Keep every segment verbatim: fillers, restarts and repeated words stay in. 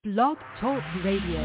Blog Talk Radio.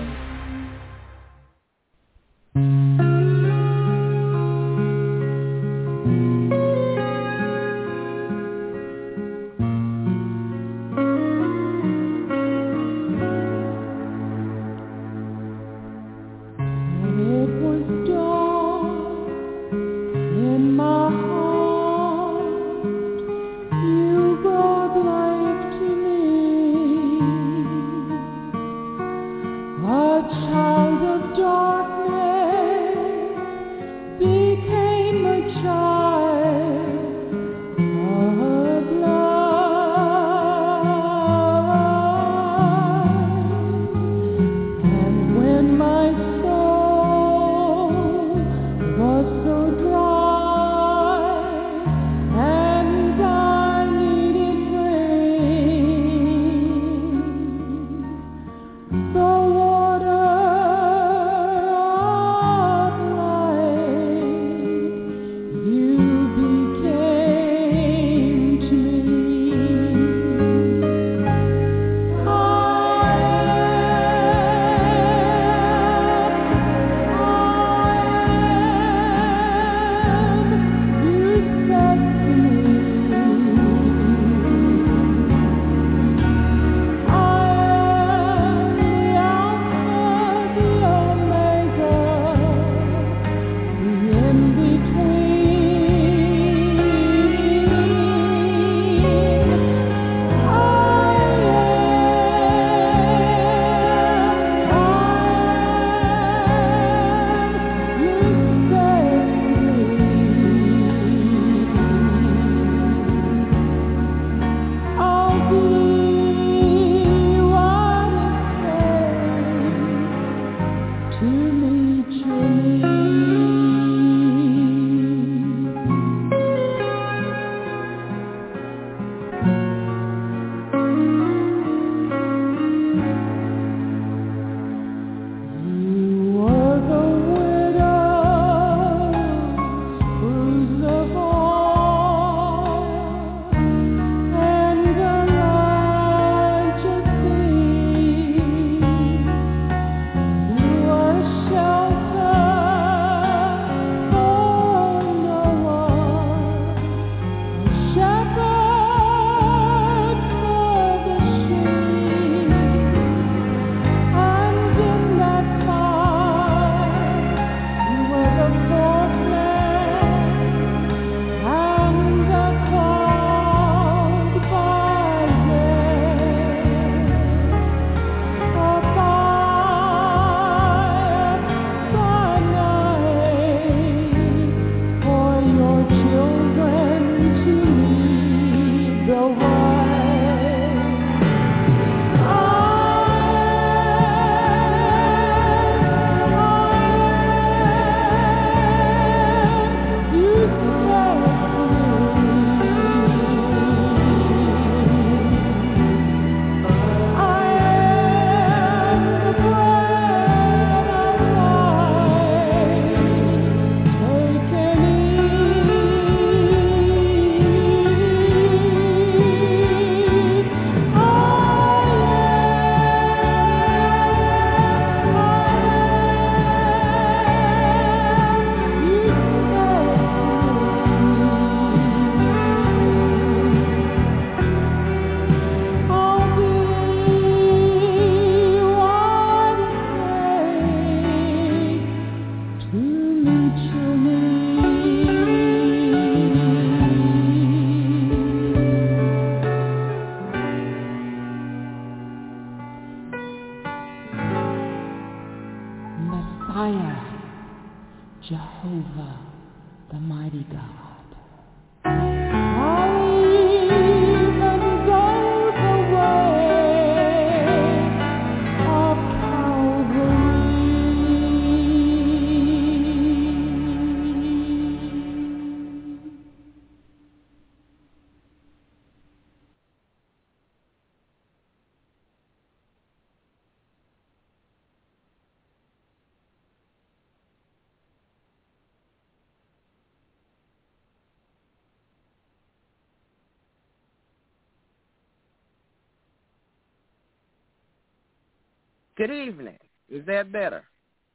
Good evening. Is that better?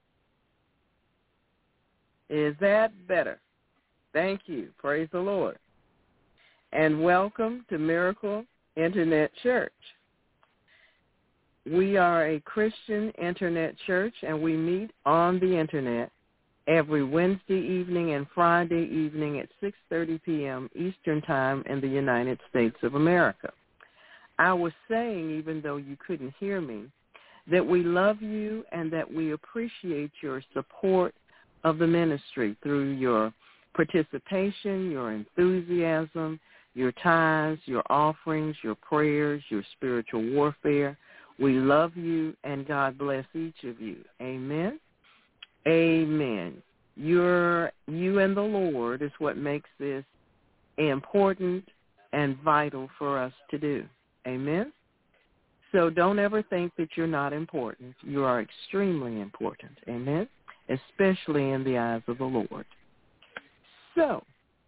Is that better? Thank you. Praise the Lord. And welcome to Miracle Internet Church. We are a Christian internet church, and we meet on the internet every Wednesday evening and Friday evening at six thirty p.m. Eastern Time in the United States of America. I was saying, even though you couldn't hear me, that we love you and that we appreciate your support of the ministry through your participation, your enthusiasm, your tithes, your offerings, your prayers, your spiritual warfare. We love you, and God bless each of you. Amen. Amen. You're, you and the Lord is what makes this important and vital for us to do. Amen. So don't ever think that you're not important. You are extremely important. Amen. Especially in the eyes of the Lord. So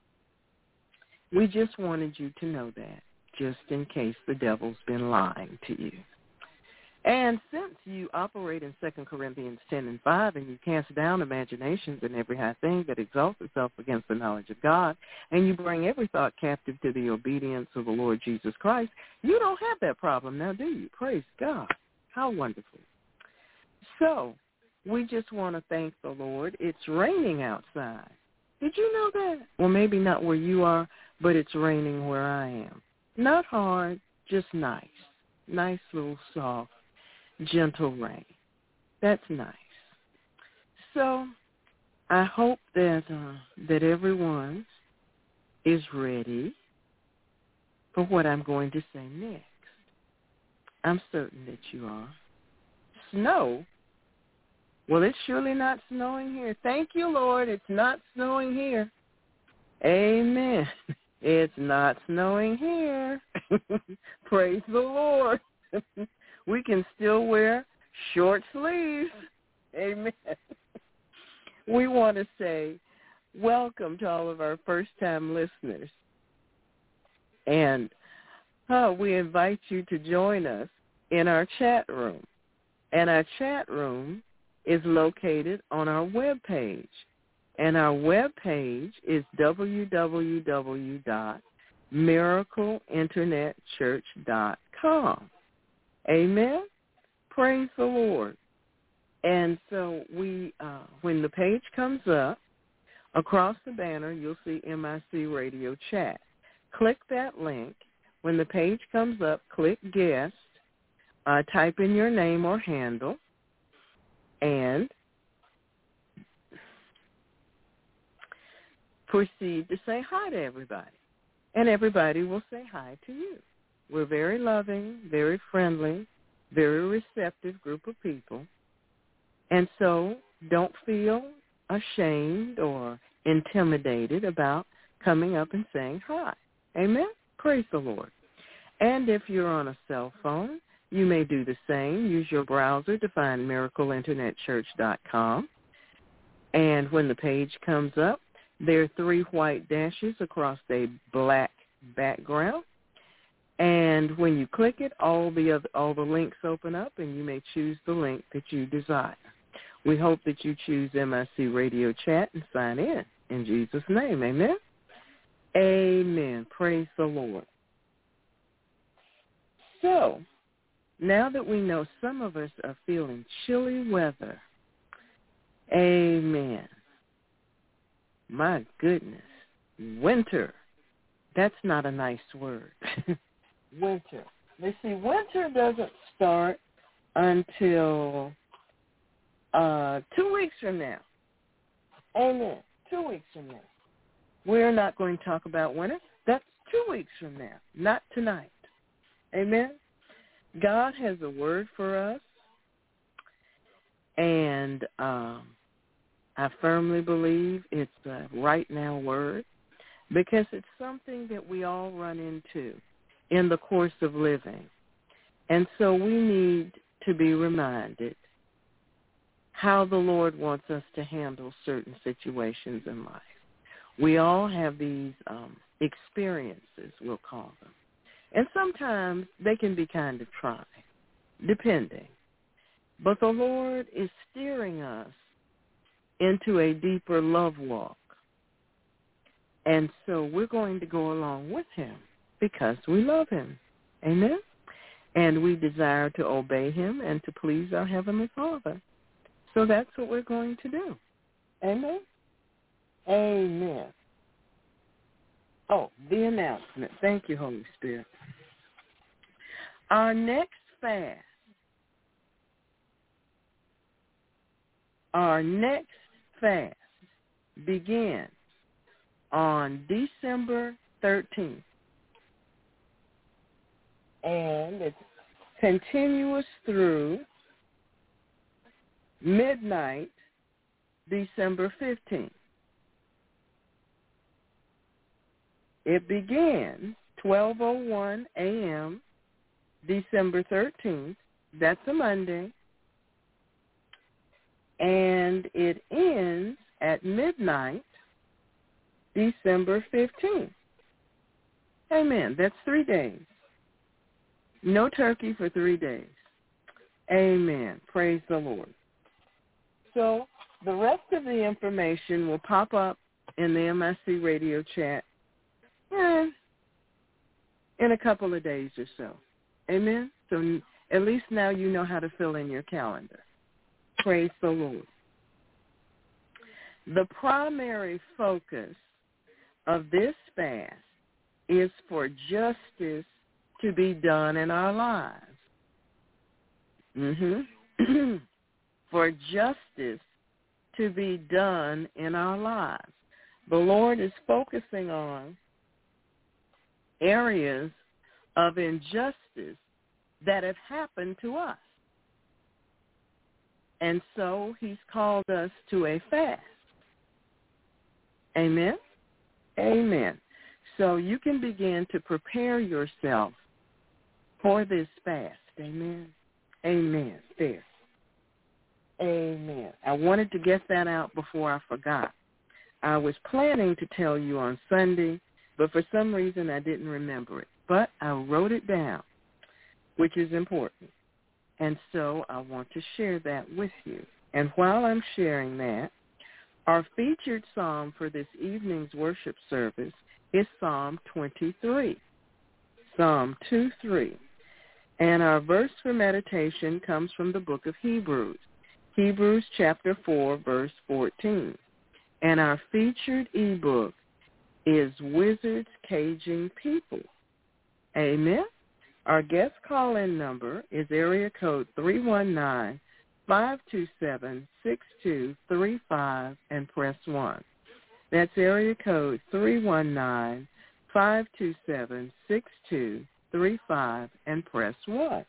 we just wanted you to know that, just in case the devil's been lying to you. And since you operate in Second Corinthians ten and five, and you cast down imaginations and every high thing that exalts itself against the knowledge of God, and you bring every thought captive to the obedience of the Lord Jesus Christ, you don't have that problem now, do you? Praise God. How wonderful. So we just want to thank the Lord. It's raining outside. Did you know that? Well, maybe not where you are, but it's raining where I am. Not hard, just nice. Nice little soft, gentle rain. That's nice. So I hope that uh, that everyone is ready for what I'm going to say next. I'm certain that you are. Snow? Well, it's surely not snowing here. Thank you, Lord. It's not snowing here. Amen. It's not snowing here. Praise the Lord. We can still wear short sleeves. Amen. We want to say welcome to all of our first-time listeners. And uh, we invite you to join us in our chat room. And our chat room is located on our webpage. And our webpage is w w w dot miracle internet church dot com. Amen. Praise the Lord. And so we, uh, when the page comes up, across the banner, you'll see M I C Radio Chat. Click that link. When the page comes up, click Guest, uh, type in your name or handle, and proceed to say hi to everybody. And everybody will say hi to you. We're very loving, very friendly, very receptive group of people. And so don't feel ashamed or intimidated about coming up and saying hi. Amen? Praise the Lord. And if you're on a cell phone, you may do the same. Use your browser to find miracle internet church dot com. And when the page comes up, there are three white dashes across a black background. And when you click it, all the other, all the links open up, and you may choose the link that you desire. We hope that you choose M I C Radio Chat and sign in. In Jesus' name, amen? Amen. Praise the Lord. So, now that we know some of us are feeling chilly weather, amen. My goodness, winter. That's not a nice word. Winter. You see, winter doesn't start until uh, two weeks from now. Amen. Two weeks from now. We're not going to talk about winter. That's two weeks from now, not tonight. Amen. God has a word for us, and um, I firmly believe it's a right now word because it's something that we all run into in the course of living. And so we need to be reminded how the Lord wants us to handle certain situations in life. We all have these um, experiences, we'll call them. And sometimes they can be kind of trying, depending. But the Lord is steering us into a deeper love walk. And so we're going to go along with him because we love him. Amen? And we desire to obey him and to please our Heavenly Father. So that's what we're going to do. Amen? Amen. Oh, the announcement. Thank you, Holy Spirit. Our next fast, our next fast begins on December thirteenth. And it's continuous through midnight, December fifteenth. It begins twelve oh one a.m., December thirteenth. That's a Monday. And it ends at midnight, December fifteenth. Amen. That's three days. No turkey for three days. Amen. Praise the Lord. So the rest of the information will pop up in the M I C radio chat eh, in a couple of days or so. Amen. So at least now you know how to fill in your calendar. Praise the Lord. The primary focus of this fast is for justice to be done in our lives. Mm-hmm. For justice to be done in our lives. The Lord is focusing on areas of injustice that have happened to us. And so he's called us to a fast. Amen? Amen. So you can begin to prepare yourself for this fast. Amen. Amen. There. Amen. I wanted to get that out before I forgot. I was planning to tell you on Sunday, but for some reason I didn't remember it. But I wrote it down, which is important. And so I want to share that with you. And while I'm sharing that, our featured psalm for this evening's worship service is Psalm twenty-three, Psalm two three. And our verse for meditation comes from the book of Hebrews, Hebrews chapter four, verse fourteen. And our featured ebook is Wizards Caging People. Amen. Our guest call-in number is area code three one nine, five two seven, six two three five and press one. That's area code three one nine, five two seven, six two three five and press one.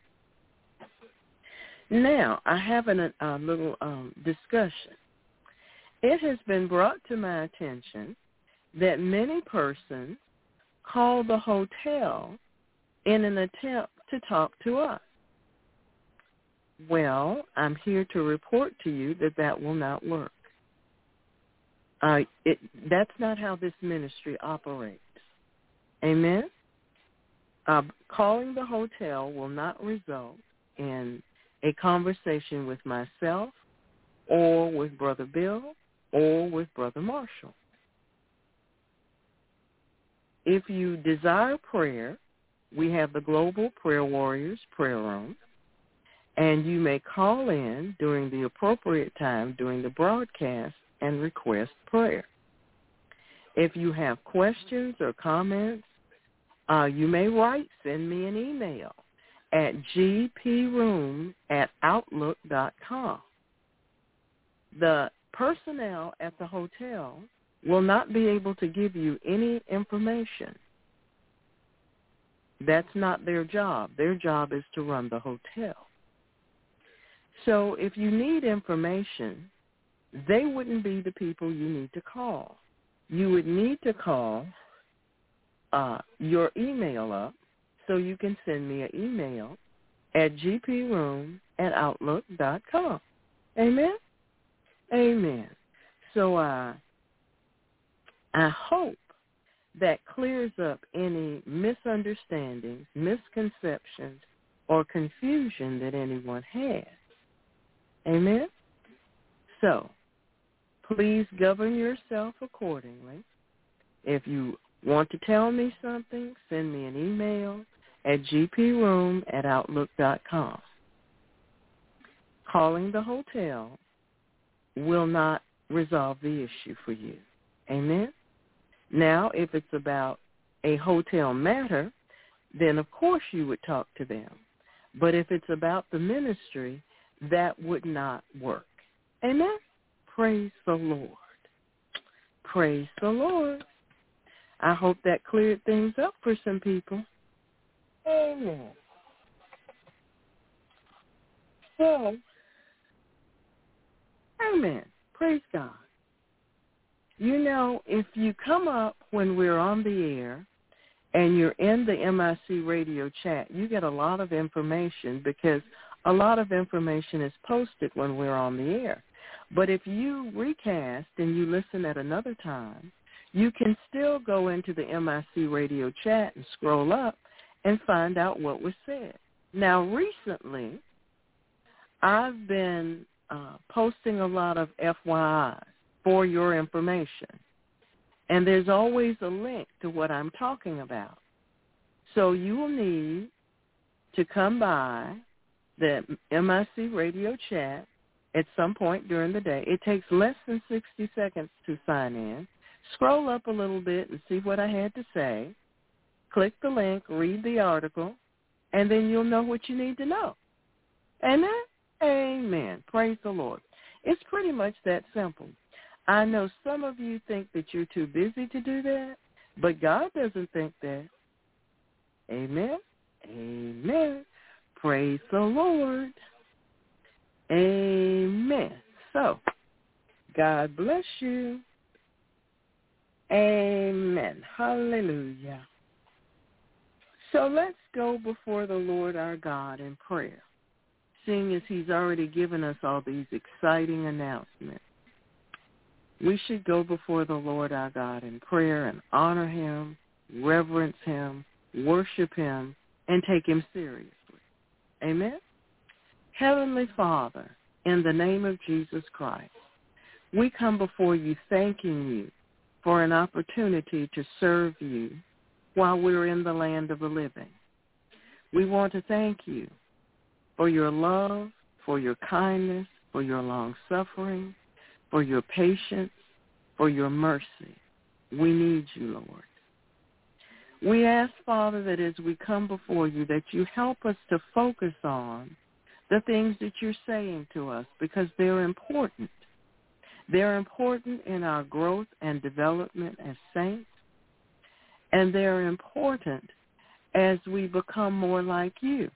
Now, I have an, a little um, discussion. It has been brought to my attention that many persons call the hotel in an attempt to talk to us. Well, I'm here to report to you that that will not work. Uh, it, that's not how this ministry operates. Amen? Uh, calling the hotel will not result in a conversation with myself or with Brother Bill or with Brother Marshall. If you desire prayer, we have the Global Prayer Warriors prayer room, and you may call in during the appropriate time during the broadcast and request prayer. If you have questions or comments, uh, you may write, send me an email at g p room at outlook dot com. The personnel at the hotel will not be able to give you any information. That's not their job. Their job is to run the hotel. So if you need information, they wouldn't be the people you need to call. You would need to call uh, your email up so you can send me an email at g p room at outlook dot com. Amen? Amen. So uh, I hope that clears up any misunderstandings, misconceptions, or confusion that anyone has. Amen? So, please govern yourself accordingly. If you want to tell me something, send me an email at g p room at outlook dot com. Calling the hotel will not resolve the issue for you. Amen? Now, if it's about a hotel matter, then of course you would talk to them. But if it's about the ministry, that would not work. Amen? Praise the Lord. Praise the Lord. I hope that cleared things up for some people. Amen. So, amen. Praise God. You know, if you come up when we're on the air and you're in the M I C radio chat, you get a lot of information because a lot of information is posted when we're on the air. But if you recast and you listen at another time, you can still go into the M I C radio chat and scroll up and find out what was said. Now, recently, I've been uh, posting a lot of F Y Is for your information, and there's always a link to what I'm talking about. So you will need to come by the M I C radio chat at some point during the day. It takes less than sixty seconds to sign in. Scroll up a little bit and see what I had to say. Click the link, read the article, and then you'll know what you need to know. Amen? Amen. Praise the Lord. It's pretty much that simple. I know some of you think that you're too busy to do that, but God doesn't think that. Amen? Amen. Praise the Lord. Amen. So, God bless you. Amen. Hallelujah. So let's go before the Lord our God in prayer, seeing as he's already given us all these exciting announcements. We should go before the Lord our God in prayer and honor him, reverence him, worship him, and take him seriously. Amen? Heavenly Father, in the name of Jesus Christ, we come before you thanking you for an opportunity to serve you while we're in the land of the living. We want to thank you for your love, for your kindness, for your long-suffering, for your patience, for your mercy. We need you, Lord. We ask, Father, that as we come before you, that you help us to focus on the things that you're saying to us because they're important. They're important in our growth and development as saints, and they're important as we become more like you.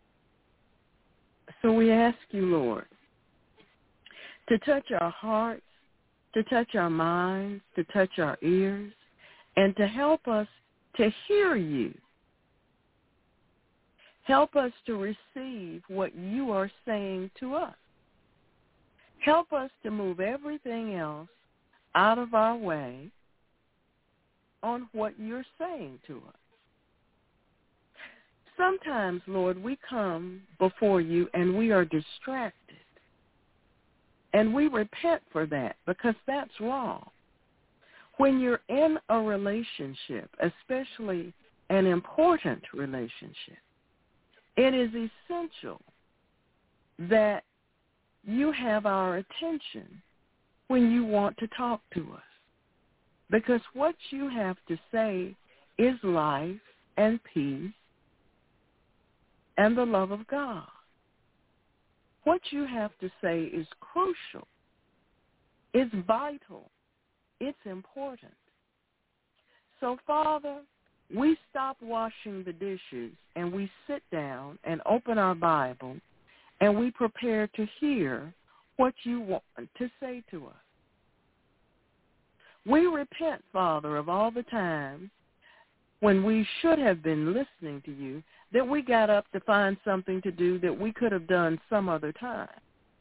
So we ask you, Lord, to touch our hearts, to touch our minds, to touch our ears, and to help us to hear you. Help us to receive what you are saying to us. Help us to move everything else out of our way on what you're saying to us. Sometimes, Lord, we come before you and we are distracted. And we repent for that because that's wrong. When you're in a relationship, especially an important relationship, it is essential that you have our attention when you want to talk to us. Because what you have to say is life and peace and the love of God. What you have to say is crucial. It's vital. It's important. So, Father, we stop washing the dishes and we sit down and open our Bible and we prepare to hear what you want to say to us. We repent, Father, of all the times when we should have been listening to you, that we got up to find something to do that we could have done some other time.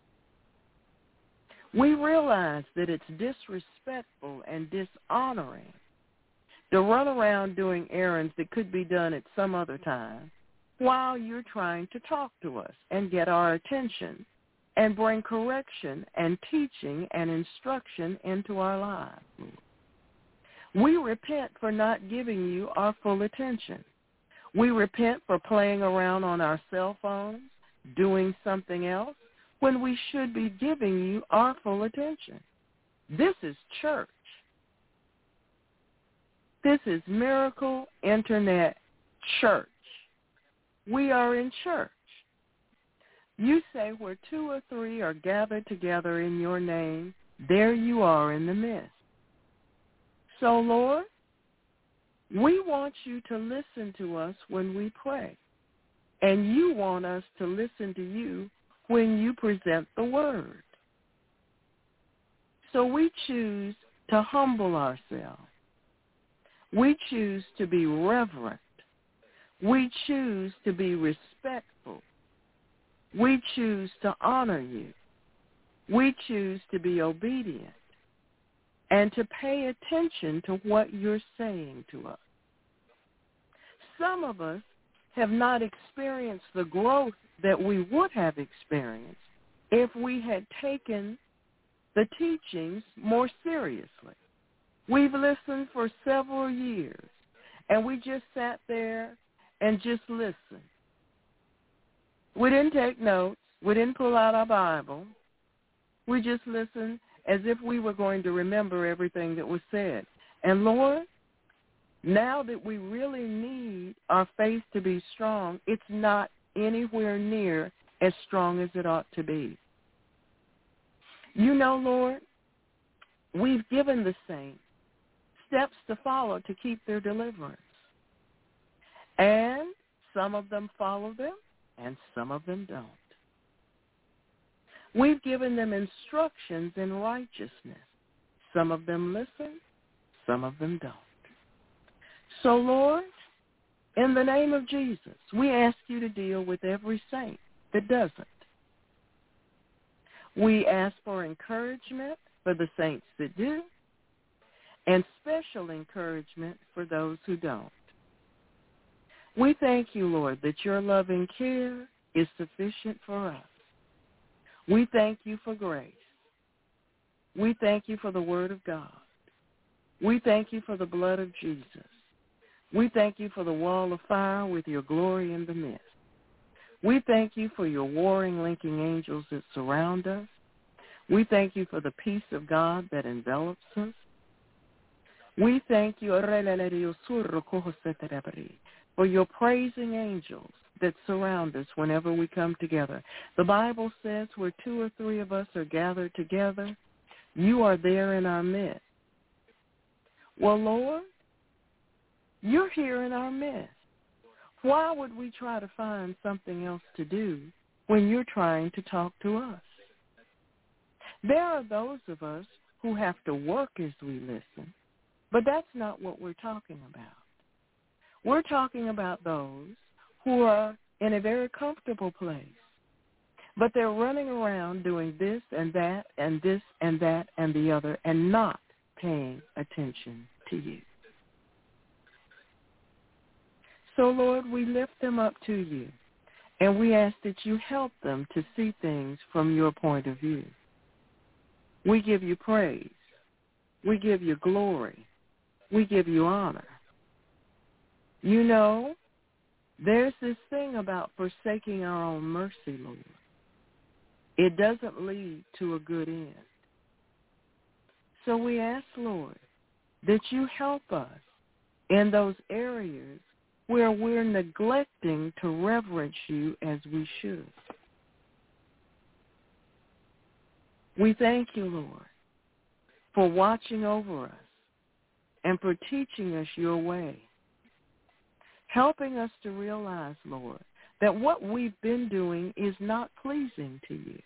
We realize that it's disrespectful and dishonoring to run around doing errands that could be done at some other time while you're trying to talk to us and get our attention and bring correction and teaching and instruction into our lives. We repent for not giving you our full attention. We repent for playing around on our cell phones, doing something else, when we should be giving you our full attention. This is church. This is Miracle Internet Church. We are in church. You say where two or three are gathered together in your name, there you are in the midst. So, Lord, we want you to listen to us when we pray, and you want us to listen to you when you present the word. So we choose to humble ourselves. We choose to be reverent. We choose to be respectful. We choose to honor you. We choose to be obedient and to pay attention to what you're saying to us. Some of us have not experienced the growth that we would have experienced if we had taken the teachings more seriously. We've listened for several years, and we just sat there and just listened. We didn't take notes. We didn't pull out our Bible. We just listened as if we were going to remember everything that was said. And, Lord, now that we really need our faith to be strong, it's not anywhere near as strong as it ought to be. You know, Lord, we've given the saints steps to follow to keep their deliverance. And some of them follow them, and some of them don't. We've given them instructions in righteousness. Some of them listen, some of them don't. So, Lord, in the name of Jesus, we ask you to deal with every saint that doesn't. We ask for encouragement for the saints that do, and special encouragement for those who don't. We thank you, Lord, that your loving care is sufficient for us. We thank you for grace. We thank you for the word of God. We thank you for the blood of Jesus. We thank you for the wall of fire with your glory in the midst. We thank you for your warring, linking angels that surround us. We thank you for the peace of God that envelops us. We thank you for your praising angels that surround us whenever we come together. The Bible says where two or three of us are gathered together, you are there in our midst. Well, Lord, you're here in our midst. Why would we try to find something else to do when you're trying to talk to us? There are those of us who have to work as we listen, but that's not what we're talking about. We're talking about those who are in a very comfortable place, but they're running around doing this and that and this and that and the other and not paying attention to you. So, Lord, we lift them up to you, and we ask that you help them to see things from your point of view. We give you praise. We give you glory. We give you honor. You know, there's this thing about forsaking our own mercy, Lord. It doesn't lead to a good end. So we ask, Lord, that you help us in those areas where we're neglecting to reverence you as we should. We thank you, Lord, for watching over us and for teaching us your way, helping us to realize, Lord, that what we've been doing is not pleasing to you,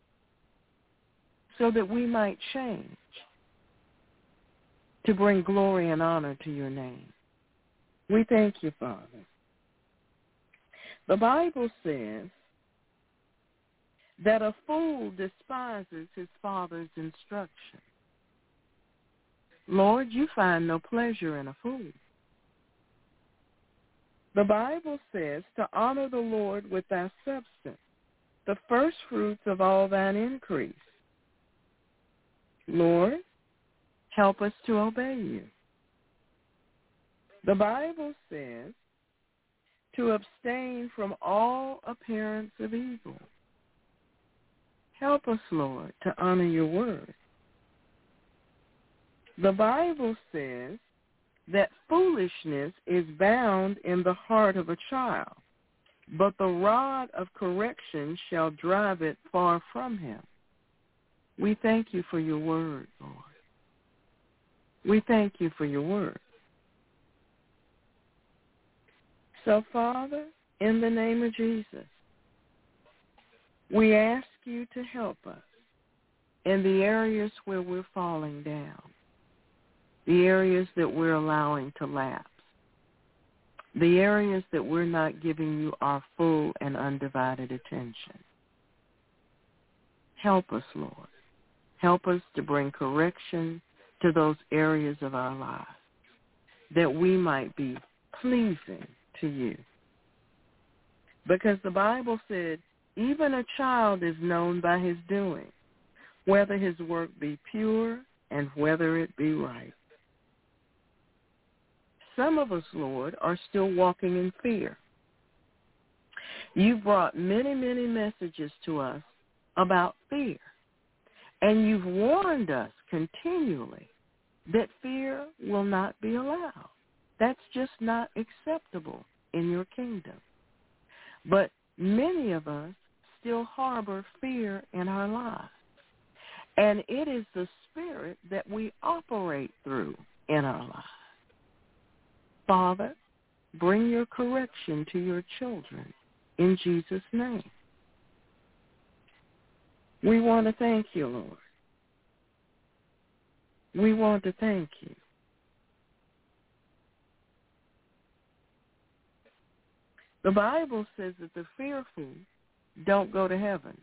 so that we might change to bring glory and honor to your name. We thank you, Father. The Bible says that a fool despises his father's instruction. Lord, you find no pleasure in a fool. The Bible says to honor the Lord with thy substance the first fruits of all thine increase. Lord, help us to obey you. The Bible says to abstain from all appearance of evil. Help us, Lord, to honor your word. The Bible says that foolishness is bound in the heart of a child, but the rod of correction shall drive it far from him. We thank you for your word, Lord. We thank you for your word. So, Father, in the name of Jesus, we ask you to help us in the areas where we're falling down, the areas that we're allowing to lapse, the areas that we're not giving you our full and undivided attention. Help us, Lord. Help us to bring correction to those areas of our lives that we might be pleasing to you. Because the Bible said, even a child is known by his doing, whether his work be pure and whether it be right. Some of us, Lord, are still walking in fear. You've brought many, many messages to us about fear, and you've warned us continually that fear will not be allowed. That's just not acceptable in your kingdom. But many of us still harbor fear in our lives. And it is the spirit that we operate through in our lives. Father, bring your correction to your children in Jesus' name. We want to thank you, Lord. We want to thank you. The Bible says that the fearful don't go to heaven.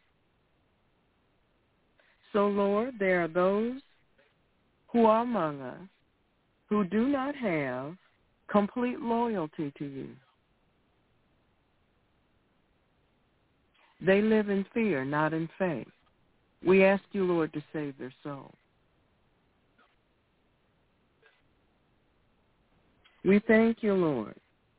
So, Lord, there are those who are among us who do not have complete loyalty to you. They live in fear, not in faith. We ask you, Lord, to save their soul. We thank you, Lord,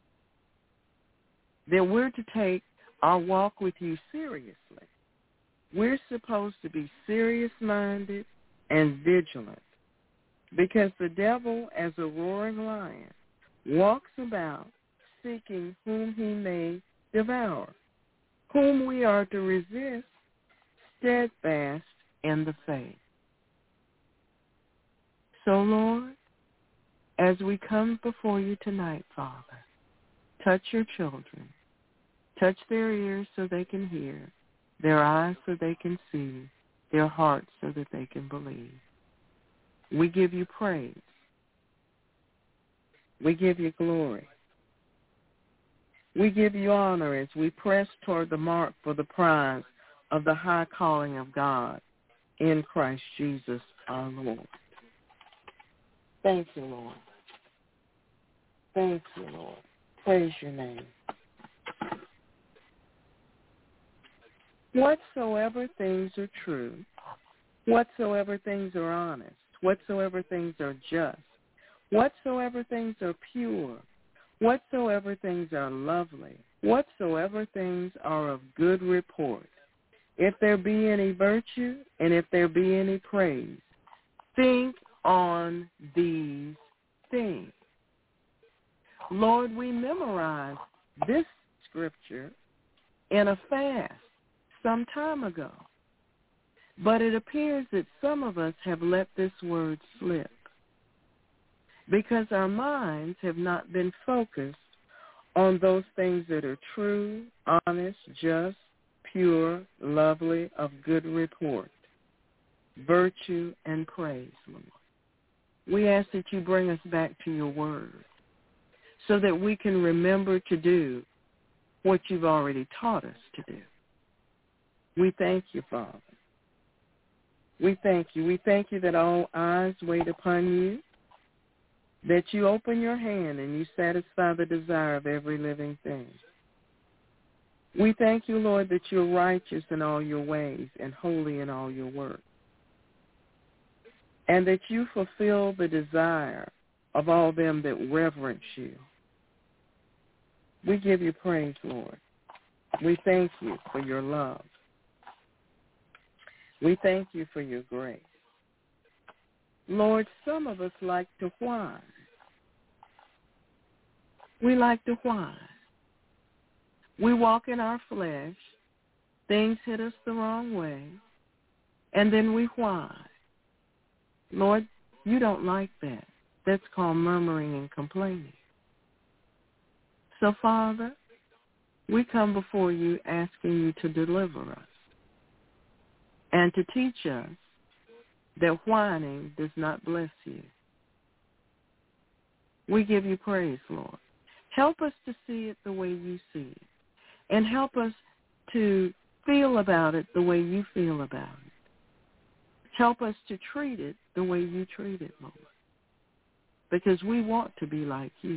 that we're to take our walk with you seriously. We're supposed to be serious-minded and vigilant because the devil, as a roaring lion, walks about seeking whom he may devour, whom we are to resist steadfast in the faith. So, Lord, as we come before you tonight, Father, touch your children. Touch their ears so they can hear, their eyes so they can see, their hearts so that they can believe. We give you praise. We give you glory. We give you honor as we press toward the mark for the prize of the high calling of God in Christ Jesus our Lord. Thank you, Lord. Thank you, Lord. Praise your name. Whatsoever things are true, whatsoever things are honest, whatsoever things are just, whatsoever things are pure, whatsoever things are lovely, whatsoever things are of good report, if there be any virtue and if there be any praise, think on these things. Lord, we memorized this scripture in a fast some time ago, but it appears that some of us have let this word slip because our minds have not been focused on those things that are true, honest, just, pure, lovely, of good report, virtue, and praise, Lord. We ask that you bring us back to your word so that we can remember to do what you've already taught us to do. We thank you, Father. We thank you. We thank you that all eyes wait upon you, that you open your hand and you satisfy the desire of every living thing. We thank you, Lord, that you're righteous in all your ways and holy in all your work, and that you fulfill the desire of all them that reverence you. We give you praise, Lord. We thank you for your love. We thank you for your grace. Lord, some of us like to whine. We like to whine. We walk in our flesh. Things hit us the wrong way. And then we whine. Lord, you don't like that. That's called murmuring and complaining. So, Father, we come before you asking you to deliver us and to teach us that whining does not bless you. We give you praise, Lord. Help us to see it the way you see it, and help us to feel about it the way you feel about it. Help us to treat it the way you treat it, Lord, because we want to be like you.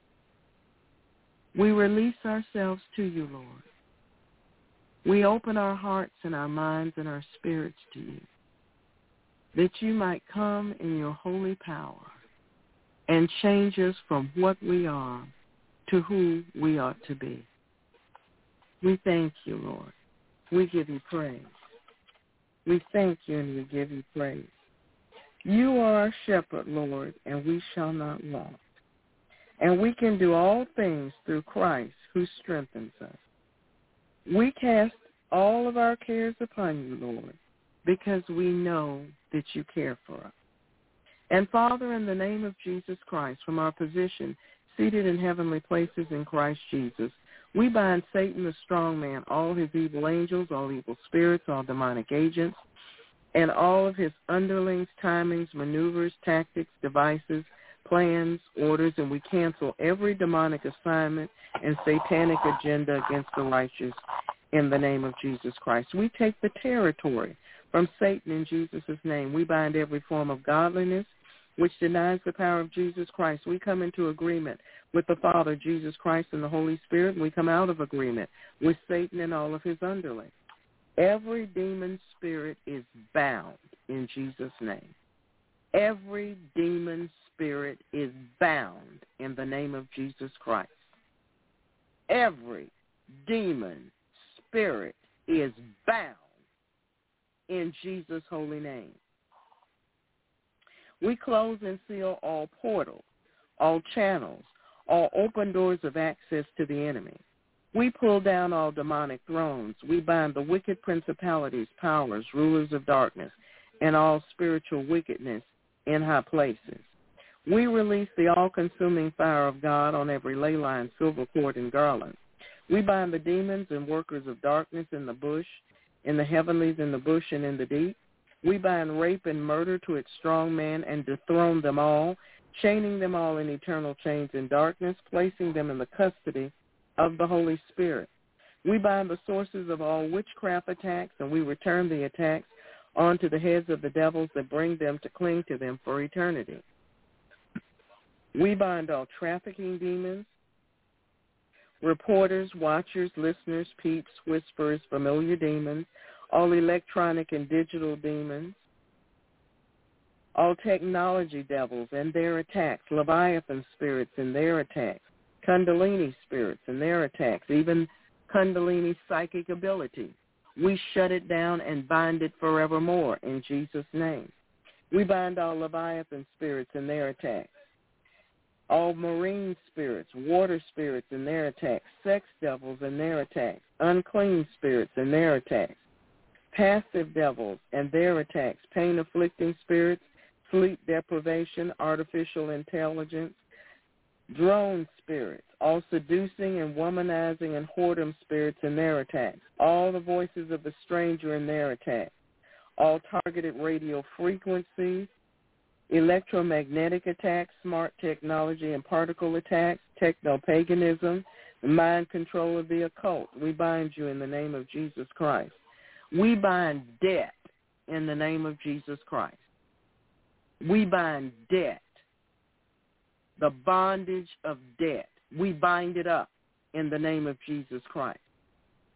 We release ourselves to you, Lord. We open our hearts and our minds and our spirits to you, that you might come in your holy power and change us from what we are to who we ought to be. We thank you, Lord. We give you praise. We thank you and we give you praise. You are our shepherd, Lord, and we shall not want. And we can do all things through Christ who strengthens us. We cast all of our cares upon you, Lord, because we know that you care for us. And Father, in the name of Jesus Christ, from our position seated in heavenly places in Christ Jesus, we bind Satan, the strong man, all his evil angels, all evil spirits, all demonic agents, and all of his underlings, timings, maneuvers, tactics, devices, plans, orders, and we cancel every demonic assignment and satanic agenda against the righteous in the name of Jesus Christ. We take the territory from Satan in Jesus' name. We bind every form of godliness which denies the power of Jesus Christ. We come into agreement with the Father, Jesus Christ, and the Holy Spirit, and we come out of agreement with Satan and all of his underlings. Every demon spirit is bound in Jesus' name. Every demon spirit is bound in the name of Jesus Christ. Every demon spirit is bound in Jesus' holy name. We close and seal all portals, all channels, all open doors of access to the enemy. We pull down all demonic thrones. We bind the wicked principalities, powers, rulers of darkness, and all spiritual wickedness in high places. We release the all-consuming fire of God on every ley line, silver cord, and garland. We bind the demons and workers of darkness in the bush, in the heavenlies, in the bush, and in the deep. We bind rape and murder to its strong man and dethrone them all, chaining them all in eternal chains in darkness, placing them in the custody of the Holy Spirit. We bind the sources of all witchcraft attacks, and we return the attacks onto the heads of the devils that bring them to cling to them for eternity. We bind all trafficking demons, reporters, watchers, listeners, peeps, whisperers, familiar demons, all electronic and digital demons, all technology devils and their attacks, Leviathan spirits and their attacks, Kundalini spirits and their attacks, even Kundalini psychic ability. We shut it down and bind it forevermore in Jesus' name. We bind all Leviathan spirits and their attacks, all marine spirits, water spirits and their attacks, sex devils and their attacks, unclean spirits and their attacks, passive devils and their attacks, pain-afflicting spirits, sleep deprivation, artificial intelligence, drone spirits, all seducing and womanizing and whoredom spirits and their attacks, all the voices of the stranger and their attacks, all targeted radio frequencies, electromagnetic attacks, smart technology and particle attacks, techno-paganism, mind control of the occult. We bind you in the name of Jesus Christ. We bind debt in the name of Jesus Christ. We bind debt, the bondage of debt. We bind it up in the name of Jesus Christ.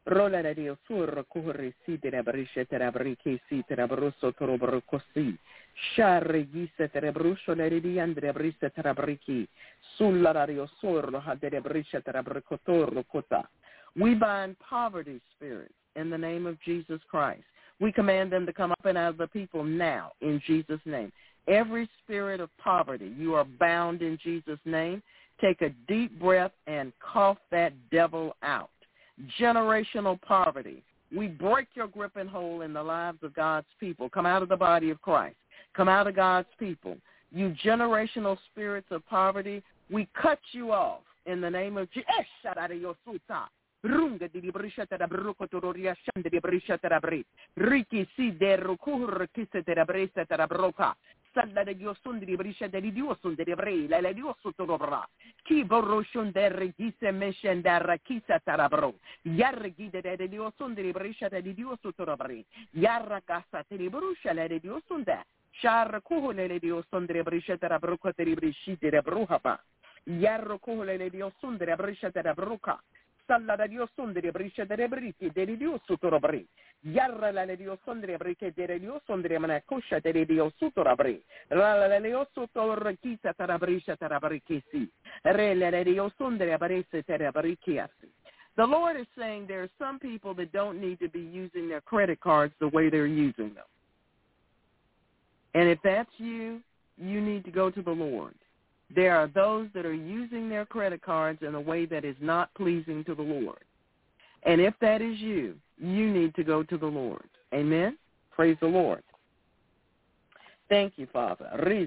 Rola de Dios surro corre si de la brisha te la brique si te la brusso torobro così. Sharre gise te la bruscio le di andre brissa te la brichi. Sulla da Dios surro ha de la brisha te la bricotorro cota. We bind poverty spirits in the name of Jesus Christ. We command them to come up and out of the people now in Jesus' name. Every spirit of poverty, you are bound in Jesus' name. Take a deep breath and cough that devil out. Generational poverty. We break your grip and hold in the lives of God's people. Come out of the body of Christ. Come out of God's people. You generational spirits of poverty, we cut you off in the name of Jesus. Runga di brisciata da bruco tororia shande di brisciata da bri. Riki si de rucur kisse da bresta da broca. Salla de Dio son di brisciata di Dio son di brei, la la Dio sotto dobra. Chi borroshon der regisse meshen da rakisa tarabro. Yar gide de Dio son di brisciata di Dio sotto dobri. Yar cassa te di bruscia la de Dio son da. Char cuhole le Dio son di brisciata da broca te di briscite da bruhapa. Yar cuhole le Dio son di brisciata da broca. Salla da Dio sondre brisce delle briche delle Dio sutorabri. Yarra la Dio sondre briche delle Dio sondre mana coscia delle Dio sutorabri. La la Dio sutorchisa tarabrisha tarabrikisi. Re la Dio sondre abrese tarabrikiasi. The Lord is saying there are some people that don't need to be using their credit cards the way they're using them. And if that's you, you need to go to the Lord. There are those that are using their credit cards in a way that is not pleasing to the Lord. And if that is you, you need to go to the Lord. Amen? Praise the Lord. Thank you, Father.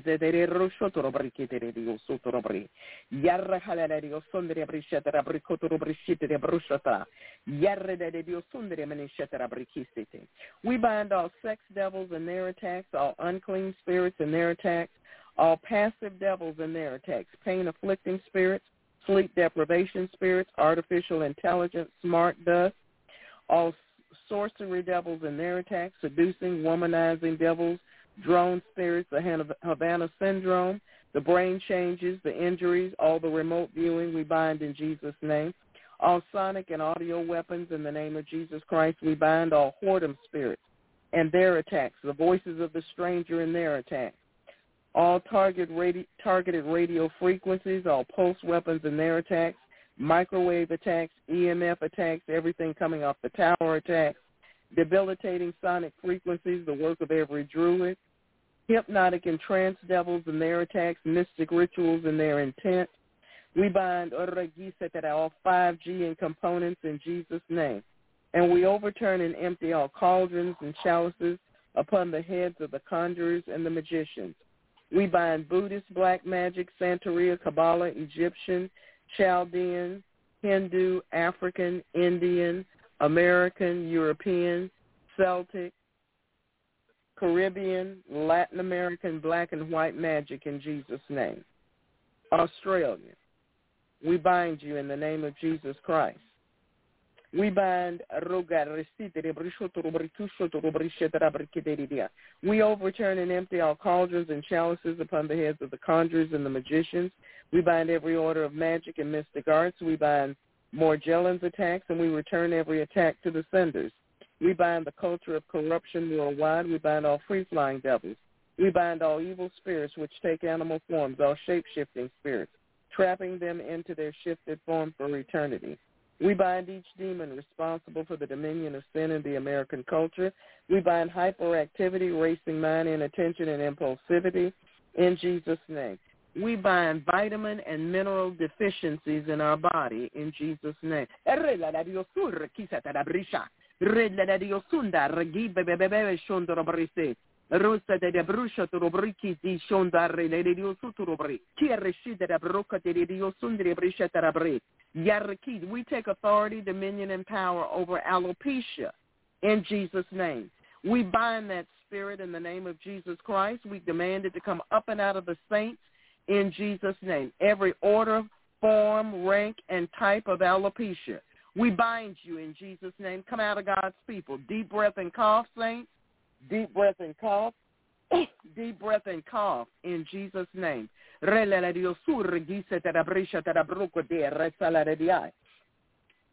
We bind all sex devils and their attacks, all unclean spirits and their attacks, all passive devils and their attacks, pain-afflicting spirits, sleep deprivation spirits, artificial intelligence, smart dust, all sorcery devils and their attacks, seducing, womanizing devils, drone spirits, the Havana syndrome, the brain changes, the injuries, all the remote viewing we bind in Jesus' name, all sonic and audio weapons in the name of Jesus Christ. We bind all whoredom spirits and their attacks, the voices of the stranger and their attacks. All target radio, targeted radio frequencies, all pulse weapons and their attacks, microwave attacks, E M F attacks, everything coming off the tower attacks, debilitating sonic frequencies, the work of every druid, hypnotic and trance devils and their attacks, mystic rituals and their intent. We bind all five G and components in Jesus' name, and we overturn and empty all cauldrons and chalices upon the heads of the conjurers and the magicians. We bind Buddhist, black magic, Santeria, Kabbalah, Egyptian, Chaldean, Hindu, African, Indian, American, European, Celtic, Caribbean, Latin American, black and white magic in Jesus' name. Australia, we bind you in the name of Jesus Christ. We bind, we overturn and empty all cauldrons and chalices upon the heads of the conjurers and the magicians. We bind every order of magic and mystic arts. We bind Morgellons attacks, and we return every attack to the senders. We bind the culture of corruption worldwide. We bind all free-flying devils. We bind all evil spirits which take animal forms, all shape-shifting spirits, trapping them into their shifted form for eternity. We bind each demon responsible for the dominion of sin in the American culture. We bind hyperactivity, racing mind, inattention, and impulsivity in Jesus' name. We bind vitamin and mineral deficiencies in our body in Jesus' name. Rosa de Brusha to Robriki di Shondare Dio Suturobri. Tierreshida da Broca de Dio Sundri Brisha Tarabri. Yaraki, we take authority, dominion, and power over alopecia in Jesus' name. We bind that spirit in the name of Jesus Christ. We demand it to come up and out of the saints in Jesus' name. Every order, form, rank, and type of alopecia, we bind you in Jesus' name. Come out of God's people. Deep breath and cough, saints. Deep breath and cough. Deep breath and cough in Jesus' name.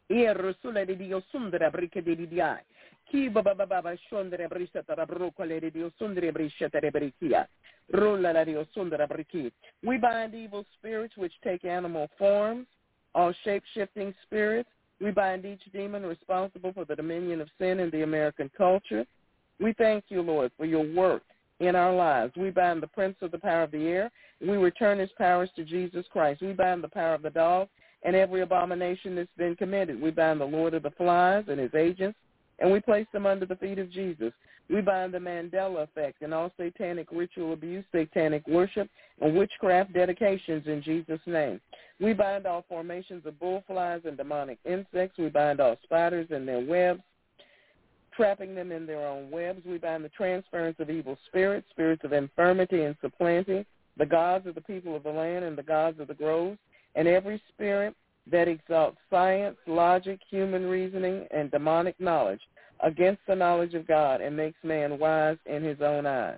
E rusula di Dio sundra brica di Dio. Ki baba baba shondra brisha tara brokole di Dio sundra brisha tara brikia. Rolla la Dio sundra briki. We bind evil spirits which take animal forms, all shape-shifting spirits. We bind each demon responsible for the dominion of sin in the American culture. We thank you, Lord, for your work in our lives. We bind the prince of the power of the air. We return his powers to Jesus Christ. We bind the power of the dog and every abomination that's been committed. We bind the Lord of the flies and his agents, and we place them under the feet of Jesus. We bind the Mandela effect and all satanic ritual abuse, satanic worship, and witchcraft dedications in Jesus' name. We bind all formations of bullflies and demonic insects. We bind all spiders and their webs, trapping them in their own webs. We bind the transference of evil spirits, spirits of infirmity and supplanting, the gods of the people of the land and the gods of the groves, and every spirit that exalts science, logic, human reasoning, and demonic knowledge against the knowledge of God and makes man wise in his own eyes.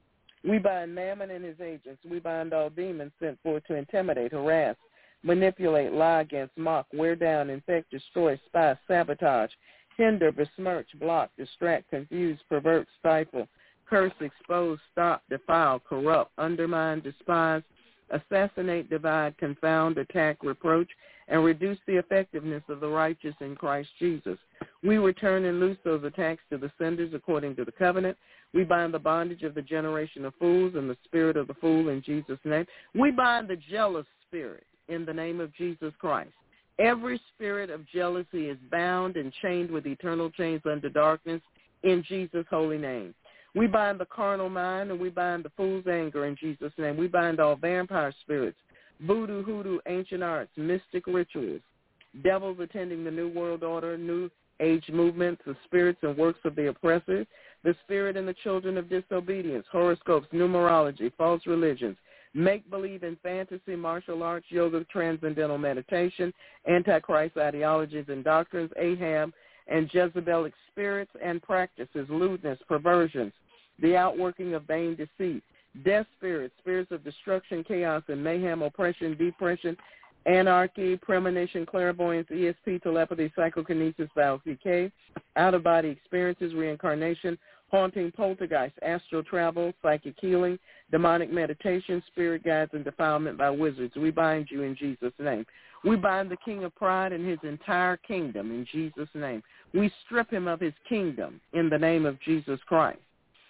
We bind Mammon and his agents. We bind all demons sent forth to intimidate, harass, manipulate, lie against, mock, wear down, infect, destroy, spy, sabotage, hinder, besmirch, block, distract, confuse, pervert, stifle, curse, expose, stop, defile, corrupt, undermine, despise, assassinate, divide, confound, attack, reproach, and reduce the effectiveness of the righteous in Christ Jesus. We return and loose those attacks to the senders according to the covenant. We bind the bondage of the generation of fools and the spirit of the fool in Jesus' name. We bind the jealous spirit in the name of Jesus Christ. Every spirit of jealousy is bound and chained with eternal chains under darkness in Jesus' holy name. We bind the carnal mind and we bind the fool's anger in Jesus' name. We bind all vampire spirits, voodoo, hoodoo, ancient arts, mystic rituals, devils attending the New World Order, New Age movements, the spirits and works of the oppressors, the spirit and the children of disobedience, horoscopes, numerology, false religions, make-believe and fantasy, martial arts, yoga, transcendental meditation, antichrist ideologies and doctrines, Ahab and Jezebelic spirits and practices, lewdness, perversions, the outworking of vain deceit, death spirits, spirits of destruction, chaos, and mayhem, oppression, depression, anarchy, premonition, clairvoyance, E S P, telepathy, psychokinesis, Val C K, out-of-body experiences, reincarnation, haunting, poltergeist, astral travel, psychic healing, demonic meditation, spirit guides, and defilement by wizards. We bind you in Jesus' name. We bind the king of pride and his entire kingdom in Jesus' name. We strip him of his kingdom in the name of Jesus Christ.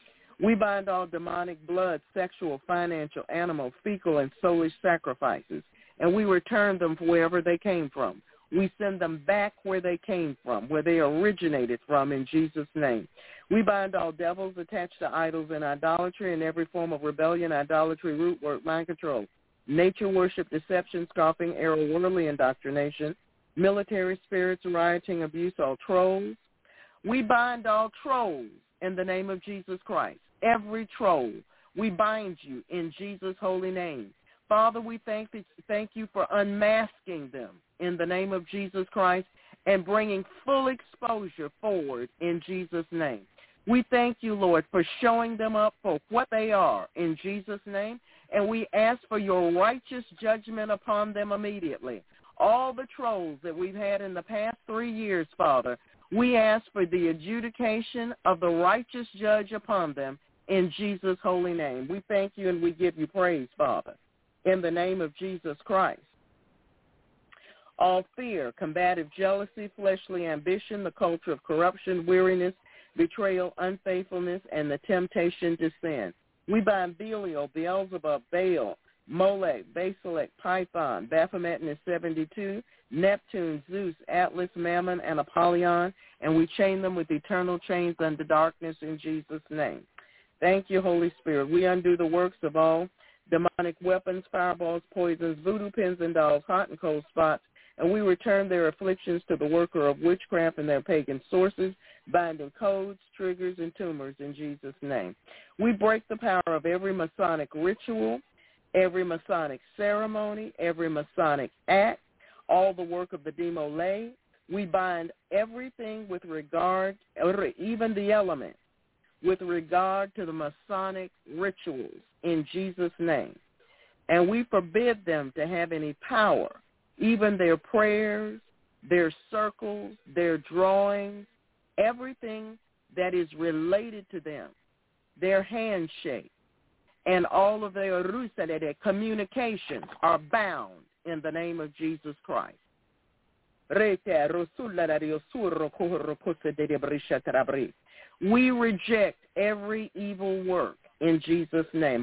We bind all demonic blood, sexual, financial, animal, fecal, and soulish sacrifices, and we return them wherever they came from. We send them back where they came from, where they originated from, in Jesus' name. We bind all devils attached to idols and idolatry and every form of rebellion, idolatry, root work, mind control, nature worship, deception, scoffing, error, worldly indoctrination, military spirits, rioting, abuse, all trolls. We bind all trolls in the name of Jesus Christ. Every troll, we bind you in Jesus' holy name. Father, we thank, thank you for unmasking them in the name of Jesus Christ and bringing full exposure forward in Jesus' name. We thank you, Lord, for showing them up for what they are in Jesus' name, and we ask for your righteous judgment upon them immediately. All the trolls that we've had in the past three years, Father, we ask for the adjudication of the righteous judge upon them in Jesus' holy name. We thank you and we give you praise, Father, in the name of Jesus Christ. All fear, combative jealousy, fleshly ambition, the culture of corruption, weariness, betrayal, unfaithfulness, and the temptation to sin. We bind Belial, Beelzebub, Baal, Molech, Basilek, Python, Baphomet and his seventy-two, Neptune, Zeus, Atlas, Mammon, and Apollyon, and we chain them with eternal chains unto darkness in Jesus' name. Thank you, Holy Spirit. We undo the works of all demonic weapons, fireballs, poisons, voodoo pins and dolls, hot and cold spots, and we return their afflictions to the worker of witchcraft and their pagan sources, binding codes, triggers, and tumors in Jesus' name. We break the power of every Masonic ritual, every Masonic ceremony, every Masonic act, all the work of the Demolay. We bind everything with regard, or even the elements, with regard to the Masonic rituals in Jesus' name. And we forbid them to have any power, even their prayers, their circles, their drawings, everything that is related to them, their handshake, and all of their communications are bound in the name of Jesus Christ. We reject every evil work in Jesus' name.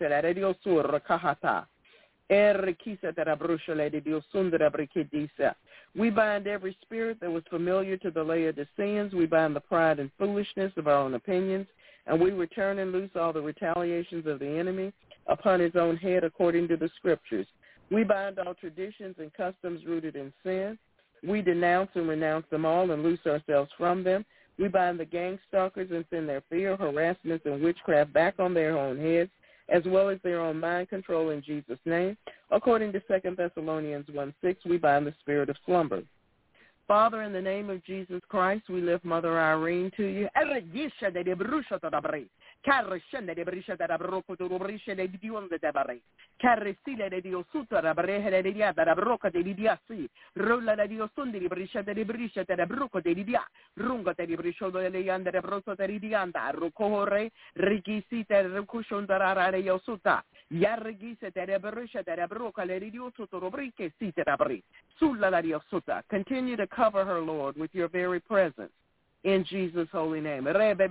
We bind every spirit that was familiar to the Laodiceans. We bind the pride and foolishness of our own opinions, and we return and loose all the retaliations of the enemy upon his own head according to the scriptures. We bind all traditions and customs rooted in sin. We denounce and renounce them all and loose ourselves from them. We bind the gang stalkers and send their fear, harassment, and witchcraft back on their own heads, as well as their own mind control in Jesus' name. According to Second Thessalonians one six, we bind the spirit of slumber. Father, in the name of Jesus Christ, we lift Mother Irene to you. Continue to cover her, Lord, with your very presence in Jesus' holy name.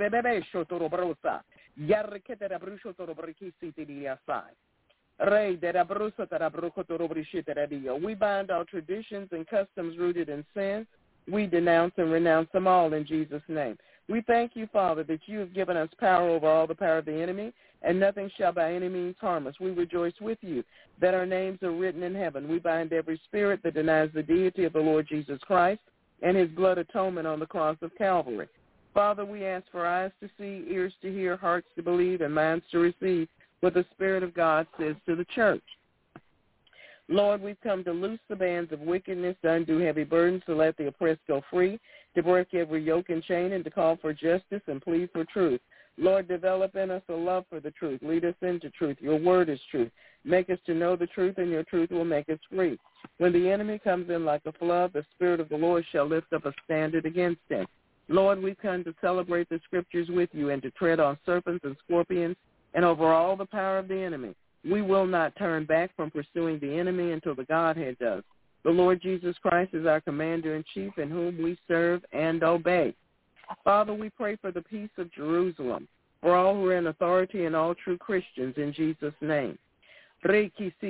We bind all traditions and customs rooted in sin. We denounce and renounce them all in Jesus' name. We thank you, Father, that you have given us power over all the power of the enemy, and nothing shall by any means harm us. We rejoice with you that our names are written in heaven. We bind every spirit that denies the deity of the Lord Jesus Christ and his blood atonement on the cross of Calvary. Father, we ask for eyes to see, ears to hear, hearts to believe, and minds to receive what the Spirit of God says to the church. Lord, we've come to loose the bands of wickedness, to undo heavy burdens, to let the oppressed go free, to break every yoke and chain, and to call for justice and plead for truth. Lord, develop in us a love for the truth. Lead us into truth. Your word is truth. Make us to know the truth, and your truth will make us free. When the enemy comes in like a flood, the Spirit of the Lord shall lift up a standard against him. Lord, we've come to celebrate the scriptures with you and to tread on serpents and scorpions and over all the power of the enemy. We will not turn back from pursuing the enemy until the Godhead does. The Lord Jesus Christ is our commander-in-chief in whom we serve and obey. Father, we pray for the peace of Jerusalem, for all who are in authority and all true Christians in Jesus' name. For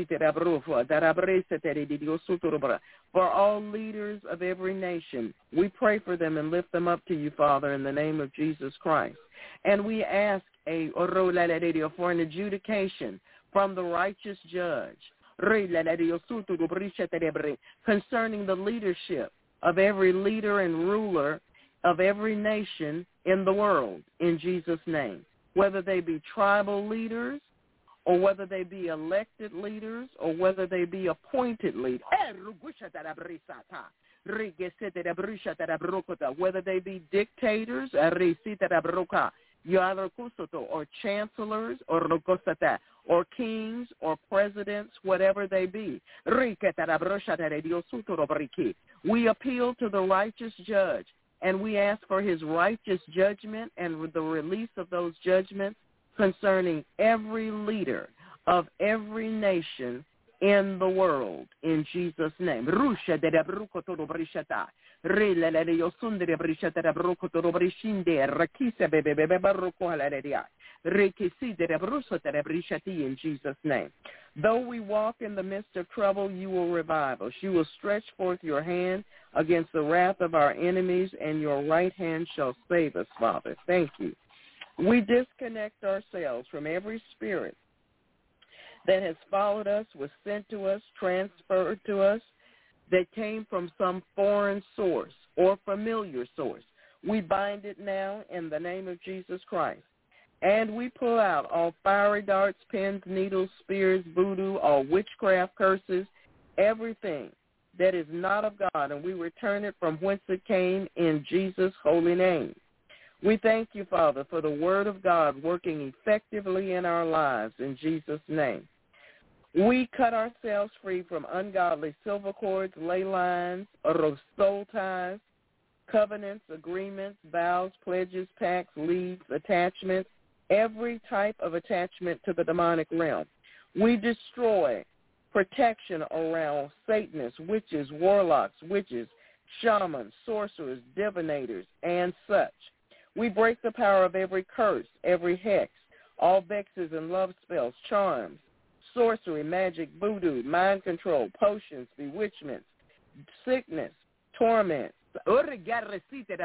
all leaders of every nation, we pray for them and lift them up to you, Father, in the name of Jesus Christ. And we ask a, for an adjudication from the righteous judge concerning the leadership of every leader and ruler of every nation in the world, in Jesus' name, whether they be tribal leaders or whether they be elected leaders or whether they be appointed leaders, whether they be dictators or chancellors or or kings or presidents, whatever they be. We appeal to the righteous judge, and we ask for his righteous judgment and the release of those judgments concerning every leader of every nation in the world, in Jesus' name. In Jesus' name. Though we walk in the midst of trouble, you will revive us. You will stretch forth your hand against the wrath of our enemies, and your right hand shall save us, Father. Thank you. We disconnect ourselves from every spirit that has followed us, was sent to us, transferred to us, that came from some foreign source or familiar source. We bind it now in the name of Jesus Christ. And we pull out all fiery darts, pins, needles, spears, voodoo, all witchcraft, curses, everything that is not of God, and we return it from whence it came in Jesus' holy name. We thank you, Father, for the word of God working effectively in our lives in Jesus' name. We cut ourselves free from ungodly silver cords, ley lines, or soul ties, covenants, agreements, vows, pledges, pacts, leagues, attachments, every type of attachment to the demonic realm. We destroy protection around Satanists, witches, warlocks, witches, shamans, sorcerers, divinators, and such. We break the power of every curse, every hex, all vexes and love spells, charms, sorcery, magic, voodoo, mind control, potions, bewitchments, sickness, torment. I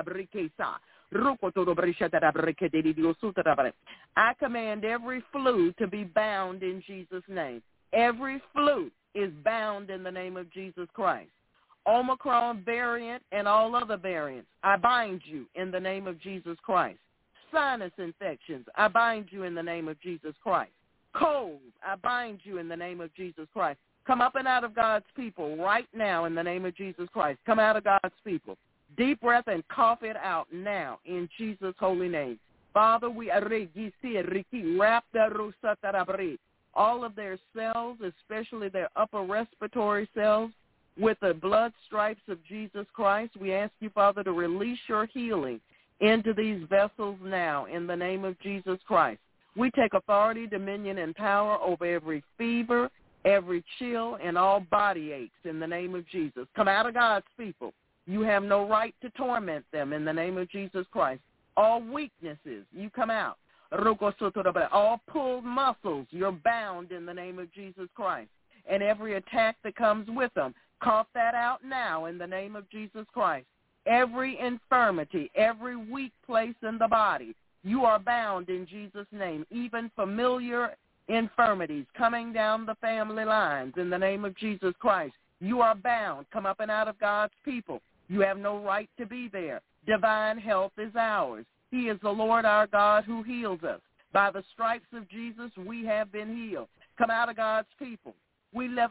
command every flu to be bound in Jesus' name. Every flu is bound in the name of Jesus Christ. Omicron variant and all other variants, I bind you in the name of Jesus Christ. Sinus infections, I bind you in the name of Jesus Christ. Colds, I bind you in the name of Jesus Christ. Come up and out of God's people right now in the name of Jesus Christ. Come out of God's people. Deep breath and cough it out now in Jesus' holy name. Father, we wrap all of their cells, especially their upper respiratory cells, with the blood stripes of Jesus Christ. We ask you, Father, to release your healing into these vessels now in the name of Jesus Christ. We take authority, dominion, and power over every fever, every chill, and all body aches in the name of Jesus. Come out of God's people. You have no right to torment them in the name of Jesus Christ. All weaknesses, you come out. All pulled muscles, you're bound in the name of Jesus Christ. And every attack that comes with them, cough that out now in the name of Jesus Christ. Every infirmity, every weak place in the body, you are bound in Jesus' name. Even familiar infirmities coming down the family lines in the name of Jesus Christ, you are bound. Come up and out of God's people. You have no right to be there. Divine health is ours. He is the Lord our God who heals us. By the stripes of Jesus, we have been healed. Come out of God's people. We live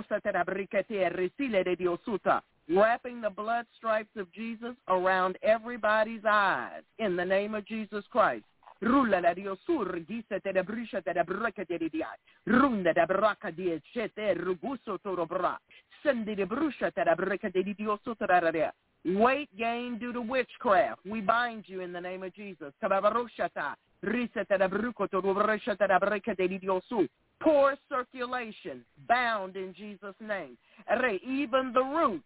wrapping the blood stripes of Jesus around everybody's eyes in the name of Jesus Christ. Rulla la diosur gisa te de brisha te de braka de dia. Runda de braka de chete ruguso torobra. Sendi de brusha te de braka de dioso torarea. Weight gain due to witchcraft, we bind you in the name of Jesus. Kababaroshata risa te de bruco torobresha te de braka de diosu. Poor circulation, bound in Jesus' name. Even the root.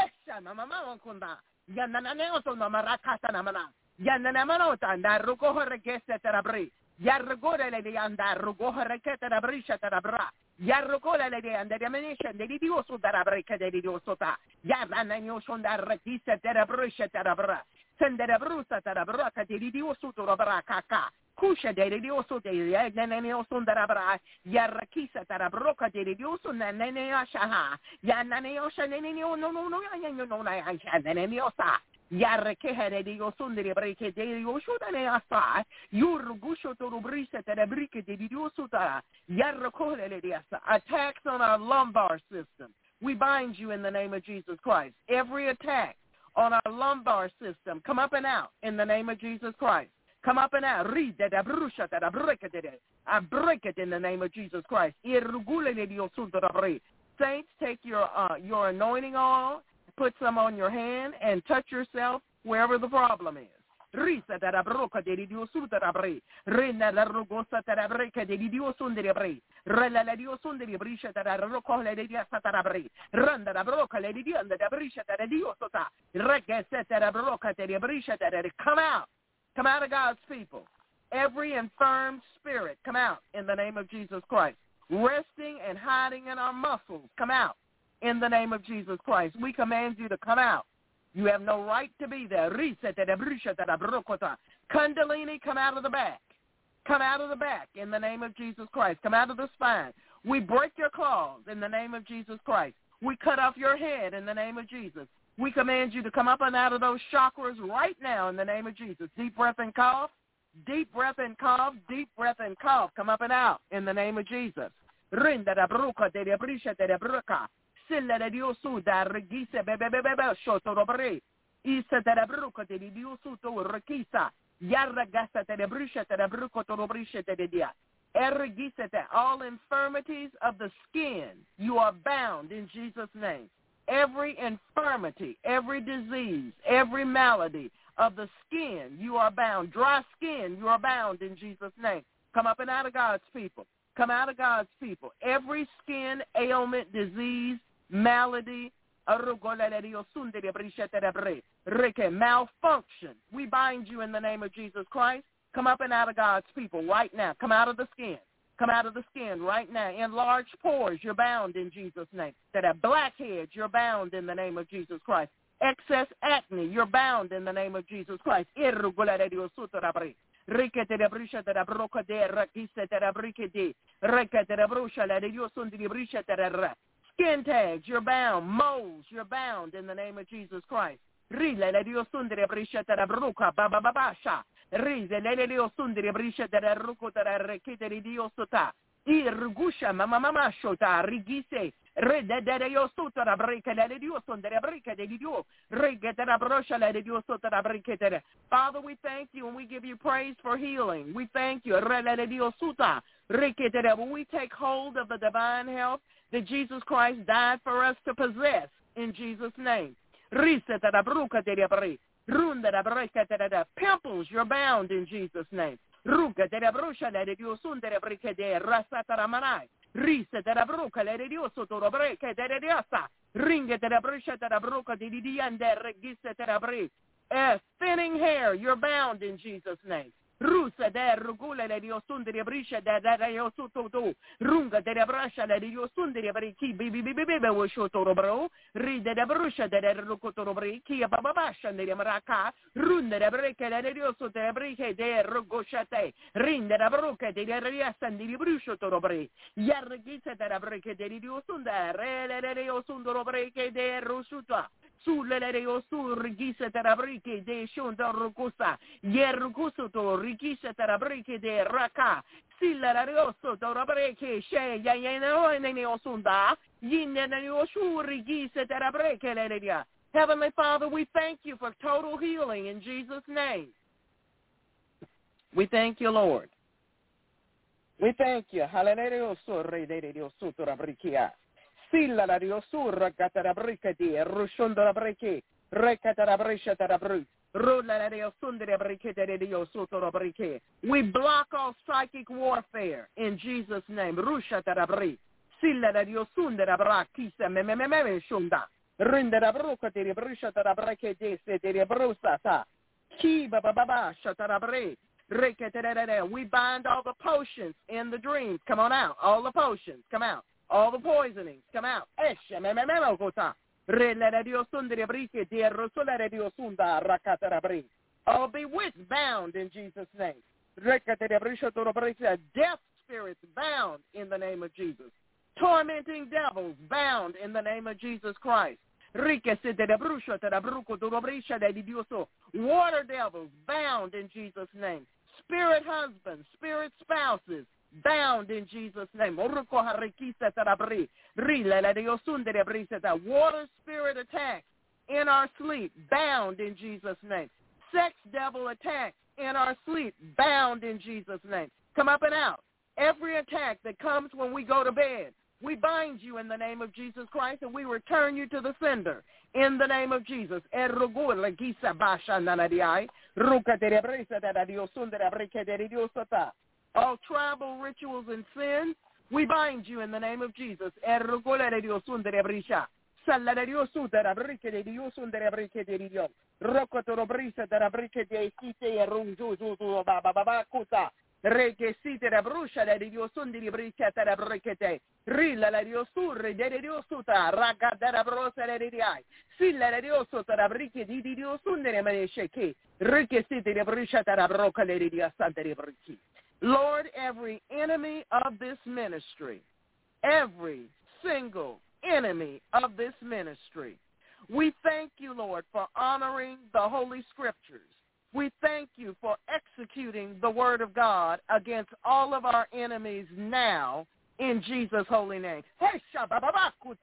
Yananamanota and Rugoharageseta Rabri. Yargora lady and Rugoharaketa Rabrisha Rabra. Yargola lady and the Domination, the Dioso Darabreka de Diosota. Yaranayoshon Darakisa Terabrisha Terabra. Senderabrusa Terabraka de Dioso Rabraka. Kusha de Dioso de Yananayoson Darabra. Yarakisa Terabroka de Dioso Naneashaha. Yananayosha Nenio no no no no no Yananiosa. Yarrekehere di osundere breke de yoshudane asa yurgusho to rubrisa te brike de diosuta yarrekole de asa. Attacks on our lumbar system, we bind you in the name of Jesus Christ. Every attack on our lumbar system, come up and out in the name of Jesus Christ. Come up and out. Read that abrusha that abreke de. I break it in the name of Jesus Christ. Irugule de diosudra. Saints, take your uh, your anointing oil. Put some on your hand and touch yourself wherever the problem is. Risa da broca de Dio Sudarabre, Rena la Rogosa Tarabreka de Dio Sundere, Rella la Dio Sundere Brisha da Rocola de Satarabre, Randa da Broca Lady and the Brisha da Dio Sota, Regaseta da Broca de Brisha da come out. Come out of God's people. Every infirm spirit, come out in the name of Jesus Christ. Resting and hiding in our muscles, come out. In the name of Jesus Christ, we command you to come out. You have no right to be there. Kundalini, come out of the back. Come out of the back in the name of Jesus Christ. Come out of the spine. We break your claws in the name of Jesus Christ. We cut off your head in the name of Jesus. We command you to come up and out of those chakras right now in the name of Jesus. Deep breath and cough. Deep breath and cough. Deep breath and cough. Come up and out in the name of Jesus. Silla de Dio su da regisa bebe bebe shoto robre. Isa de la bruca de Dio su to regisa. Yarra gasta de brusha de bruco to robrisha de dia. All infirmities of the skin, you are bound in Jesus' name. Every infirmity, every disease, every malady of the skin, you are bound. Dry skin, you are bound in Jesus' name. Come up and out of God's people. Come out of God's people. Every skin ailment, disease, malady, malfunction, we bind you in the name of Jesus Christ. Come up and out of God's people right now. Come out of the skin. Come out of the skin right now. Enlarged pores, you're bound in Jesus' name. That are blackheads, you're bound in the name of Jesus Christ. Excess acne, you're bound in the name of Jesus Christ. Skin tags, you're bound. Moles, you're bound in the name of Jesus Christ. Rise lele dio sundere brisha della ruco della rekete di dio sota. Irgusha mama mama shota rigise re de de dio sota la breca la dio sondere breca de dio rege della brosha la dio sota la breca. Father, we thank you and we give you praise for healing. We thank you. Re le dio sota rekete. When we take hold of the divine health that Jesus Christ died for us to possess in Jesus' name. Rise della bruca de bre. Pimples, you're bound in Jesus' name. Ruga de la brucia de Dio sundere breca de rasataramanai. Risa de la bruca le Dio sotto breca de Diosa. Ringa de la brucia de la bruca di Diande regista de la bre. Thinning hair, you're bound in Jesus' name. Rusa de rugula le Dio sundere briscia de Dio sotto tu. Runga de la brascia le Dio sundere brechi bibi bibi bibi wo sotto bro. Ride de brucia de rucotoro brechi baba bascia de maraka. Runde de breca le Dio sotto de breche de rugoshate. Rinde de bruca de riassa di bruscio toro bre. Yargisa de la breca de Dio sundere le Dio sundoro breche de rusuta. Sulle le su rigisa terabriche de shonda rukusa yerukuso to rigisa terabriche de raka silla la rosso to rabriche she ya ya no ne osunda yinne ne osu rigisa terabriche le dia. Heavenly Father, we thank you for total healing in Jesus' name. We thank you, Lord. We thank you. Hallelujah. So re de Dios to rabriche. Silla la riosurra catarabrica di rusciondora breche, recatarabrica tarabru, rulla la riosundere brichete di Dio sotto la briche. We block all psychic warfare in Jesus' name. Ruscia tarabri, silla la riosundere brachisa me me me me shunda. Rinde la bruca di ribriscia tarabriche di se di ribrusa ta. Ki baba baba shatarabre. We bind all the potions in the dreams. Come on out. All the potions. Come out. All the poisonings, come out. Esce, me me me me gota. Re la Dio sundere briche di rosolare Dio sunda rakata bri. All bewitched, bound in Jesus' name. Rekate de brisha to bricha. Death spirits bound in the name of Jesus. Tormenting devils bound in the name of Jesus Christ. Rike se de brusha te bruco to brisha de Dio so. Water devils bound in Jesus' name. Spirit husbands, spirit spouses, bound in Jesus' name. Water spirit attacks in our sleep, bound in Jesus' name. Sex devil attacks in our sleep, bound in Jesus' name. Come up and out. Every attack that comes when we go to bed, we bind you in the name of Jesus Christ and we return you to the sender in the name of Jesus. All tribal rituals and sins, we bind you in the name of Jesus. Reke site la bruscia la dio sundi di bricata la bricate. Rilla la dio surre de dio suta raga da brosa la diai. Silla la dio sota la bricche di dio sunde ne manesce che. Reke site la bricata la broca le dia santa di bricchi. Lord, every enemy of this ministry, every single enemy of this ministry, we thank you, Lord, for honoring the Holy Scriptures. We thank you for executing the word of God against all of our enemies now in Jesus' holy name.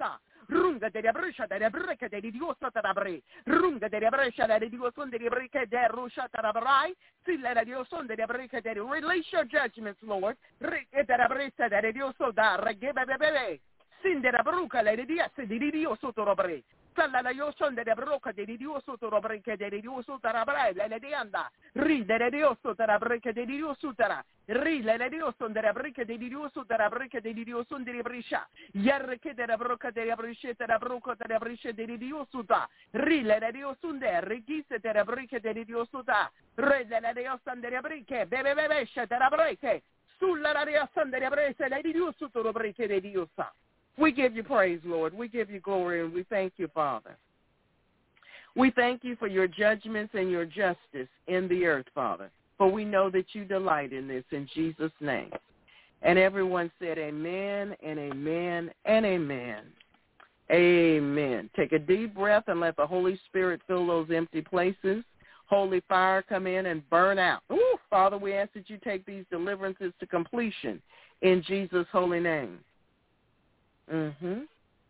Runga de Brescia de Breca de Dio Sotarabre. Runga de Brescia de Dio Son de Breca de Rusha Tarabrai. Silla de Dio Son de Breca de release your judgments, Lord. Reke de Brescia de Dio Soda, Regebe Bebe. Sindera Bruca le Dia se di Dio Sotarabre. Salla la Dio Son de Broca de Dio Sotarabre de Dio Sotarabre, la Leanda. Ridere Dio Sotarabre de Dio Sutara. Rila le Dio Son de Breca de Dio Sotarabre de Dio Son de Brescia. Yarreke de Broca de Brescia de Broca de Brescia de Dio Suta. Rila le Dio Sunde, Rigise de Breca de Dio Suta. Rila le Dio Son de Breca, Bebe Bebescia de Breca. Sulla la Dio Son de Brescia de Dio Sotarabre de Dio Sa. We give you praise, Lord. We give you glory, and we thank you, Father. We thank you for your judgments and your justice in the earth, Father, for we know that you delight in this in Jesus' name. And everyone said amen and amen and amen. Amen. Take a deep breath and let the Holy Spirit fill those empty places. Holy fire come in and burn out. Ooh, Father, we ask that you take these deliverances to completion in Jesus' holy name. Mm-hmm.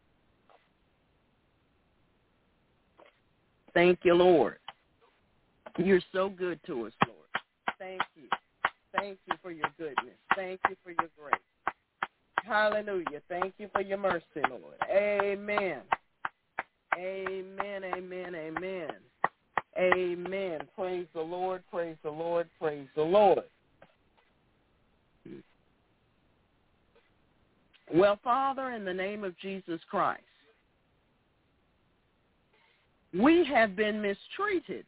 Thank you, Lord. You're so good to us, Lord. Thank you. Thank you for your goodness. Thank you for your grace. Hallelujah. Thank you for your mercy, Lord. Amen. Amen, amen, amen. Amen. Praise the Lord, praise the Lord, praise the Lord. Well, Father, in the name of Jesus Christ, we have been mistreated.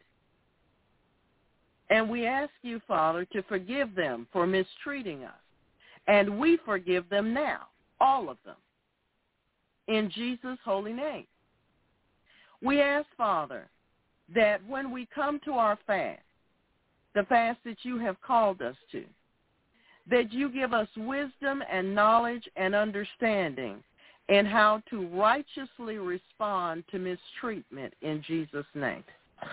And we ask you, Father, to forgive them for mistreating us. And we forgive them now, all of them, in Jesus' holy name. We ask, Father, that when we come to our fast, the fast that you have called us to, that you give us wisdom and knowledge and understanding in how to righteously respond to mistreatment in Jesus' name.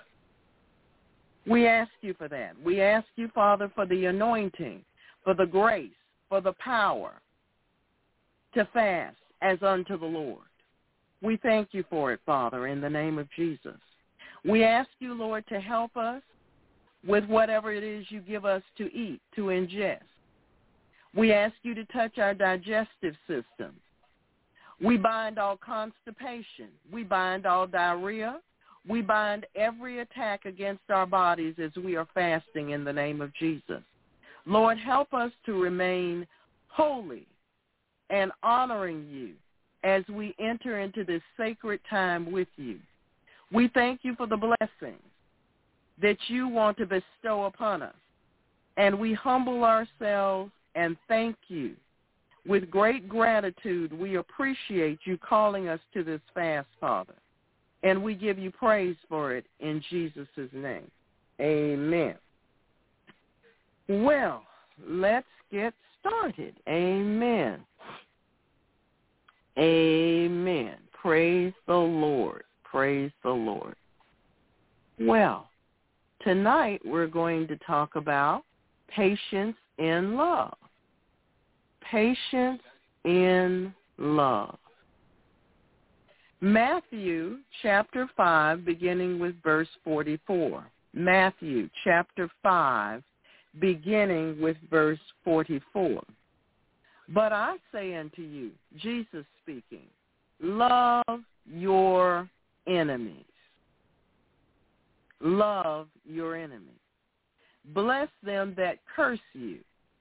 We ask you for that. We ask you, Father, for the anointing, for the grace, for the power to fast as unto the Lord. We thank you for it, Father, in the name of Jesus. We ask you, Lord, to help us with whatever it is you give us to eat, to ingest. We ask you to touch our digestive system. We bind all constipation. We bind all diarrhea. We bind every attack against our bodies as we are fasting in the name of Jesus. Lord, help us to remain holy and honoring you as we enter into this sacred time with you. We thank you for the blessings that you want to bestow upon us, and we humble ourselves and thank you. With great gratitude, we appreciate you calling us to this fast, Father, and we give you praise for it in Jesus' name. Amen. Well, let's get started. Amen. Amen. Praise the Lord. Praise the Lord. Well, tonight we're going to talk about patience in love. Patience in love. Matthew chapter five, beginning with verse forty-four. Matthew chapter five, beginning with verse forty-four. But I say unto you, Jesus speaking, love your enemies. Love your enemies. Bless them that curse you.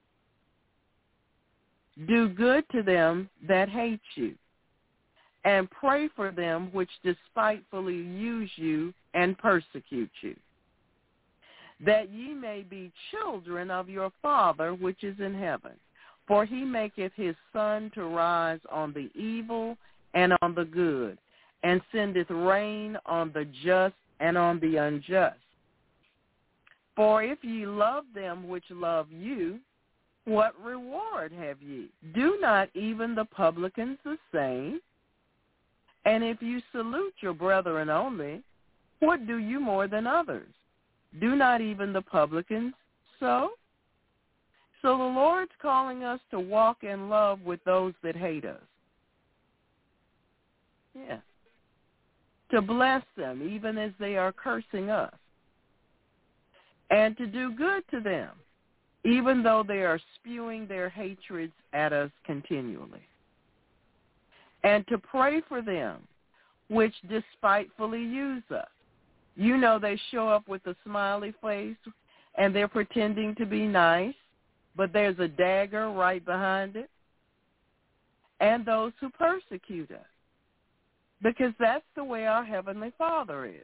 Do good to them that hate you, and pray for them which despitefully use you and persecute you, that ye may be children of your Father which is in heaven. For he maketh his sun to rise on the evil and on the good, and sendeth rain on the just and on the unjust. For if ye love them which love you, what reward have ye? Do not even the publicans the same? And if you salute your brethren only, what do you more than others? Do not even the publicans so? So the Lord's calling us to walk in love with those that hate us. Yeah. To bless them even as they are cursing us. And to do good to them, even though they are spewing their hatreds at us continually. And to pray for them, which despitefully use us. You know, they show up with a smiley face, and they're pretending to be nice, but there's a dagger right behind it. And those who persecute us. Because that's the way our Heavenly Father is.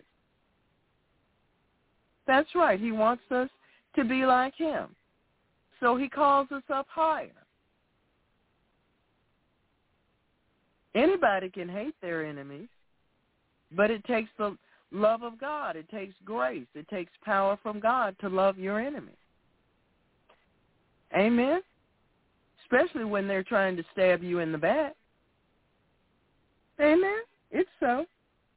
That's right. He wants us to be like him. So he calls us up higher. Anybody can hate their enemies, but it takes the love of God. It takes grace. It takes power from God to love your enemy. Amen? Especially when they're trying to stab you in the back. Amen? It's so.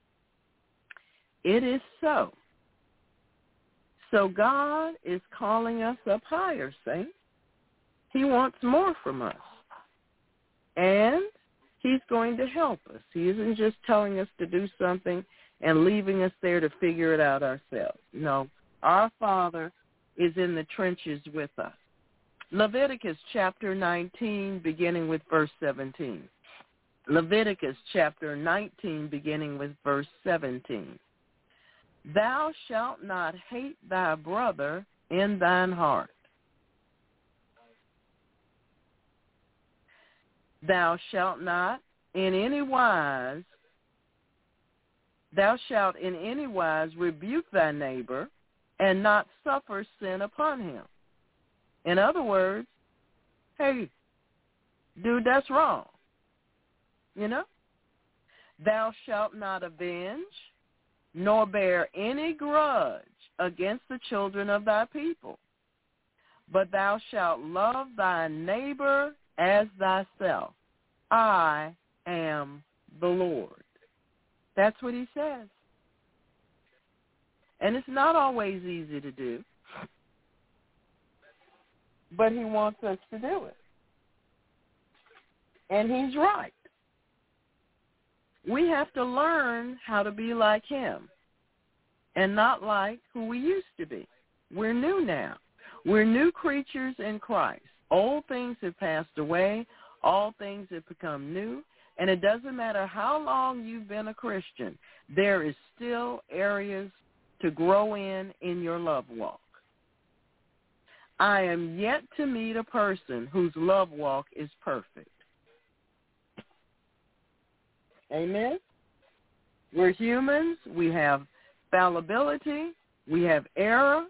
It is so. So God is calling us up higher, saints. He wants more from us. And he's going to help us. He isn't just telling us to do something and leaving us there to figure it out ourselves. No, our Father is in the trenches with us. Leviticus chapter nineteen, beginning with verse seventeen. Leviticus chapter nineteen, beginning with verse seventeen. Thou shalt not hate thy brother in thine heart. Thou shalt not in any wise, thou shalt in any wise rebuke thy neighbor and not suffer sin upon him. In other words, hey, dude, that's wrong. You know? Thou shalt not avenge, nor bear any grudge against the children of thy people. But thou shalt love thy neighbor as thyself. I am the Lord. That's what he says. And it's not always easy to do, but he wants us to do it. And he's right. We have to learn how to be like him and not like who we used to be. We're new now. We're new creatures in Christ. Old things have passed away. All things have become new. And it doesn't matter how long you've been a Christian, there is still areas to grow in in your love walk. I am yet to meet a person whose love walk is perfect. Amen? We're humans. We have fallibility. We have error.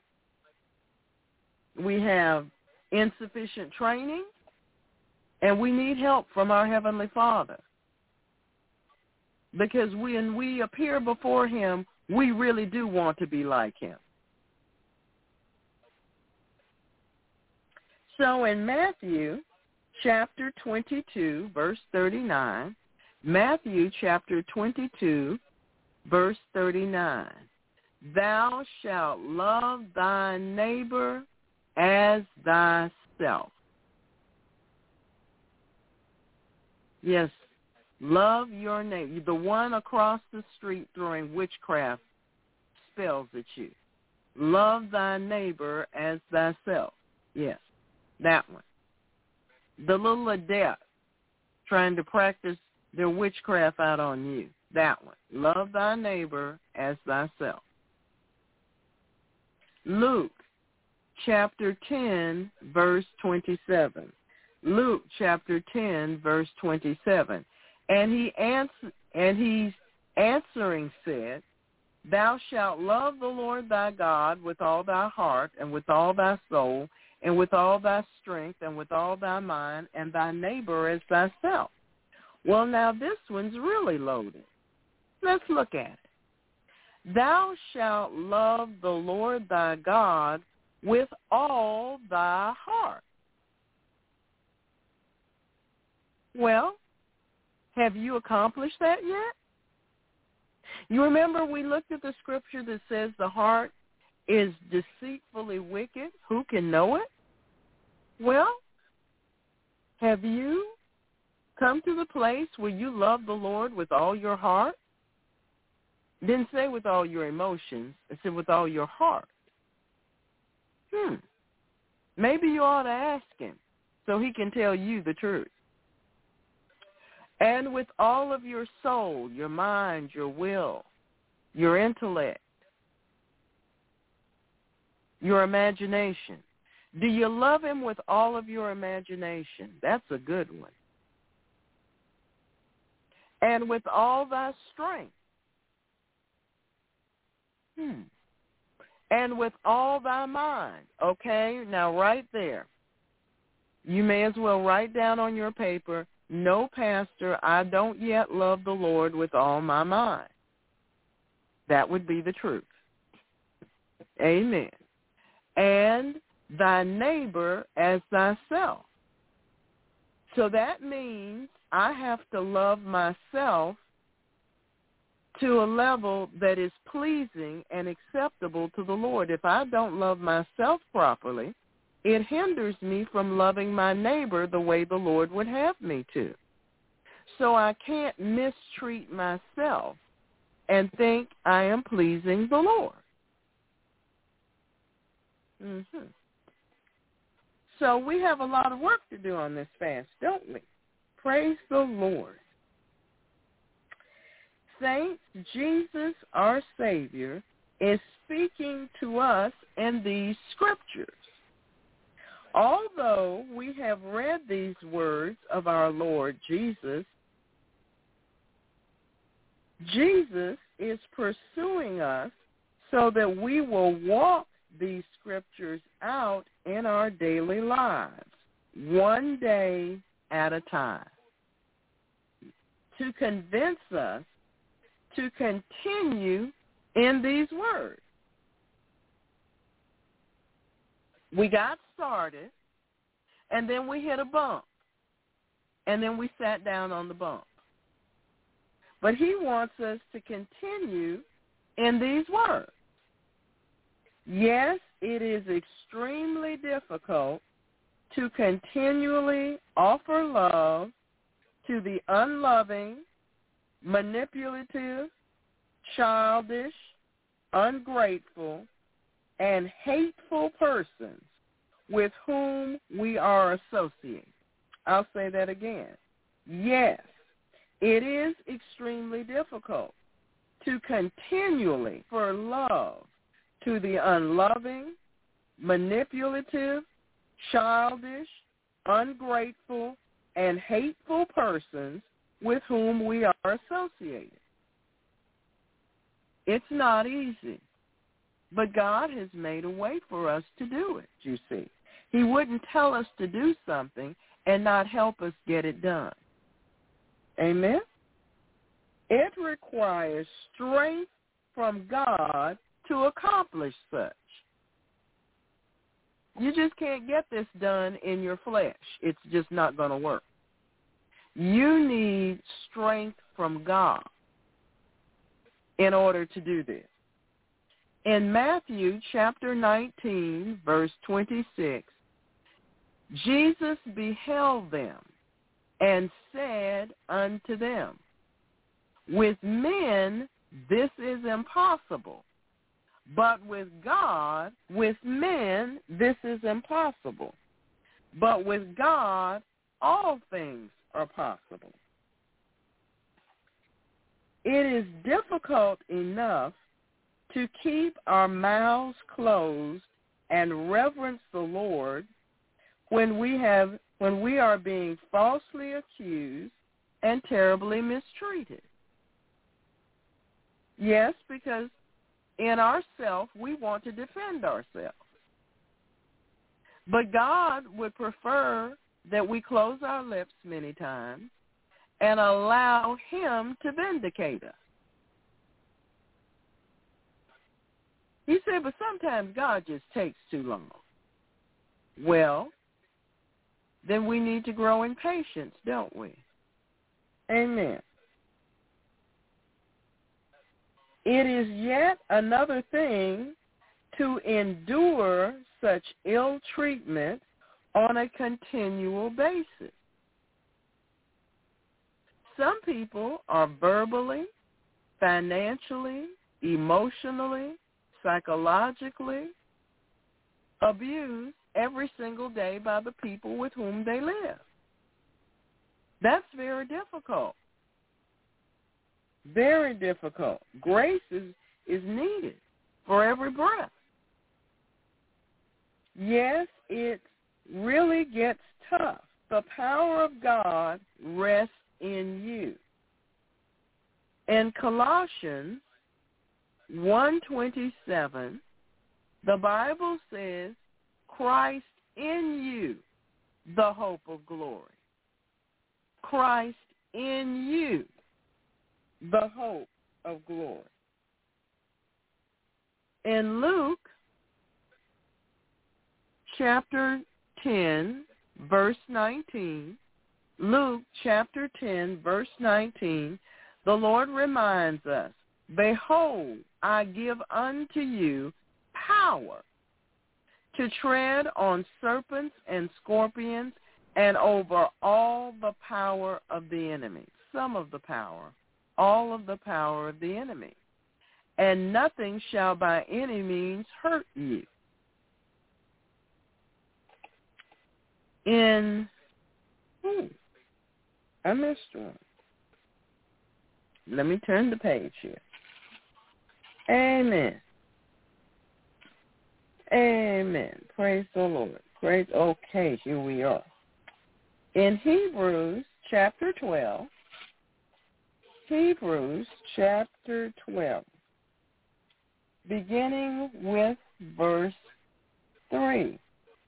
We have insufficient training. And we need help from our Heavenly Father. Because when we appear before him, we really do want to be like him. So in Matthew chapter twenty-two, verse thirty-nine, Matthew chapter twenty-two, verse thirty-nine, thou shalt love thy neighbor as thyself. Yes, love your neighbor. The one across the street throwing witchcraft spells at you. Love thy neighbor as thyself. Yes, that one. The little adept trying to practice their witchcraft out on you. That one. Love thy neighbor as thyself. Luke chapter ten, verse twenty-seven. Luke chapter ten, verse twenty-seven. And he answer, and he answering said, thou shalt love the Lord thy God with all thy heart and with all thy soul and with all thy strength and with all thy mind, and thy neighbor as thyself. Well, now this one's really loaded. Let's look at it. Thou shalt love the Lord thy God with all thy heart. Well, have you accomplished that yet? You remember we looked at the scripture that says the heart is deceitfully wicked. Who can know it? Well, have you come to the place where you love the Lord with all your heart? Didn't say with all your emotions. It said with all your heart. Hmm. Maybe you ought to ask him so he can tell you the truth. And with all of your soul, your mind, your will, your intellect, your imagination. Do you love him with all of your imagination? That's a good one. And with all thy strength. Hmm. And with all thy mind. Okay, now right there. You may as well write down on your paper, no, Pastor, I don't yet love the Lord with all my mind. That would be the truth. Amen. And thy neighbor as thyself. So that means I have to love myself to a level that is pleasing and acceptable to the Lord. If I don't love myself properly, it hinders me from loving my neighbor the way the Lord would have me to. So I can't mistreat myself and think I am pleasing the Lord. Mm-hmm. So we have a lot of work to do on this fast, don't we? Praise the Lord. Saints, Jesus, our Savior, is speaking to us in these scriptures. Although we have read these words of our Lord Jesus, Jesus is pursuing us so that we will walk these scriptures out in our daily lives, one day at a time, to convince us to continue in these words. We got started, and then we hit a bump, and then we sat down on the bump. But he wants us to continue in these words. Yes, it is extremely difficult to continually offer love to the unloving, manipulative, childish, ungrateful, and hateful persons with whom we are associating. I'll say that again. Yes, it is extremely difficult to continually offer love to the unloving, manipulative, childish, ungrateful, and hateful persons with whom we are associated. It's not easy, but God has made a way for us to do it, you see. He wouldn't tell us to do something and not help us get it done. Amen? It requires strength from God to accomplish such. You just can't get this done in your flesh. It's just not going to work. You need strength from God in order to do this. In Matthew chapter nineteen, verse twenty-six, Jesus beheld them and said unto them, with men this is impossible, but with God, with men this is impossible, but with God all things are possible. It is difficult enough to keep our mouths closed and reverence the Lord when we have when we are being falsely accused and terribly mistreated. Yes, because in ourselves we want to defend ourselves. But God would prefer that we close our lips many times and allow him to vindicate us. He said, but sometimes God just takes too long. Well, then we need to grow in patience, don't we? Amen. It is yet another thing to endure such ill treatment on a continual basis. some people are verbally, financially, emotionally, psychologically abused every single day by the people with whom they live. That's very difficult. Very difficult. Grace is, is needed for every breath. Yes, it really gets tough. The power of God rests in you. In Colossians one twenty-seven, the Bible says, Christ in you, the hope of glory. Christ in you, the hope of glory. In Luke chapter ten, verse nineteen, Luke chapter ten, verse nineteen, the Lord reminds us, behold, I give unto you power to tread on serpents and scorpions and over all the power of the enemy. Some of the power, all of the power of the enemy. And nothing shall by any means hurt you. In, hmm, I missed one. Let me turn the page here. Amen. Amen. Praise the Lord. Praise. Okay, here we are. In Hebrews chapter twelve, Hebrews chapter twelve, beginning with verse three.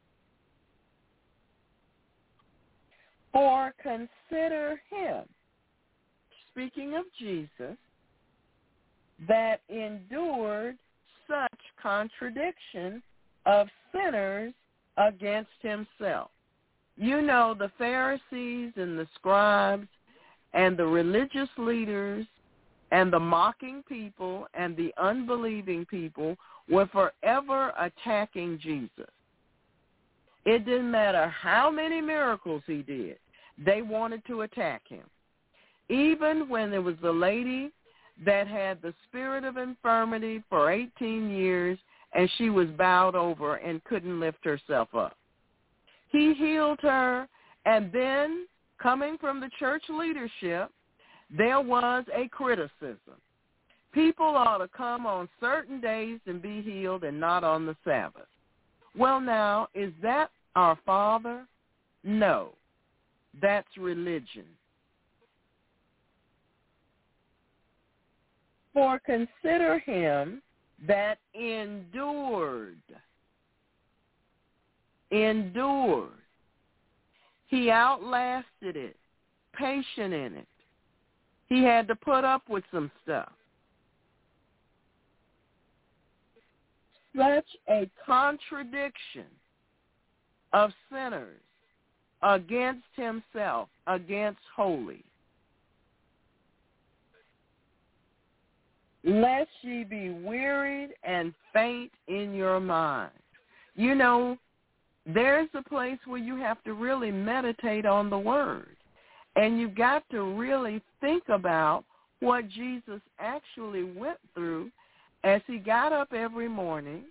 For consider him, speaking of Jesus, that endured such contradiction of sinners against himself. You know, the Pharisees and the scribes and the religious leaders and the mocking people and the unbelieving people were forever attacking Jesus. It didn't matter how many miracles he did. They wanted to attack him. Even when there was a lady that had the spirit of infirmity for eighteen years and she was bowed over and couldn't lift herself up. He healed her, and then, coming from the church leadership, there was a criticism. People ought to come on certain days and be healed and not on the Sabbath. Well, now, is that our Father? No, that's religion. For consider him that endured, endured. He outlasted it, patient in it. He had to put up with some stuff. Such a contradiction of sinners against himself, against holy. Lest ye be wearied and faint in your mind. You know, there's a place where you have to really meditate on the word. And you've got to really think about what Jesus actually went through as he got up every morning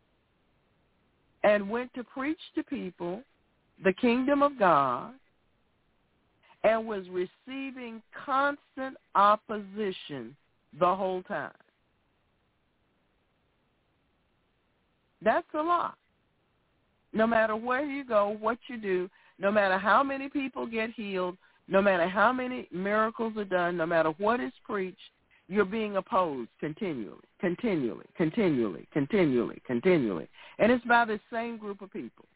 and went to preach to people the kingdom of God and was receiving constant opposition the whole time. That's a lot. No matter where you go, what you do, no matter how many people get healed, no matter how many miracles are done, no matter what is preached, you're being opposed continually, continually, continually, continually, continually. And it's by the same group of people.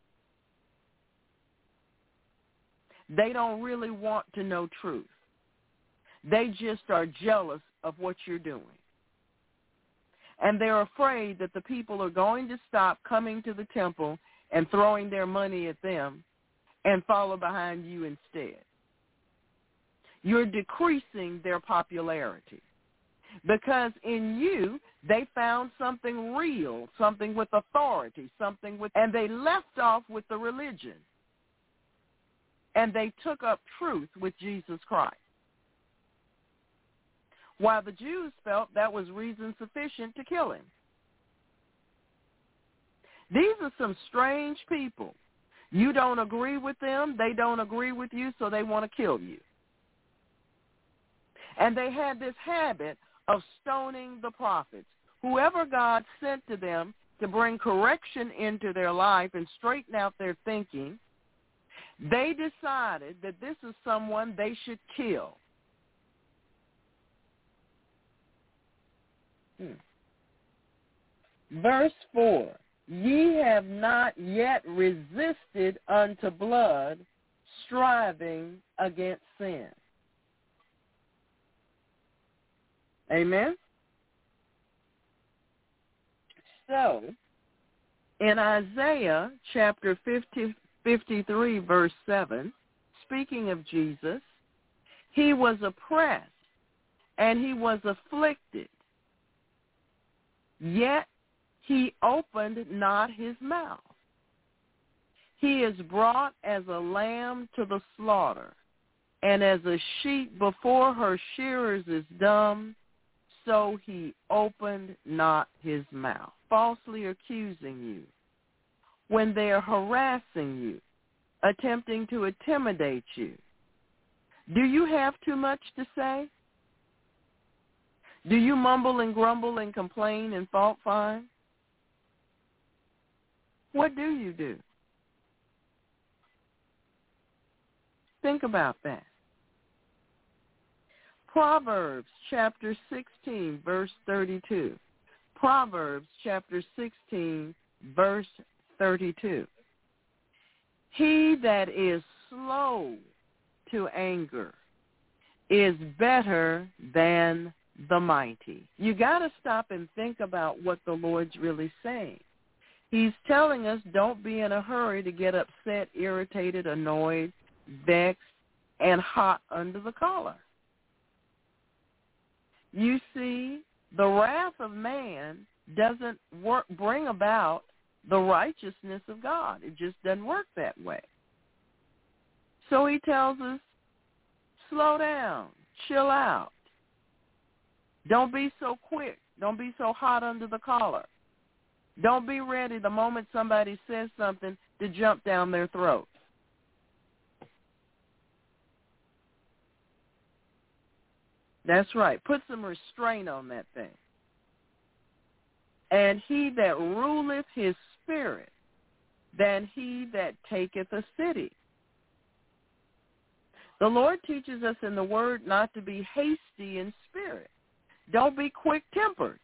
They don't really want to know truth. They just are jealous of what you're doing. And they're afraid that the people are going to stop coming to the temple and throwing their money at them and follow behind you instead. You're decreasing their popularity because in you they found something real, something with authority, something with, and they left off with the religion and they took up truth with Jesus Christ. while the Jews felt that was reason sufficient to kill him. These are some strange people. You don't agree with them, they don't agree with you, so they want to kill you. And they had this habit of stoning the prophets. Whoever God sent to them to bring correction into their life and straighten out their thinking, they decided that this is someone they should kill. Hmm. Verse four, ye have not yet resisted unto blood, striving against sin. Amen? So, in Isaiah chapter fifty, fifty-three, verse seven, speaking of Jesus, he was oppressed and he was afflicted, yet he opened not his mouth. He is brought as a lamb to the slaughter, and as a sheep before her shearers is dumb, so he opened not his mouth. Falsely accusing you, when they are harassing you, attempting to intimidate you. Do you have too much to say? Do you mumble and grumble and complain and fault find? What do you do? Think about that. Proverbs chapter sixteen, verse thirty-two. Proverbs chapter sixteen, verse thirty-two. He that is slow to anger is better than the mighty. You got to stop and think about what the Lord's really saying. He's telling us don't be in a hurry to get upset, irritated, annoyed, vexed, and hot under the collar. You see, the wrath of man doesn't work, bring about the righteousness of God. It just doesn't work that way. So he tells us, slow down, chill out. Don't be so quick. Don't be so hot under the collar. Don't be ready the moment somebody says something to jump down their throat. That's right. Put some restraint on that thing. And he that ruleth his spirit than he that taketh a city. The Lord teaches us in the word not to be hasty in spirit. Don't be quick-tempered.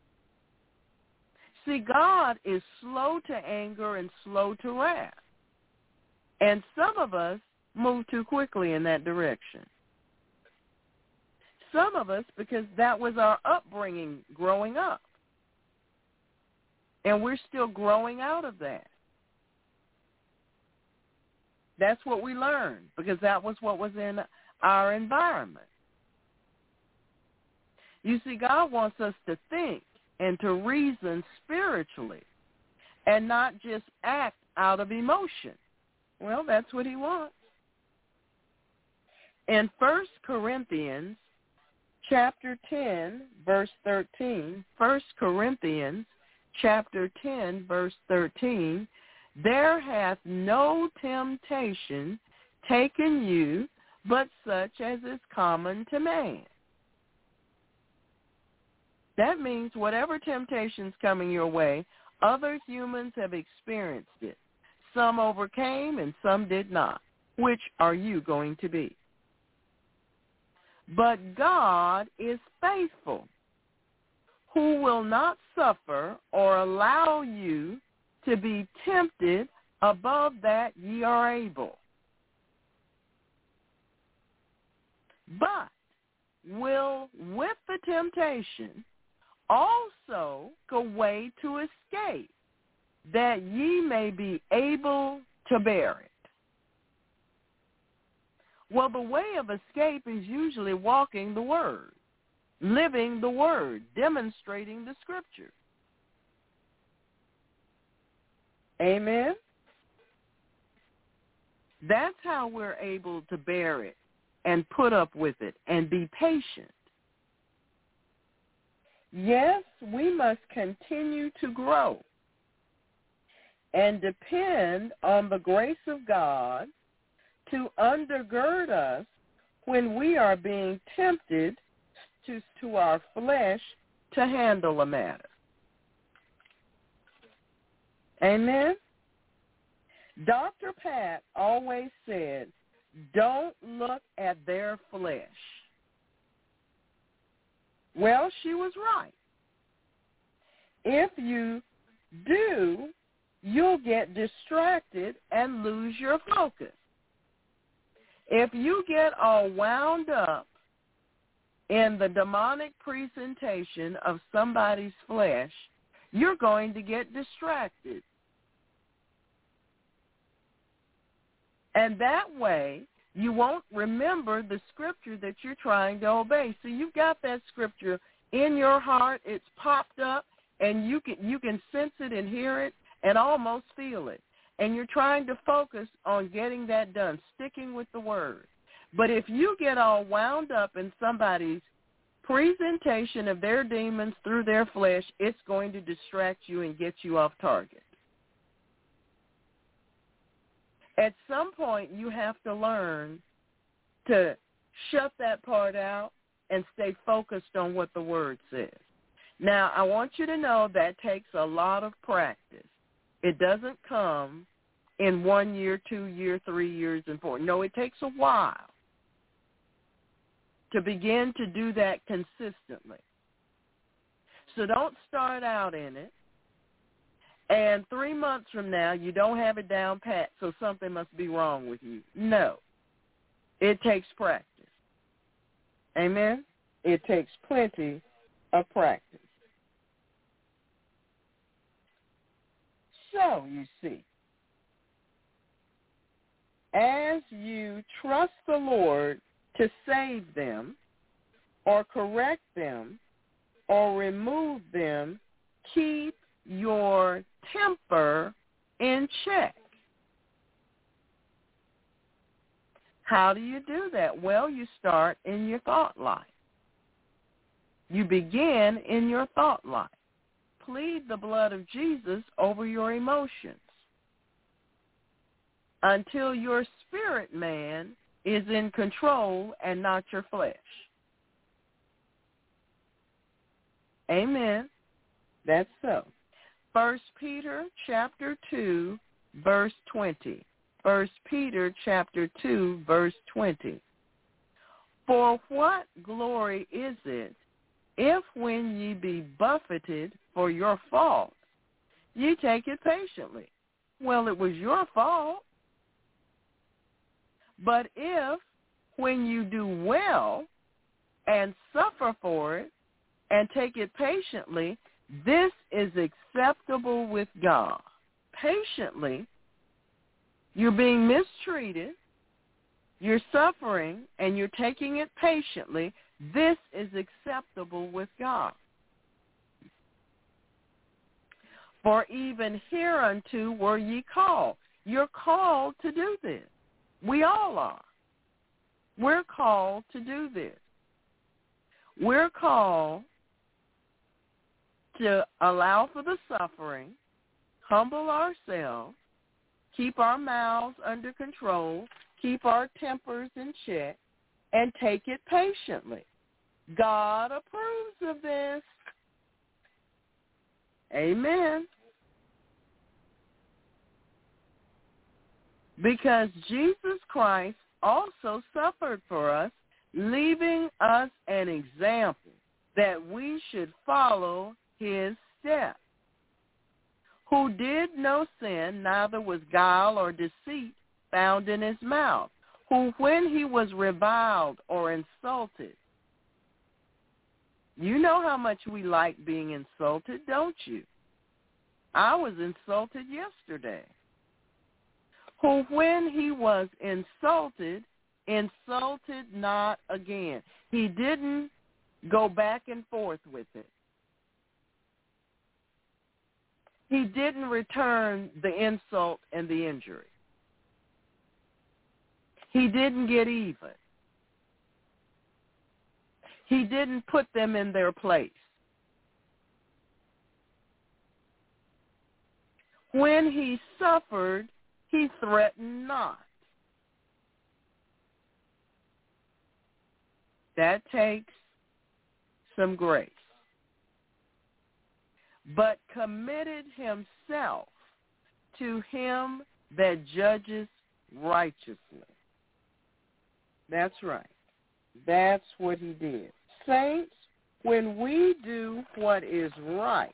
See, God is slow to anger and slow to wrath. And some of us move too quickly in that direction. Some of us, because that was our upbringing growing up. And we're still growing out of that. That's what we learned, because that was what was in our environment. You see, God wants us to think and to reason spiritually and not just act out of emotion. Well, that's what he wants. In First Corinthians chapter ten, verse thirteen, First Corinthians chapter ten, verse thirteen, there hath no temptation taken you but such as is common to man. That means whatever temptation's coming your way, other humans have experienced it. Some overcame and some did not. Which are you going to be? But God is faithful, who will not suffer or allow you to be tempted above that ye are able, but will with the temptation also go way to escape, that ye may be able to bear it. Well, the way of escape is usually walking the Word, living the Word, demonstrating the Scripture. Amen? That's how we're able to bear it and put up with it and be patient. Yes, we must continue to grow and depend on the grace of God to undergird us when we are being tempted to, to our flesh to handle a matter. Amen? Doctor Pat always said, don't look at their flesh. Well, she was right. If you do, you'll get distracted and lose your focus. If you get all wound up in the demonic presentation of somebody's flesh, you're going to get distracted. And that way, you won't remember the scripture that you're trying to obey. So you've got that scripture in your heart. It's popped up, and you can you can sense it and hear it and almost feel it. And you're trying to focus on getting that done, sticking with the word. But if you get all wound up in somebody's presentation of their demons through their flesh, it's going to distract you and get you off target. At some point, you have to learn to shut that part out and stay focused on what the word says. Now, I want you to know that takes a lot of practice. It doesn't come in one year, two years, three years, and four. No, it takes a while to begin to do that consistently. So don't start out in it. And three months from now, you don't have it down pat, so something must be wrong with you. No. It takes practice. Amen? It takes plenty of practice. So, you see, as you trust the Lord to save them or correct them or remove them, keep your temper in check. How do you do that? Well, you start in your thought life. You begin in your thought life. Plead the blood of Jesus over your emotions until your spirit man is in control and not your flesh. Amen. That's so. First Peter chapter two, verse twenty. First Peter chapter two, verse twenty. For what glory is it if when ye be buffeted for your fault, ye take it patiently? Well, it was your fault. But if when you do well and suffer for it and take it patiently, this is acceptable with God. Patiently, you're being mistreated, you're suffering, and you're taking it patiently. This is acceptable with God. For even hereunto were ye called. You're called to do this. We all are. We're called to do this. We're called to allow for the suffering, humble ourselves, keep our mouths under control, keep our tempers in check, and take it patiently. God approves of this. Amen. Because Jesus Christ also suffered for us, leaving us an example that we should follow his steps, who did no sin, neither was guile or deceit found in his mouth, who when he was reviled or insulted, you know how much we like being insulted, don't you? I was insulted yesterday. Who when he was insulted, insulted not again. He didn't go back and forth with it. He didn't return the insult and the injury. He didn't get even. He didn't put them in their place. When he suffered, he threatened not. That takes some grace. But committed himself to him that judges righteously. That's right. That's what he did. Saints, when we do what is right,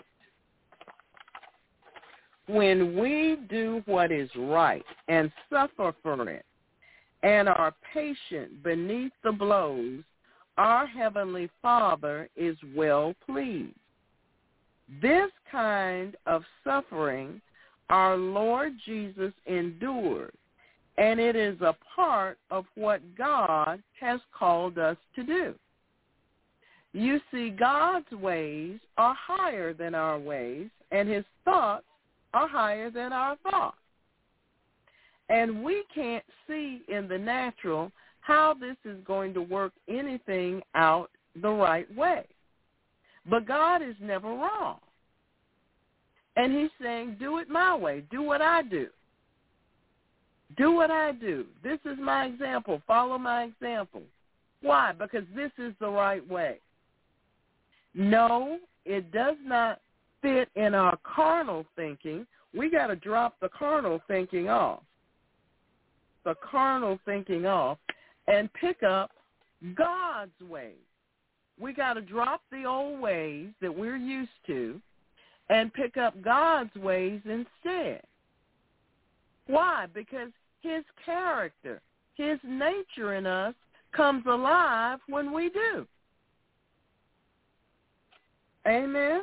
when we do what is right and suffer for it and are patient beneath the blows, our Heavenly Father is well pleased. This kind of suffering our Lord Jesus endured, and it is a part of what God has called us to do. You see, God's ways are higher than our ways, and his thoughts are higher than our thoughts. And we can't see in the natural how this is going to work anything out the right way. But God is never wrong. And he's saying, do it my way. Do what I do. Do what I do. This is my example. Follow my example. Why? Because this is the right way. No, it does not fit in our carnal thinking. We got to drop the carnal thinking off. The carnal thinking off and pick up God's ways. We got to drop the old ways that we're used to and pick up God's ways instead. Why? Because his character, his nature in us comes alive when we do. Amen?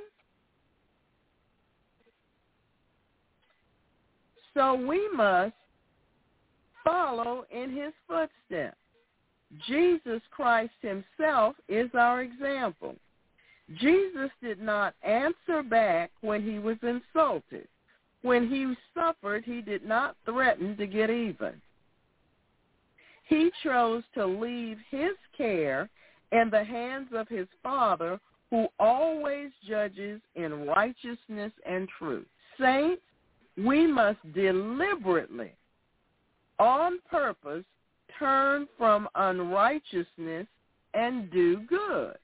So we must follow in his footsteps. Jesus Christ himself is our example. Jesus did not answer back when he was insulted. When he suffered, he did not threaten to get even. He chose to leave his care in the hands of his Father, who always judges in righteousness and truth. Saints, we must deliberately, on purpose, turn from unrighteousness and do good.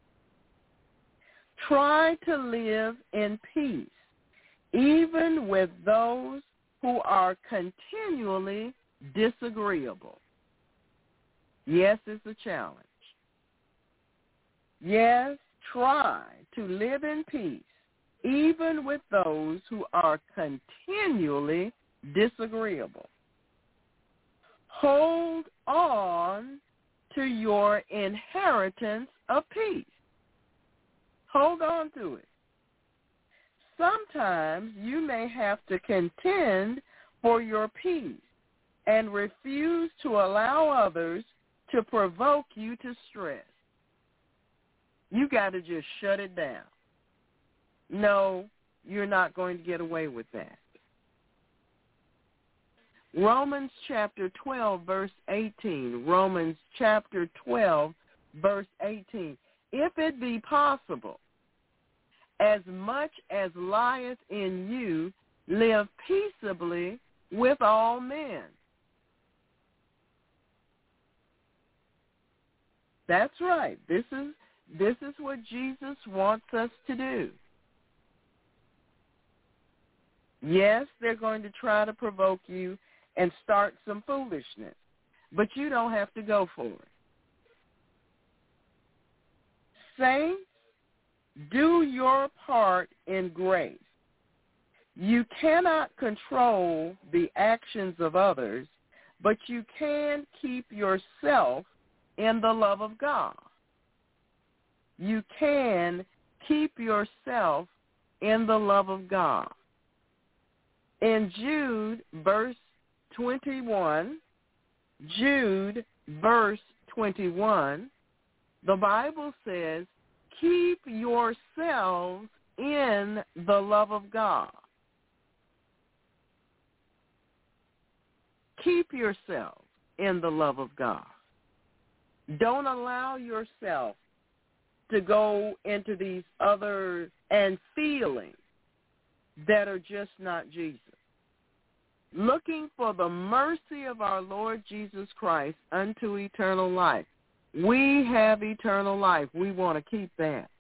Try to live in peace, even with those who are continually disagreeable. Yes, it's a challenge. Yes, try to live in peace, even with those who are continually disagreeable. Hold on to your inheritance of peace. Hold on to it. Sometimes you may have to contend for your peace and refuse to allow others to provoke you to stress. You got to just shut it down. No, you're not going to get away with that. Romans chapter twelve, verse eighteen. Romans chapter twelve, verse eighteen. If it be possible, as much as lieth in you, live peaceably with all men. That's right. This is this is what Jesus wants us to do. Yes, they're going to try to provoke you and start some foolishness, but you don't have to go for it. Saints, do your part in grace. You cannot control the actions of others, but you can keep yourself in the love of God. You can keep yourself in the love of God. In Jude, verse twenty-one, Jude, verse twenty-one, the Bible says, keep yourselves in the love of God. Keep yourselves in the love of God. Don't allow yourself to go into these other and feelings. that are just not Jesus. Looking for the mercy of our Lord Jesus Christ unto eternal life. We have eternal life. We want to keep that.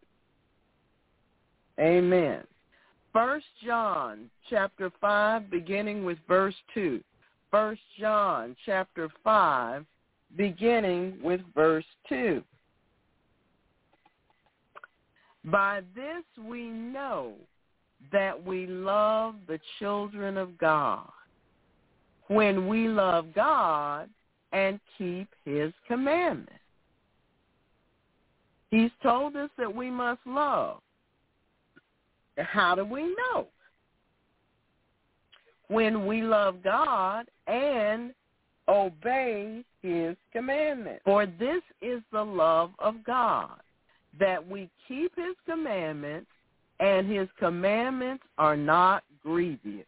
Amen. First John chapter five, beginning with verse two. First John chapter five, beginning with verse two. By this we know that we love the children of God, when we love God and keep his commandments. He's told us that we must love. How do we know? When we love God and obey his commandments. For this is the love of God, that we keep his commandments, and his commandments are not grievous.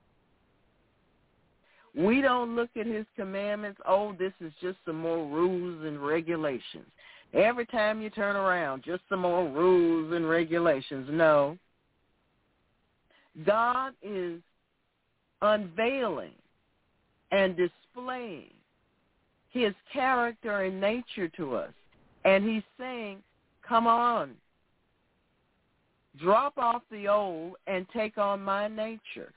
We don't look at his commandments, oh, this is just some more rules and regulations. Every time you turn around, just some more rules and regulations. No. God is unveiling and displaying his character and nature to us. And he's saying, come on, drop off the old and take on my nature.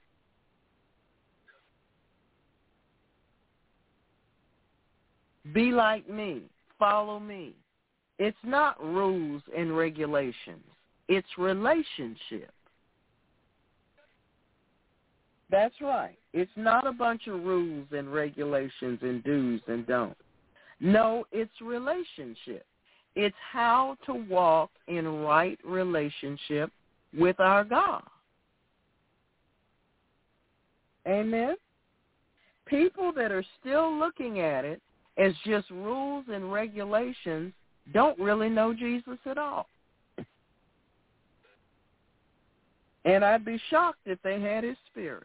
Be like me. Follow me. It's not rules and regulations. It's relationship. That's right. It's not a bunch of rules and regulations and do's and don'ts. No, it's relationship. It's how to walk in right relationship with our God. Amen? People that are still looking at it as just rules and regulations don't really know Jesus at all. And I'd be shocked if they had his spirit.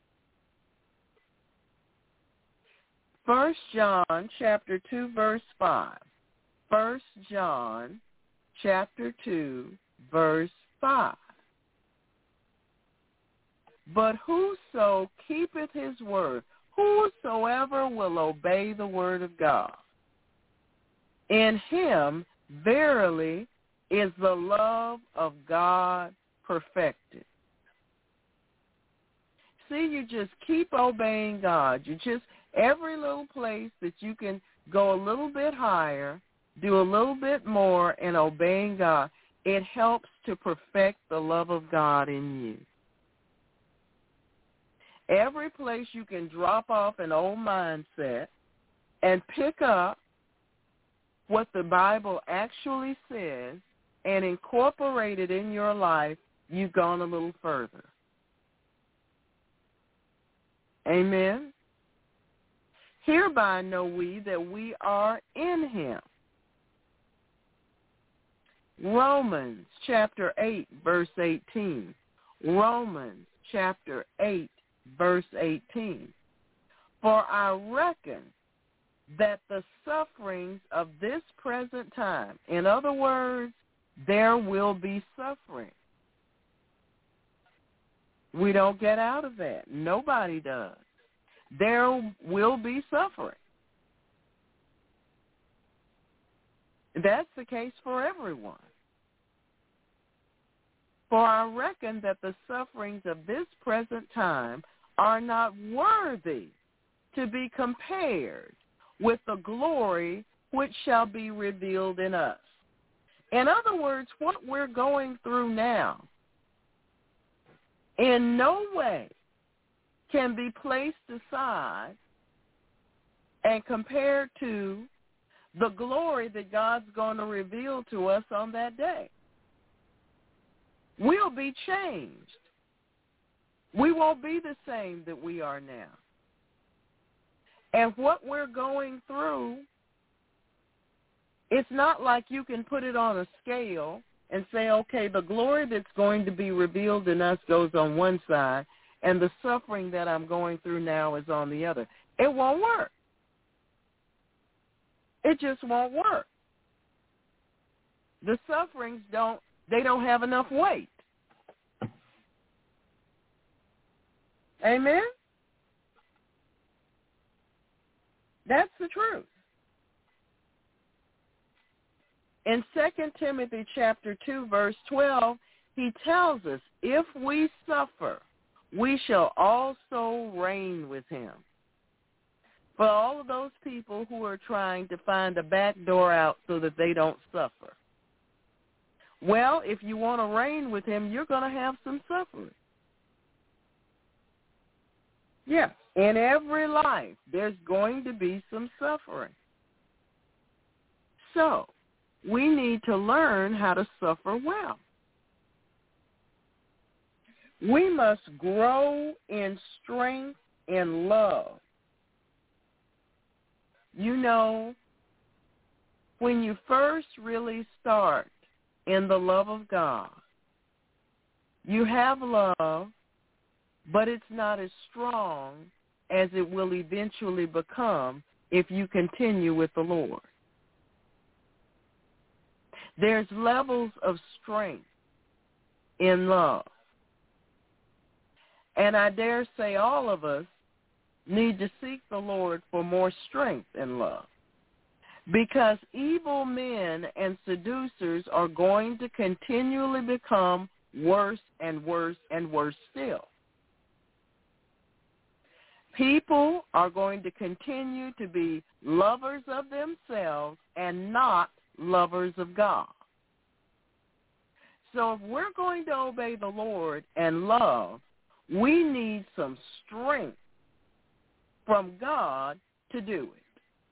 First John chapter two, verse five. First John chapter two, verse five. But whoso keepeth his word, whosoever will obey the word of God, in him verily is the love of God perfected. See, you just keep obeying God. You just, every little place that you can go a little bit higher, do a little bit more in obeying God, it helps to perfect the love of God in you. Every place you can drop off an old mindset and pick up what the Bible actually says and incorporate it in your life, you've gone a little further. Amen? Hereby know we that we are in him. Romans chapter eight, verse eighteen. Romans chapter eight, verse eighteen. For I reckon that the sufferings of this present time, in other words, there will be suffering. We don't get out of that. Nobody does. There will be suffering. That's the case for everyone. For I reckon that the sufferings of this present time are not worthy to be compared with the glory which shall be revealed in us. In other words, what we're going through now in no way can be placed aside and compared to the glory that God's going to reveal to us on that day. We'll be changed. We won't be the same that we are now. And what we're going through, it's not like you can put it on a scale and say, okay, the glory that's going to be revealed in us goes on one side, and the suffering that I'm going through now is on the other. It won't work. It just won't work. The sufferings don't, they don't have enough weight. Amen? That's the truth. In Second Timothy chapter two, verse twelve, he tells us, if we suffer, we shall also reign with him. For all of those people who are trying to find a back door out so that they don't suffer. Well, if you want to reign with him, you're going to have some suffering. Yeah, in every life, there's going to be some suffering. So, we need to learn how to suffer well. We must grow in strength and love. You know, when you first really start in the love of God, you have love, but it's not as strong as it will eventually become if you continue with the Lord. There's levels of strength in love. And I dare say all of us need to seek the Lord for more strength in love. Because evil men and seducers are going to continually become worse and worse and worse still. People are going to continue to be lovers of themselves and not lovers of God. So if we're going to obey the Lord and love, we need some strength from God to do it.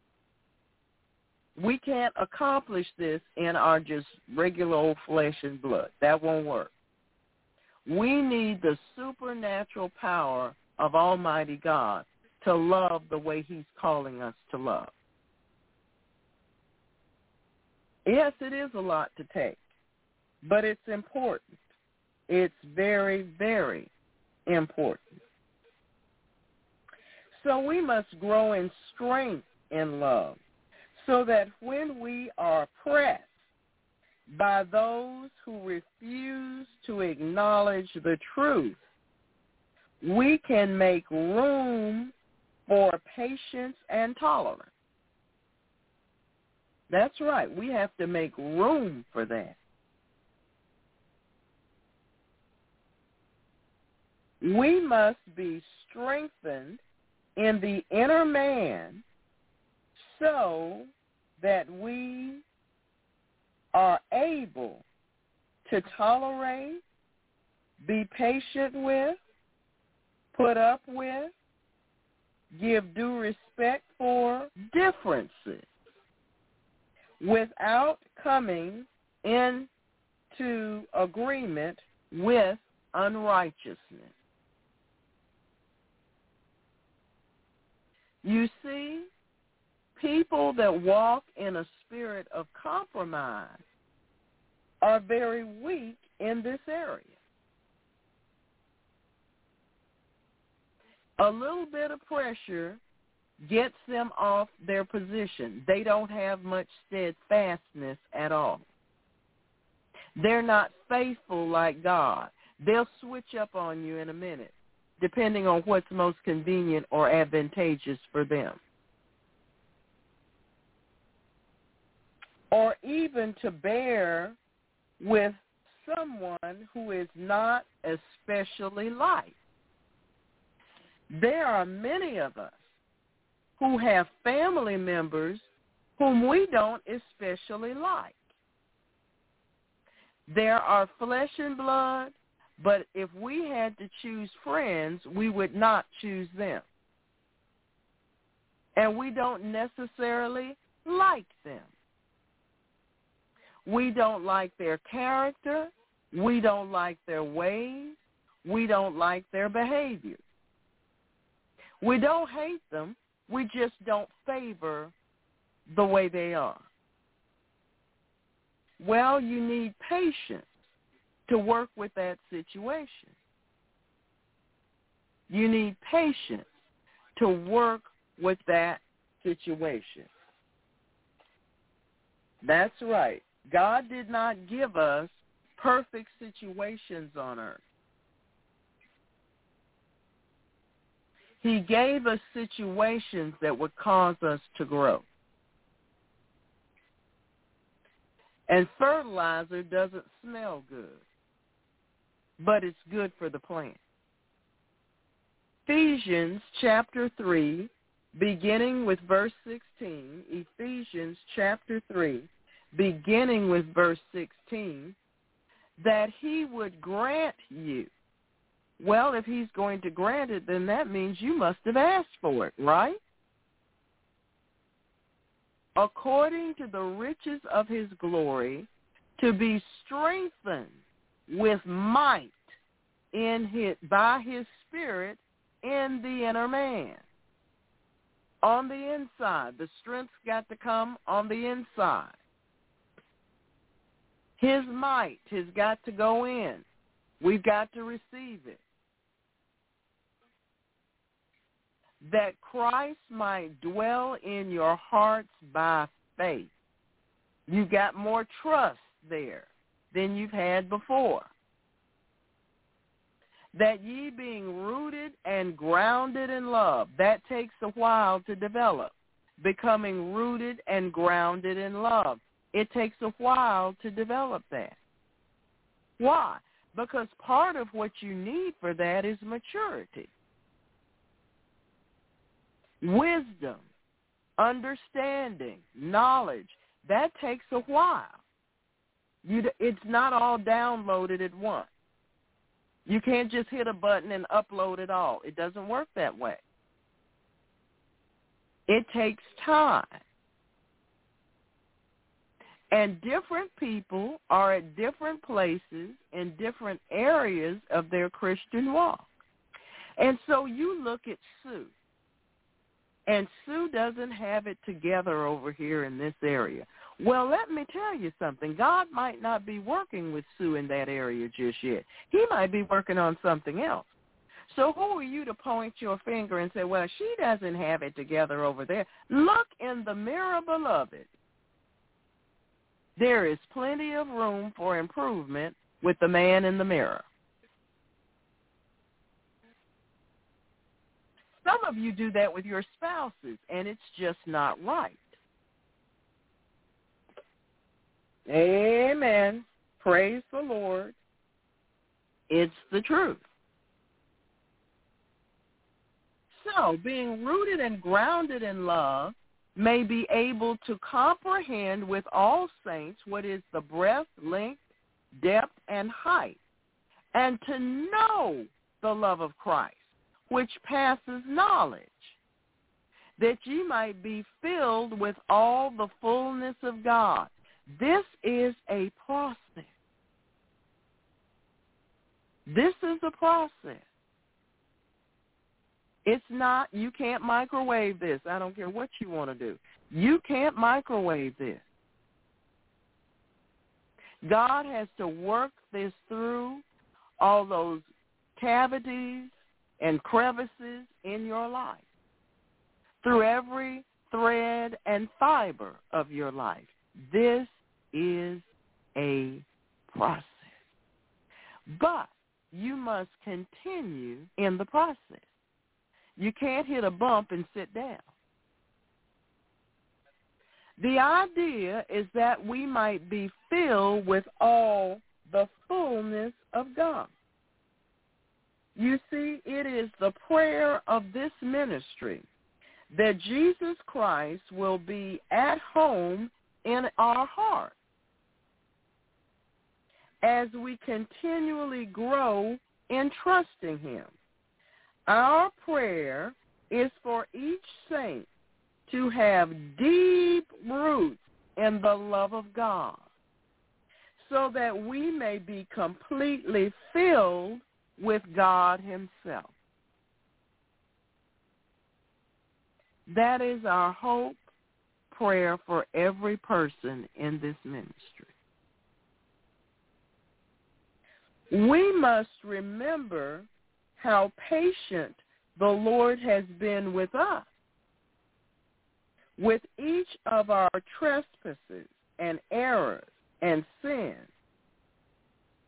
We can't accomplish this in our just regular old flesh and blood. That won't work. We need the supernatural power of Almighty God to love the way he's calling us to love. Yes, it is a lot to take, but it's important. It's very, very important. So we must grow in strength in love so that when we are pressed by those who refuse to acknowledge the truth, we can make room for patience and tolerance. That's right. We have to make room for that. We must be strengthened in the inner man so that we are able to tolerate, be patient with, put up with, give due respect for differences without coming into agreement with unrighteousness. You see, people that walk in a spirit of compromise are very weak in this area. A little bit of pressure gets them off their position. They don't have much steadfastness at all. They're not faithful like God. They'll switch up on you in a minute, depending on what's most convenient or advantageous for them. Or even to bear with someone who is not especially liked. There are many of us who have family members whom we don't especially like. There are flesh and blood, but if we had to choose friends, we would not choose them. And we don't necessarily like them. We don't like their character. We don't like their ways. We don't like their behavior. We don't hate them. We just don't favor the way they are. Well, you need patience to work with that situation. You need patience to work with that situation. That's right. God did not give us perfect situations on earth. He gave us situations that would cause us to grow. And fertilizer doesn't smell good, but it's good for the plant. Ephesians chapter three, beginning with verse sixteen, Ephesians chapter three, beginning with verse sixteen, that he would grant you. Well, if he's going to grant it, then that means you must have asked for it, right? According to the riches of his glory, to be strengthened with might in his, by his Spirit in the inner man. On the inside. The strength's got to come on the inside. His might has got to go in. We've got to receive it. That Christ might dwell in your hearts by faith. You've got more trust there than you've had before. That ye being rooted and grounded in love. That takes a while to develop. Becoming rooted and grounded in love. It takes a while to develop that. Why? Because part of what you need for that is maturity. Wisdom, understanding, knowledge, that takes a while. You, it's not all downloaded at once. You can't just hit a button and upload it all. It doesn't work that way. It takes time. And different people are at different places in different areas of their Christian walk. And so you look at Sue, and Sue doesn't have it together over here in this area. Well, let me tell you something. God might not be working with Sue in that area just yet. He might be working on something else. So who are you to point your finger and say, well, she doesn't have it together over there? Look in the mirror, beloved. There is plenty of room for improvement with the man in the mirror. Some of you do that with your spouses, and it's just not right. Amen. Praise the Lord. It's the truth. So, being rooted and grounded in love may be able to comprehend with all saints what is the breadth, length, depth, and height, and to know the love of Christ, which passes knowledge, that ye might be filled with all the fullness of God. This is a process. This is a process. It's not, you can't microwave this. I don't care what you want to do. You can't microwave this. God has to work this through all those cavities and crevices in your life, through every thread and fiber of your life. This is a process. But you must continue in the process. You can't hit a bump and sit down. The idea is that we might be filled with all the fullness of God. You see, it is the prayer of this ministry that Jesus Christ will be at home in our hearts as we continually grow in trusting him. Our prayer is for each saint to have deep roots in the love of God, so that we may be completely filled with God himself. That is our hope, prayer for every person in this ministry. We must remember how patient the Lord has been with us, with each of our trespasses and errors and sins.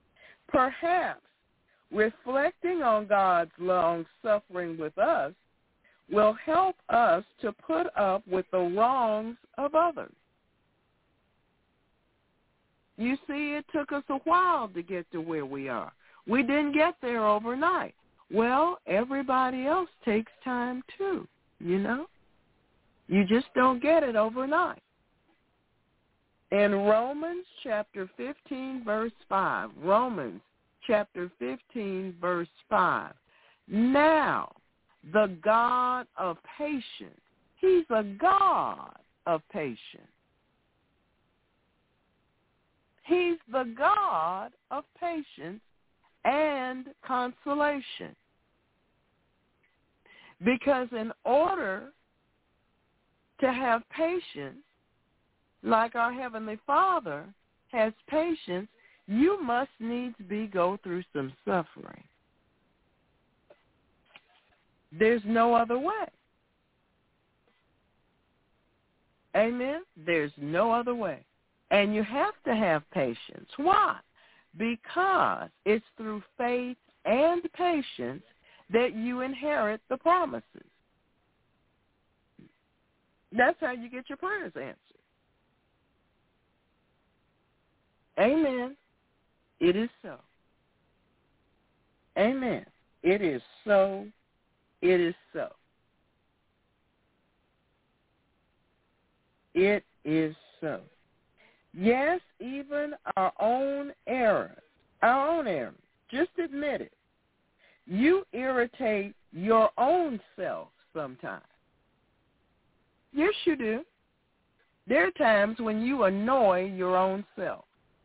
Perhaps reflecting on God's long suffering with us, will help us to put up with the wrongs of others. You see, it took us a while to get to where we are. We didn't get there overnight. Well, everybody else takes time too, you know? You just don't get it overnight. In Romans chapter fifteen, verse five, Romans chapter fifteen, verse five, now the God of patience, he's a God of patience. He's the God of patience and consolation. Because in order to have patience, like our Heavenly Father has patience, you must needs be go through some suffering. There's no other way. Amen? There's no other way. And you have to have patience. Why? Because it's through faith and patience that you inherit the promises. That's how you get your prayers answered. Amen. It is so. Amen. It is so. It is so. It is so. Yes, even our own errors, our own errors, just admit it. You irritate your own self sometimes. Yes, you do. There are times when you annoy your own self.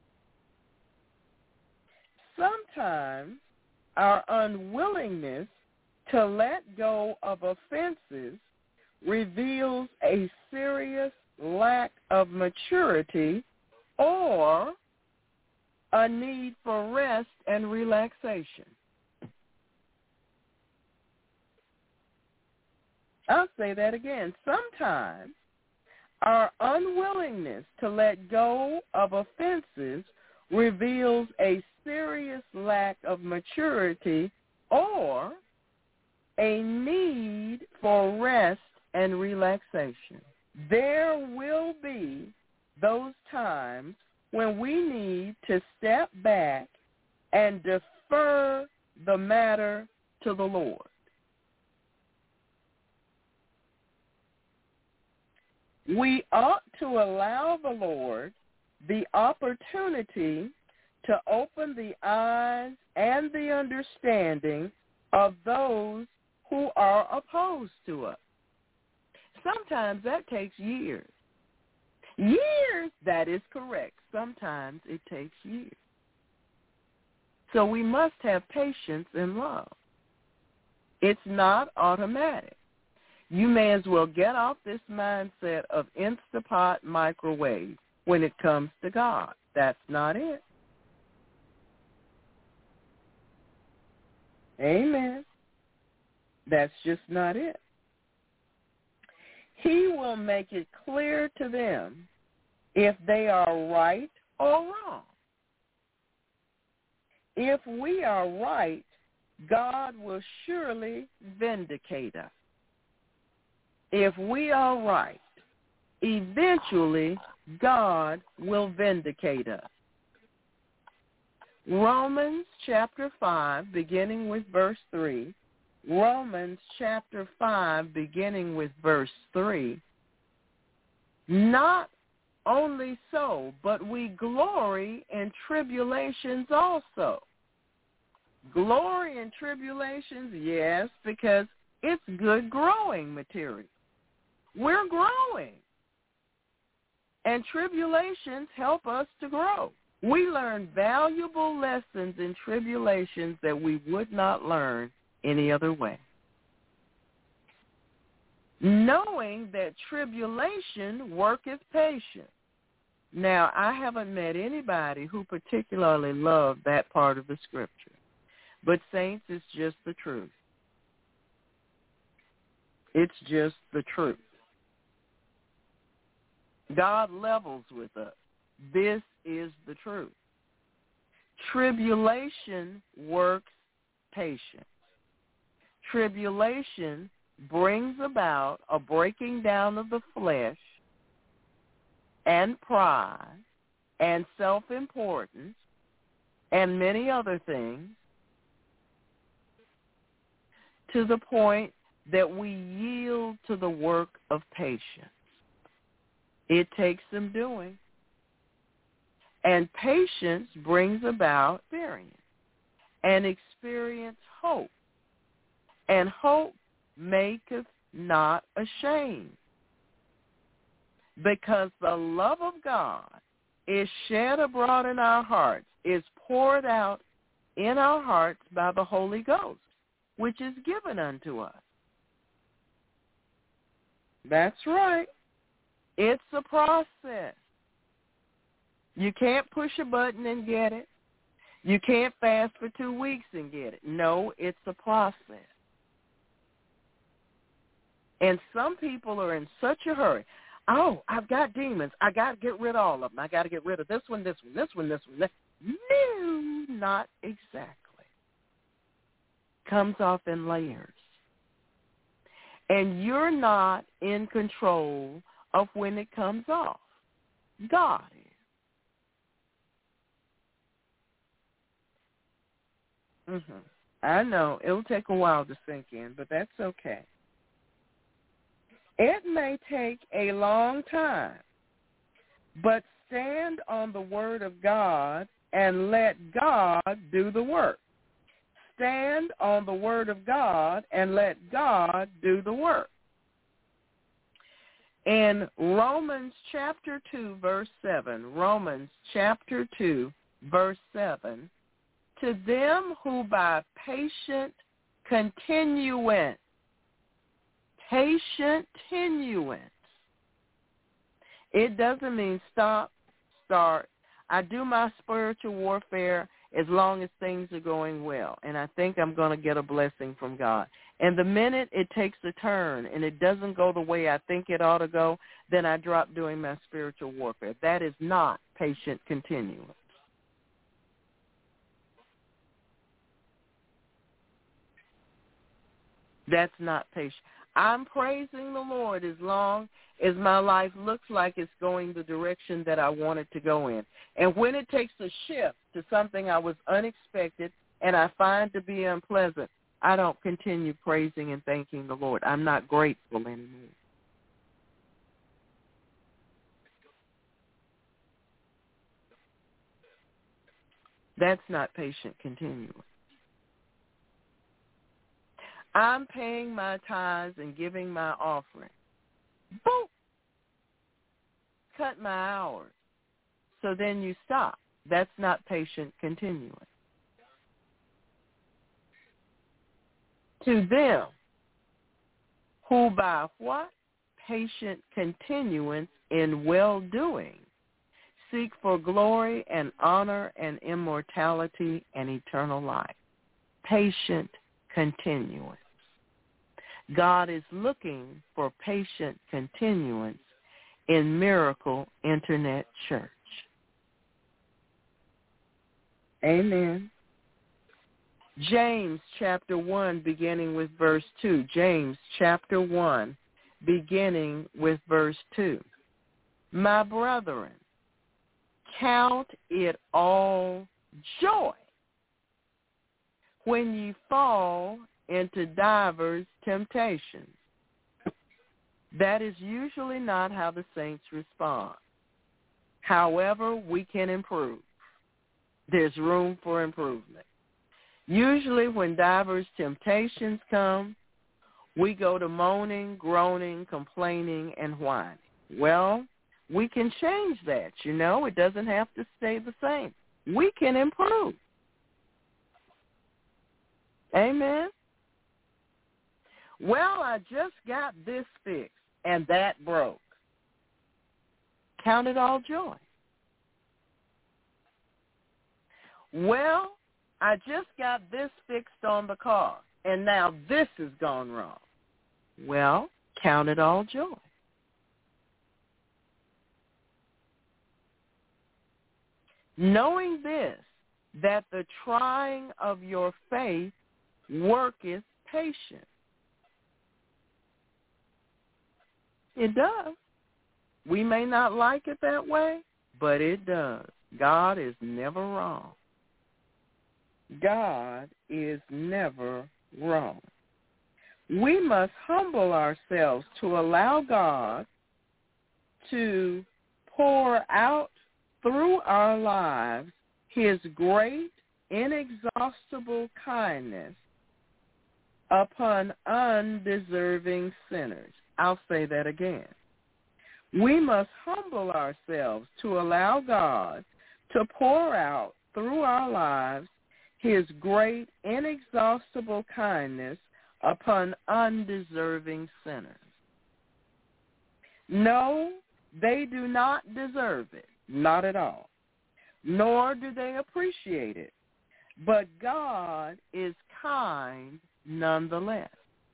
Sometimes our unwillingness to let go of offenses reveals a serious lack of maturity or a need for rest and relaxation. I'll say that again. Sometimes our unwillingness to let go of offenses reveals a serious lack of maturity or a need for rest and relaxation. There will be those times when we need to step back and defer the matter to the Lord. We ought to allow the Lord the opportunity to open the eyes and the understanding of those who are opposed to us. Sometimes that takes years. Years, that is correct. Sometimes it takes years. So we must have patience and love. It's not automatic. You may as well get off this mindset of Instapot microwave when it comes to God. That's not it. Amen. That's just not it. He will make it clear to them if they are right or wrong. If we are right, God will surely vindicate us. If we are right, eventually God will vindicate us. Romans chapter five, beginning with verse three. Romans chapter five, beginning with verse three. Not only so, but we glory in tribulations also. Glory in tribulations, yes, because it's good growing material. We're growing. And tribulations help us to grow. We learn valuable lessons in tribulations that we would not learn any other way. Knowing that tribulation worketh patience. Now, I haven't met anybody who particularly loved that part of the scripture. But, saints, it's just the truth. It's just the truth. God levels with us. This is the truth. Tribulation works patience. Tribulation brings about a breaking down of the flesh and pride and self-importance and many other things to the point that we yield to the work of patience. It takes some doing. And patience brings about experience, and experience hope. And hope maketh not ashamed, because the love of God is shed abroad in our hearts, is poured out in our hearts by the Holy Ghost, which is given unto us. That's right. It's a process. You can't push a button and get it. You can't fast for two weeks and get it. No, it's a process. And some people are in such a hurry. Oh, I've got demons. I got to get rid of all of them. I got to get rid of this one, this one, this one, this one. This. No, not exactly. Comes off in layers. And you're not in control of when it comes off. God is. Mm-hmm. I know. It'll take a while to sink in, but that's okay. It may take a long time, but stand on the word of God and let God do the work. Stand on the word of God and let God do the work. In Romans chapter two, verse seven, Romans chapter two, verse seven, to them who by patient continuance, patient continuance, it doesn't mean stop, start. I do my spiritual warfare as long as things are going well, and I think I'm going to get a blessing from God. And the minute it takes a turn and it doesn't go the way I think it ought to go, then I drop doing my spiritual warfare. That is not patient continuance. That's not patient. I'm praising the Lord as long as my life looks like it's going the direction that I want it to go in. And when it takes a shift to something I was unexpected and I find to be unpleasant, I don't continue praising and thanking the Lord. I'm not grateful anymore. That's not patient continuance. I'm paying my tithes and giving my offering. Boom! Cut my hours. So then you stop. That's not patient continuance. To them who by what? Patient continuance in well-doing seek for glory and honor and immortality and eternal life. Patient continuance. God is looking for patient continuance in Miracle Internet Church. Amen. James chapter one, beginning with verse two. James chapter one, beginning with verse two. My brethren, count it all joy when ye fall into divers temptations. That is usually not how the saints respond. However, we can improve. There's room for improvement. Usually when divers temptations come, we go to moaning, groaning, complaining, and whining. Well, we can change that, you know. It doesn't have to stay the same. We can improve. Amen. Well, I just got this fixed and that broke. Count it all joy. Well, I just got this fixed on the car and now this has gone wrong. Well, count it all joy. Knowing this, that the trying of your faith worketh patience. It does. We may not like it that way, but it does. God is never wrong. God is never wrong. We must humble ourselves to allow God to pour out through our lives his great, inexhaustible kindness upon undeserving sinners. I'll say that again. We must humble ourselves to allow God to pour out through our lives his great, inexhaustible kindness upon undeserving sinners. No, they do not deserve it, not at all, nor do they appreciate it, but God is kind nonetheless.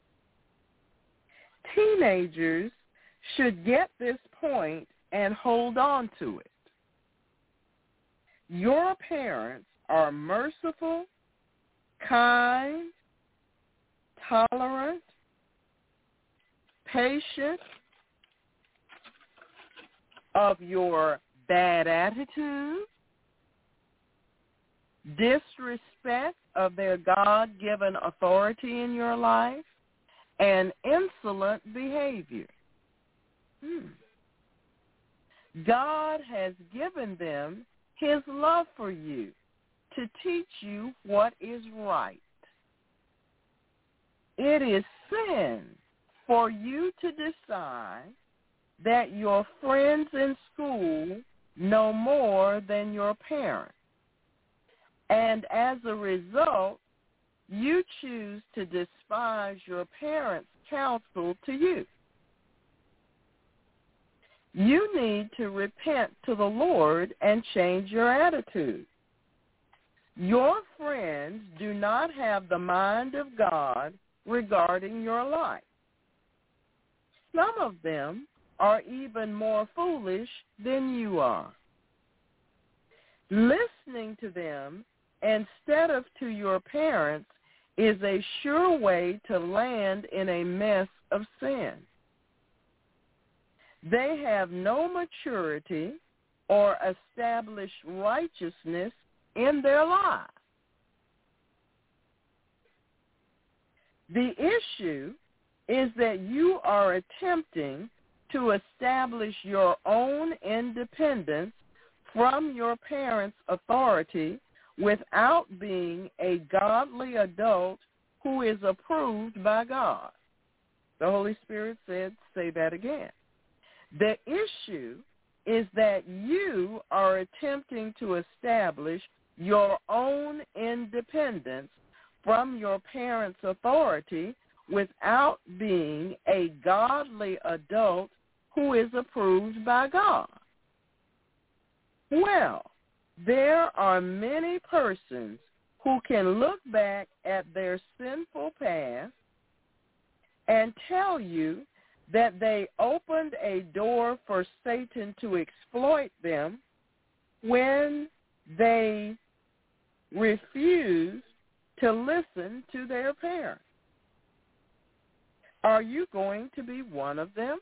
Teenagers should get this point and hold on to it. Your parents are merciful, kind, tolerant, patient of your bad attitude, disrespect of their God-given authority in your life, and insolent behavior. Hmm. God has given them his love for you to teach you what is right. It is sin for you to decide that your friends in school know more than your parents. And as a result, you choose to despise your parents' counsel to you. You need to repent to the Lord and change your attitude. Your friends do not have the mind of God regarding your life. Some of them are even more foolish than you are. Listening to them instead of to your parents is a sure way to land in a mess of sin. They have no maturity or established righteousness in their lives. The issue is that you are attempting to establish your own independence from your parents' authority without being a godly adult who is approved by God. The Holy Spirit said, say that again. The issue is that you are attempting to establish your own independence from your parents' authority without being a godly adult who is approved by God. Well, there are many persons who can look back at their sinful past and tell you that they opened a door for Satan to exploit them when they refused to listen to their parents. Are you going to be one of them?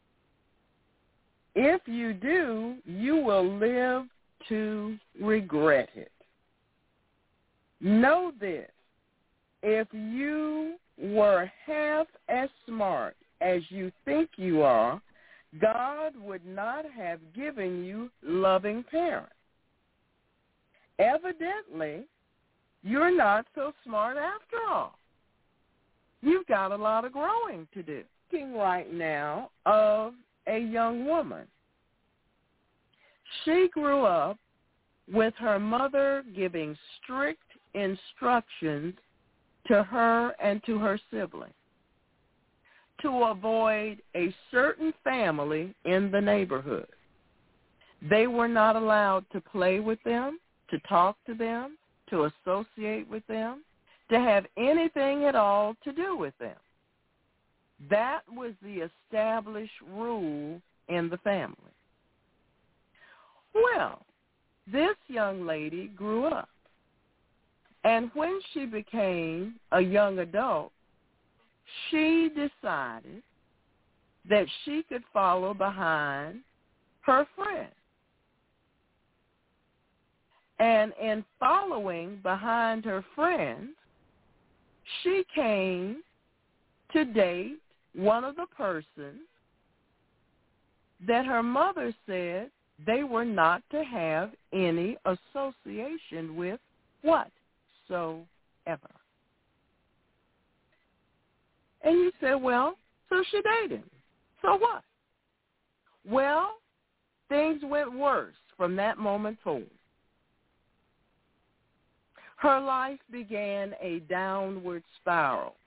If you do, you will live to regret it. Know this, if you were half as smart as you think you are, God would not have given you loving parents. Evidently, you're not so smart after all. You've got a lot of growing to do. Thinking right now of a young woman. She grew up with her mother giving strict instructions to her and to her siblings to avoid a certain family in the neighborhood. They were not allowed to play with them, to talk to them, to associate with them, to have anything at all to do with them. That was the established rule in the family. Well, this young lady grew up, and when she became a young adult, she decided that she could follow behind her friend. And in following behind her friends, she came to date one of the persons that her mother said they were not to have any association with whatsoever. And you said, well, so she dated him. So what? Well, things went worse from that moment forward. Her life began a downward spiral.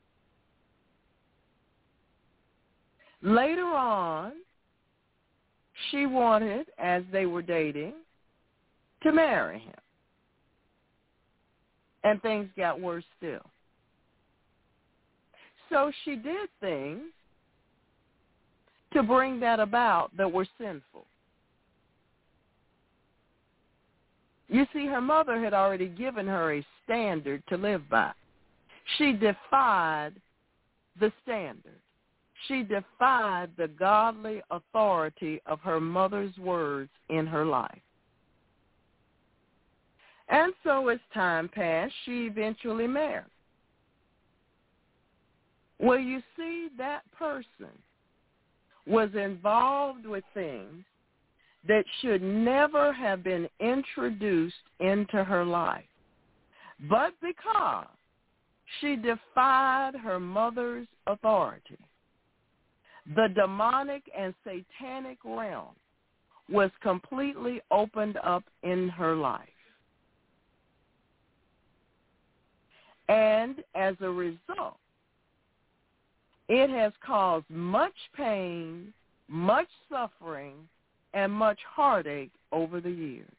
Later on, she wanted, as they were dating, to marry him. And things got worse still. So she did things to bring that about that were sinful. You see, her mother had already given her a standard to live by. She defied the standard. She defied the godly authority of her mother's words in her life. And so as time passed, she eventually married. Well, you see, that person was involved with things that should never have been introduced into her life. But because she defied her mother's authority, the demonic and satanic realm was completely opened up in her life. And as a result, it has caused much pain, much suffering, and much heartache over the years.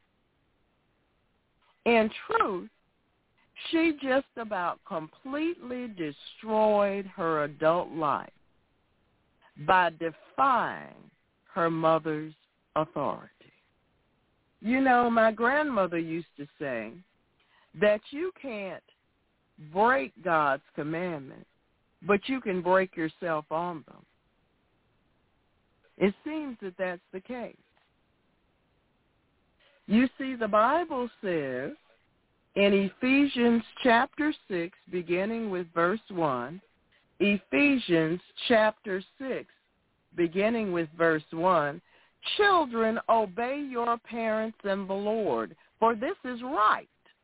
In truth, she just about completely destroyed her adult life by defying her mother's authority. You know, my grandmother used to say that you can't break God's commandments, but you can break yourself on them. It seems that that's the case. You see, the Bible says in Ephesians chapter six, beginning with verse one, Ephesians chapter six, beginning with verse one, children, obey your parents in the Lord, for this is right.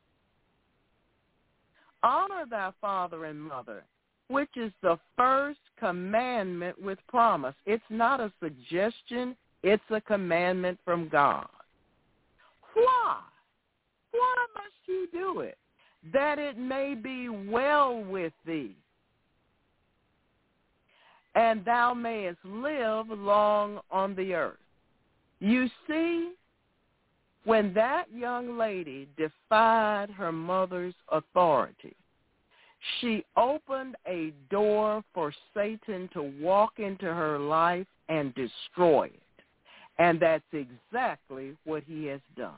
Honor thy father and mother, which is the first commandment with promise. It's not a suggestion. It's a commandment from God. Why? Why must you do it? That it may be well with thee, and thou mayest live long on the earth. You see, when that young lady defied her mother's authority, she opened a door for Satan to walk into her life and destroy it. And that's exactly what he has done.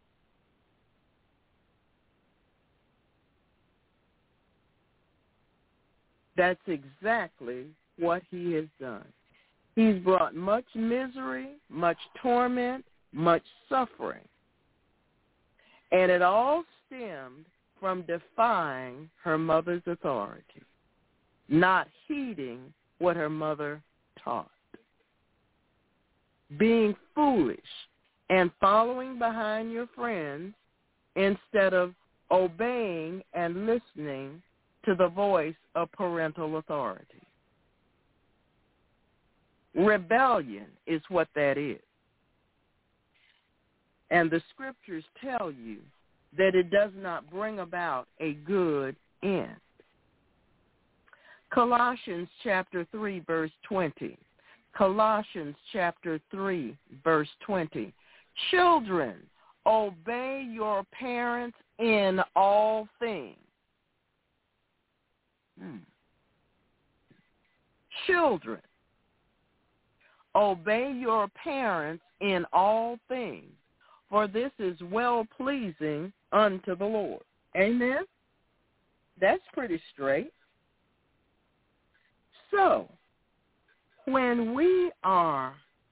That's exactly what he has done. He's brought much misery, much torment, much suffering. And it all stemmed from defying her mother's authority, not heeding what her mother taught, being foolish and following behind your friends instead of obeying and listening to the voice of parental authority. Rebellion is what that is. And the scriptures tell you that it does not bring about a good end. Colossians chapter three, verse twenty. Colossians chapter three, verse twenty. Children, obey your parents in all things. Hmm. Children, obey your parents in all things, for this is well-pleasing unto the Lord. Amen? That's pretty straight. So, When we are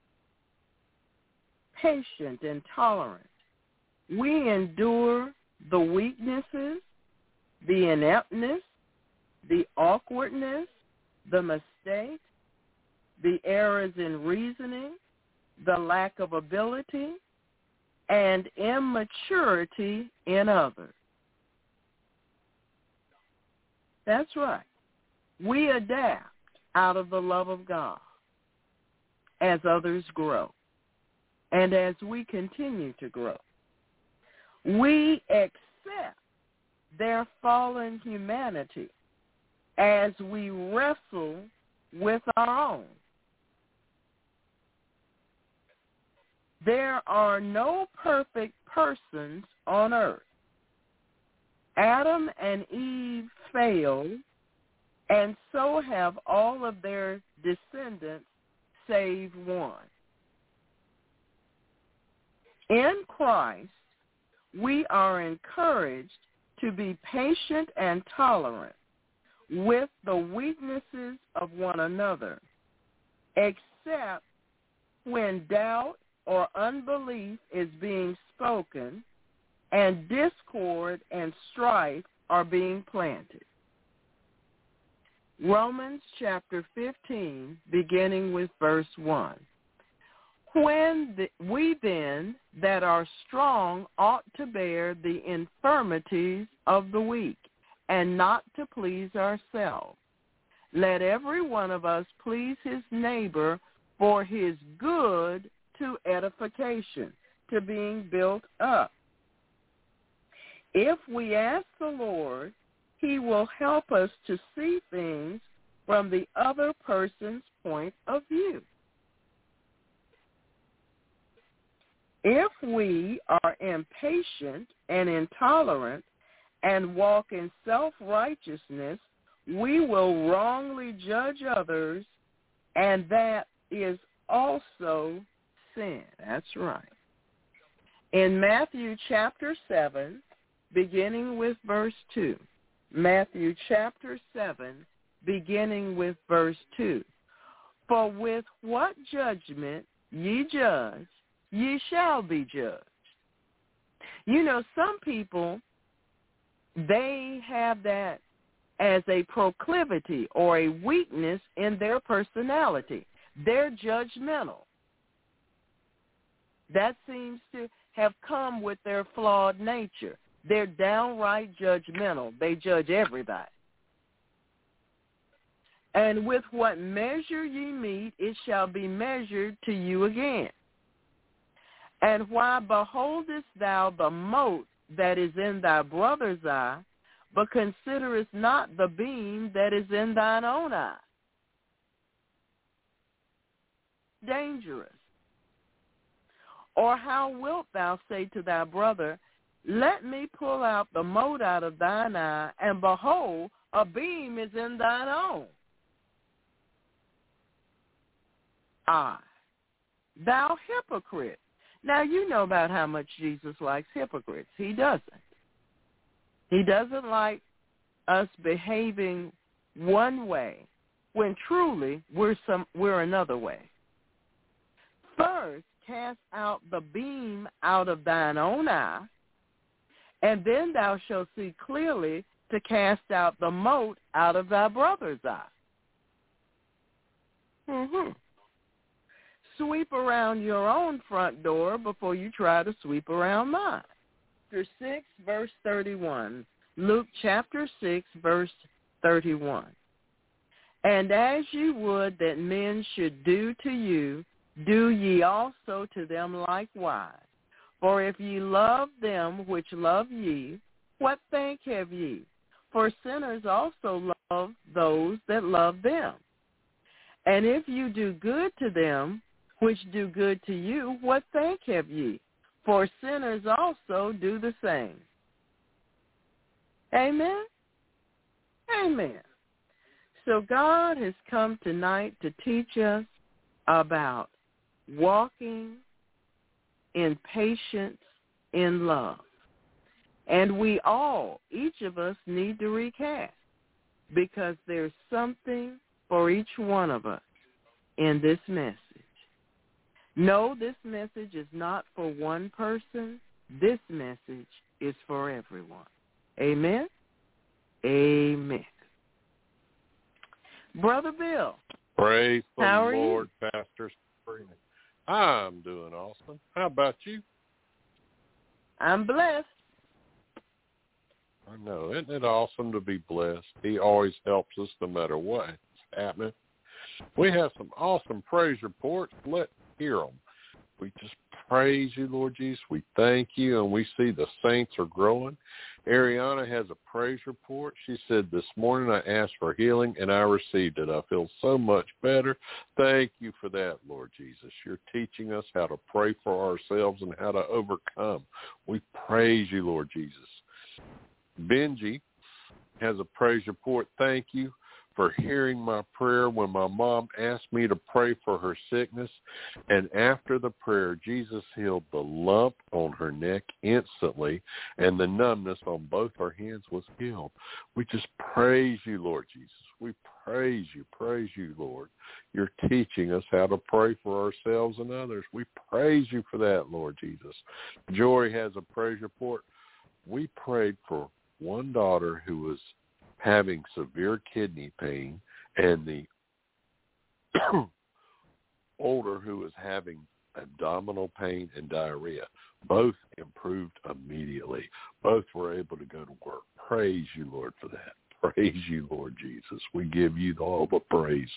patient and tolerant, we endure the weaknesses, the ineptness, the awkwardness, the mistakes, the errors in reasoning, the lack of ability, and immaturity in others. That's right. We adapt out of the love of God as others grow and as we continue to grow. We accept their fallen humanity as we wrestle with our own. There are no perfect persons on earth. Adam and Eve failed, and so have all of their descendants save one. In Christ, we are encouraged to be patient and tolerant with the weaknesses of one another, except when doubt or unbelief is being spoken and discord and strife are being planted. Romans chapter fifteen, beginning with verse one. When the, we then that are strong ought to bear the infirmities of the weak, and not to please ourselves. Let every one of us please his neighbor for his good, to edification, to being built up. If we ask the Lord, he will help us to see things from the other person's point of view. If we are impatient and intolerant and walk in self-righteousness, we will wrongly judge others, and that is also sin. That's right. In Matthew chapter seven, beginning with verse two, Matthew chapter seven, beginning with verse two, for with what judgment ye judge, ye shall be judged. You know, some people, they have that as a proclivity or a weakness in their personality. They're judgmental. That seems to have come with their flawed nature. They're downright judgmental. They judge everybody. And with what measure ye meet, it shall be measured to you again. And why beholdest thou the mote that is in thy brother's eye, but considerest not the beam that is in thine own eye? Dangerous. Or how wilt thou say to thy brother, let me pull out the mote out of thine eye, and behold, a beam is in thine own eye? Thou hypocrite. Now, you know about how much Jesus likes hypocrites. He doesn't. He doesn't like us behaving one way when truly we're some we're another way. First, cast out the beam out of thine own eye, and then thou shalt see clearly to cast out the mote out of thy brother's eye. Mm-hmm. Sweep around your own front door before you try to sweep around mine. Chapter six, verse thirty-one. Luke chapter six, verse thirty-one. And as ye would that men should do to you, do ye also to them likewise. For if ye love them which love ye, what thank have ye? For sinners also love those that love them. And if you do good to them which do good to you, what thank have ye? For sinners also do the same. Amen? Amen. So God has come tonight to teach us about walking in patience, in love. And we all, each of us, need to recast, because there's something for each one of us. in this message. No, this message is not for one person. This message is for everyone. Amen? Amen. Brother Bill. Praise the how Lord, Pastor Sabrina. I'm doing awesome. How about you? I'm blessed. I know. Isn't it awesome to be blessed? He always helps us no matter what's happening. We have some awesome praise reports. Let's hear them. We just praise you, Lord Jesus. We thank you, and we see the saints are growing. Ariana has a praise report. She said, this morning I asked for healing, and I received it. I feel so much better. Thank you for that, Lord Jesus. You're teaching us how to pray for ourselves and how to overcome. We praise you, Lord Jesus. Benji has a praise report. Thank you for hearing my prayer when my mom asked me to pray for her sickness. And after the prayer, Jesus healed the lump on her neck instantly, and the numbness on both her hands was healed. We just praise you, Lord Jesus. We praise you, praise you, Lord. You're teaching us how to pray for ourselves and others. We praise you for that, Lord Jesus. Jory has a praise report. We prayed for one daughter who was having severe kidney pain, and the older who was having abdominal pain and diarrhea. Both improved immediately. Both were able to go to work. Praise you, Lord, for that. Praise you, Lord Jesus. We give you all the praise.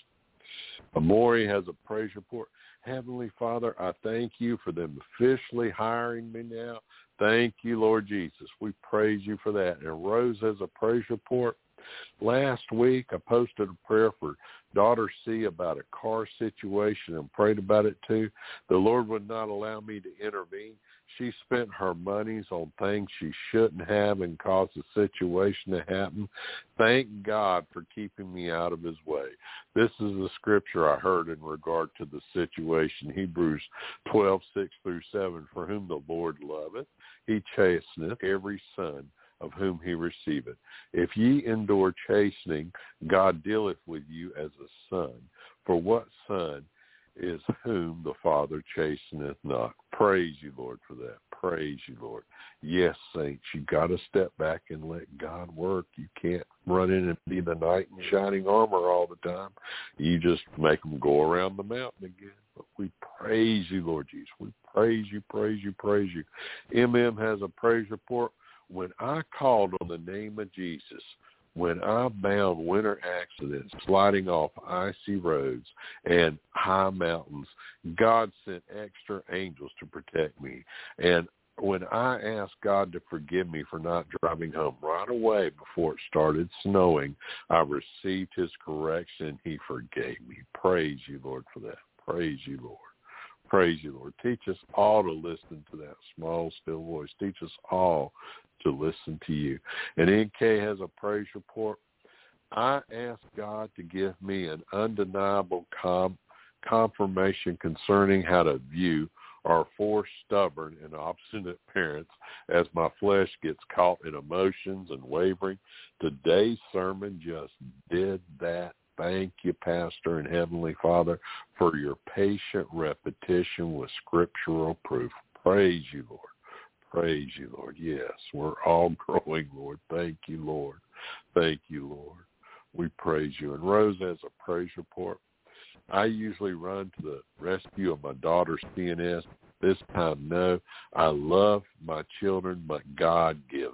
Amori has a praise report. Heavenly Father, I thank you for them officially hiring me now. Thank you, Lord Jesus. We praise you for that. And Rose has a praise report. Last week, I posted a prayer for daughter C about a car situation and prayed about it too. The Lord would not allow me to intervene. She spent her monies on things she shouldn't have and caused the situation to happen. Thank God for keeping me out of his way. This is the scripture I heard in regard to the situation. Hebrews twelve, six through seven. For whom the Lord loveth, he chasteneth every son of whom he receiveth. If ye endure chastening, God dealeth with you as a son. For what son is whom the Father chasteneth not? Praise you, Lord, for that. Praise you, Lord. Yes, saints, you got to step back and let God work. You can't run in and be the knight in shining armor all the time. You just make them go around the mountain again. But we praise you, Lord Jesus. We praise you, praise you, praise you. M M has a praise report. When I called on the name of Jesus, when I bound winter accidents, sliding off icy roads and high mountains, God sent extra angels to protect me. And when I asked God to forgive me for not driving home right away before it started snowing, I received his correction. He forgave me. Praise you, Lord, for that. Praise you, Lord. Praise you, Lord. Teach us all to listen to that small, still voice. Teach us all to listen to you. And N K has a praise report. I ask God to give me an undeniable com- confirmation concerning how to view our four stubborn and obstinate parents as my flesh gets caught in emotions and wavering. Today's sermon just did that. Thank you, Pastor and Heavenly Father, for your patient repetition with scriptural proof. Praise you, Lord. Praise you, Lord. Yes, we're all growing, Lord. Thank you, Lord. Thank you, Lord. We praise you. And Rose has a praise report. I usually run to the rescue of my daughter's C N S. This time, no. I love my children, but God gives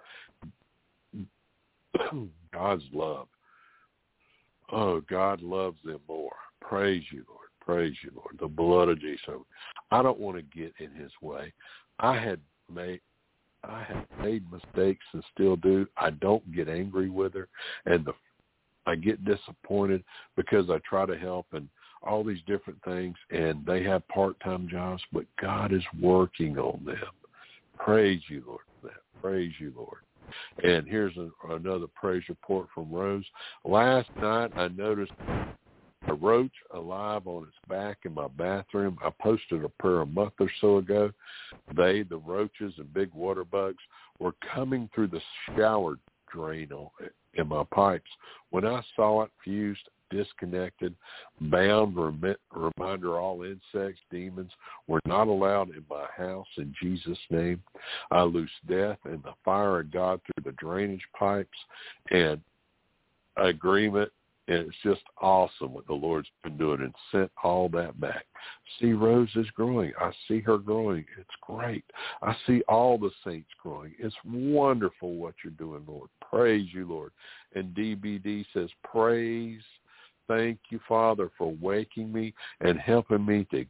God's love. Oh, God loves them more. Praise you, Lord. Praise you, Lord. The blood of Jesus. I don't want to get in his way. I had made I have made mistakes and still do. I don't get angry with her, and the I get disappointed because I try to help and all these different things, and they have part-time jobs, but God is working on them. Praise you, Lord, for that. Praise you, Lord. And here's a, another praise report from Rose. Last night I noticed a roach alive on its back in my bathroom. I posted a prayer a month or so ago. They, the roaches and big water bugs, were coming through the shower drain in my pipes. When I saw it fused disconnected, bound, remit, reminder all insects, demons were not allowed in my house in Jesus' name. I loose death and the fire of God through the drainage pipes and agreement. And it's just awesome what the Lord's been doing and sent all that back. See, Rose is growing. I see her growing. It's great. I see all the saints growing. It's wonderful what you're doing, Lord. Praise you, Lord. And D B D says, praise, thank you, Father, for waking me and helping me to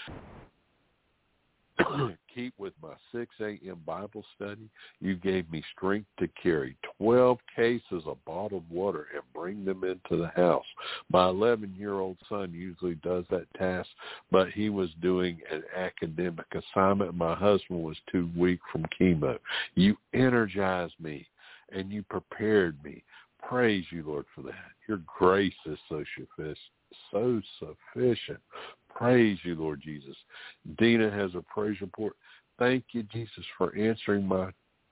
keep with my six a.m. Bible study. You gave me strength to carry twelve cases of bottled water and bring them into the house. My eleven-year-old son usually does that task, but he was doing an academic assignment. My husband was too weak from chemo. You energized me, and you prepared me. Praise you, Lord, for that. Your grace is so so sufficient. Praise you, Lord Jesus. Dina has a praise report. Thank you, Jesus, for answering my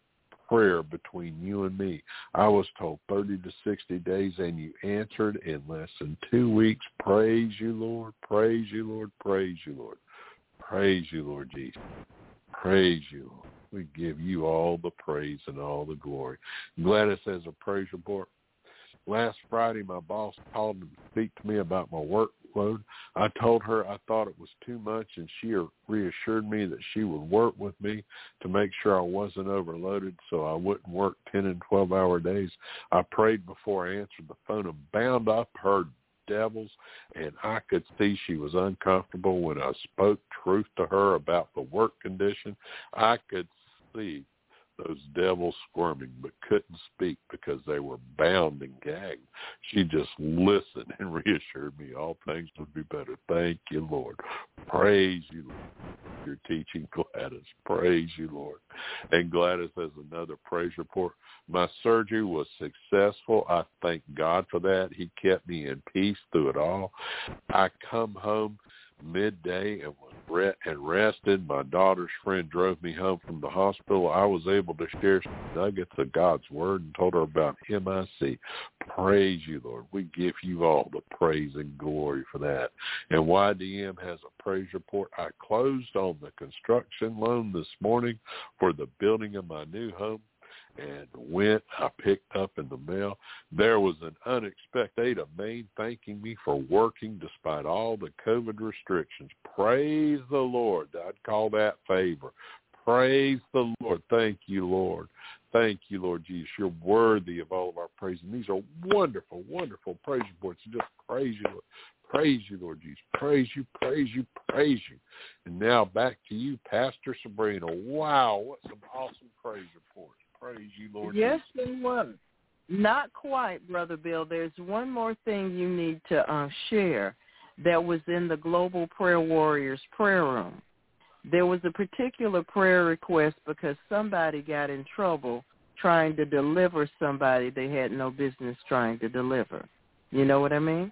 prayer between you and me. I was told thirty to sixty days, and you answered in less than two weeks. Praise you, Lord. Praise you, Lord. Praise you, Lord. Praise you, Lord Jesus. Praise you, Lord. We give you all the praise and all the glory. Gladys has a praise report. Last Friday, my boss called to speak to me about my workload. I told her I thought it was too much, and she reassured me that she would work with me to make sure I wasn't overloaded so I wouldn't work ten and twelve-hour days. I prayed before I answered the phone and bound up her devils, and I could see she was uncomfortable when I spoke truth to her about the work condition. I could see those devils squirming but couldn't speak because they were bound and gagged. She just listened and reassured me all things would be better. Thank you, Lord. Praise you, Lord. You're teaching Gladys. Praise you, Lord. And Gladys has another praise report. My surgery was successful. I thank God for that. He kept me in peace through it all. I come home midday and was re- and rested. My daughter's friend drove me home from the hospital. I was able to share some nuggets of God's word and told her about M I C. Praise you, Lord. We give you all the praise and glory for that. And Y D M has a praise report. I closed on the construction loan this morning for the building of my new home. And went, I picked up in the mail. There was an unexpected Ada Main thanking me for working despite all the COVID restrictions. Praise the Lord. I'd call that favor. Praise the Lord. Thank you, Lord. Thank you, Lord Jesus. You're worthy of all of our praise. And these are wonderful, wonderful praise reports. Just praise you, Lord. Praise you, Lord Jesus. Praise you, praise you, praise you. And now back to you, Pastor Sabrina. Wow, what some awesome praise reports. Praise you, Lord. Yes, there was. Not quite, Brother Bill. There's one more thing you need to uh, share that was in the Global Prayer Warriors prayer room. There was a particular prayer request because somebody got in trouble trying to deliver somebody they had no business trying to deliver. You know what I mean?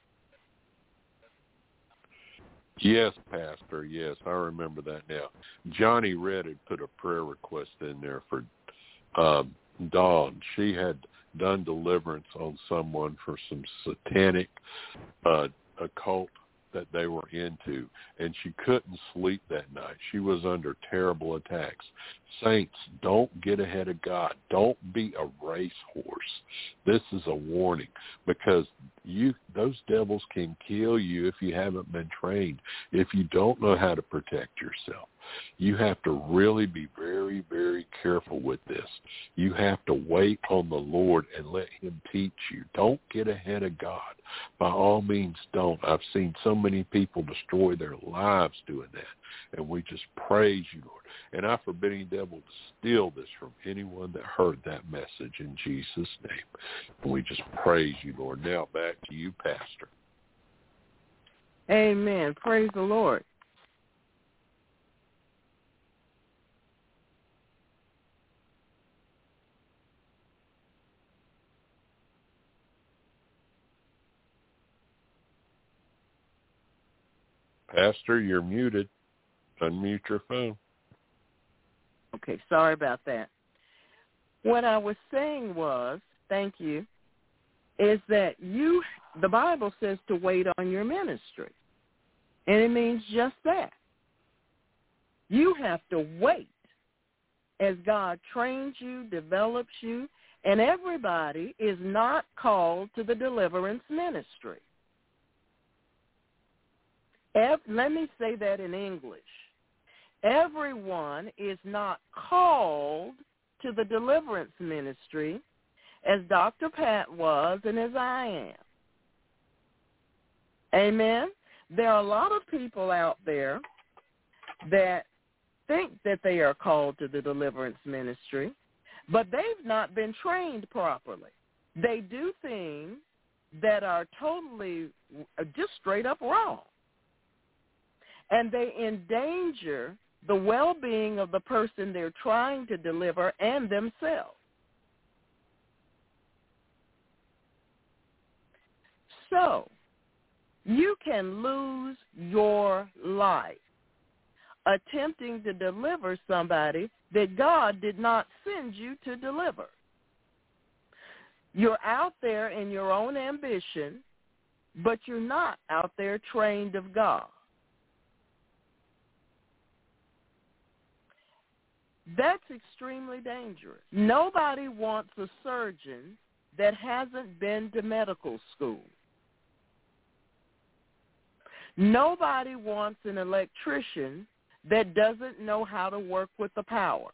Yes, Pastor, yes, I remember that now. Johnny Red had put a prayer request in there for Um, Dawn. She had done deliverance on someone for some satanic uh, occult that they were into, and she couldn't sleep that night. She was under terrible attacks. Saints, don't get ahead of God. Don't be a racehorse. This is a warning because you those devils can kill you if you haven't been trained, if you don't know how to protect yourself. You have to really be very, very careful with this. You have to wait on the Lord and let him teach you. Don't get ahead of God. By all means, don't. I've seen so many people destroy their lives doing that, and we just praise you, Lord. And I forbid any devil to steal this from anyone that heard that message in Jesus' name. And we just praise you, Lord. Now back to you, Pastor. Amen. Praise the Lord. Pastor, you're muted. Unmute your phone. Okay, sorry about that. What I was saying was, thank you, is that you, the Bible says to wait on your ministry. And it means just that. You have to wait as God trains you, develops you, and everybody is not called to the deliverance ministry. Ev- let me say that in English. Everyone is not called to the deliverance ministry as Doctor Pat was and as I am. Amen? There are a lot of people out there that think that they are called to the deliverance ministry, but they've not been trained properly. They do things that are totally just straight up wrong. And they endanger the well-being of the person they're trying to deliver and themselves. So, you can lose your life attempting to deliver somebody that God did not send you to deliver. You're out there in your own ambition, but you're not out there trained of God. That's extremely dangerous. Nobody wants a surgeon that hasn't been to medical school. Nobody wants an electrician that doesn't know how to work with the power.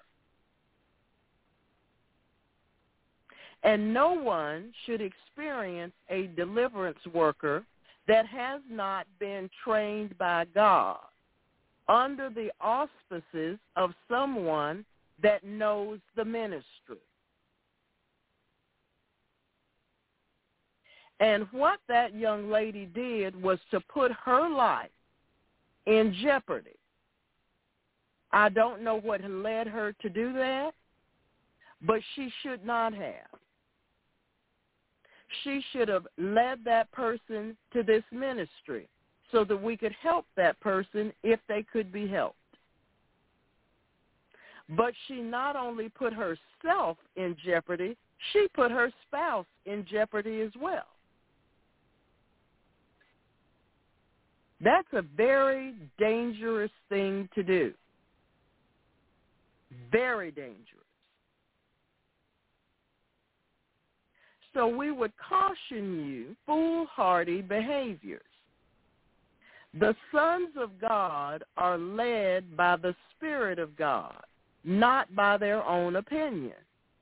And no one should experience a deliverance worker that has not been trained by God under the auspices of someone that knows the ministry. And what that young lady did was to put her life in jeopardy. I don't know what led her to do that, but she should not have. She should have led that person to this ministry so that we could help that person if they could be helped. But she not only put herself in jeopardy, she put her spouse in jeopardy as well. That's a very dangerous thing to do. Very dangerous. So we would caution you, foolhardy behaviors. The sons of God are led by the Spirit of God, not by their own opinion.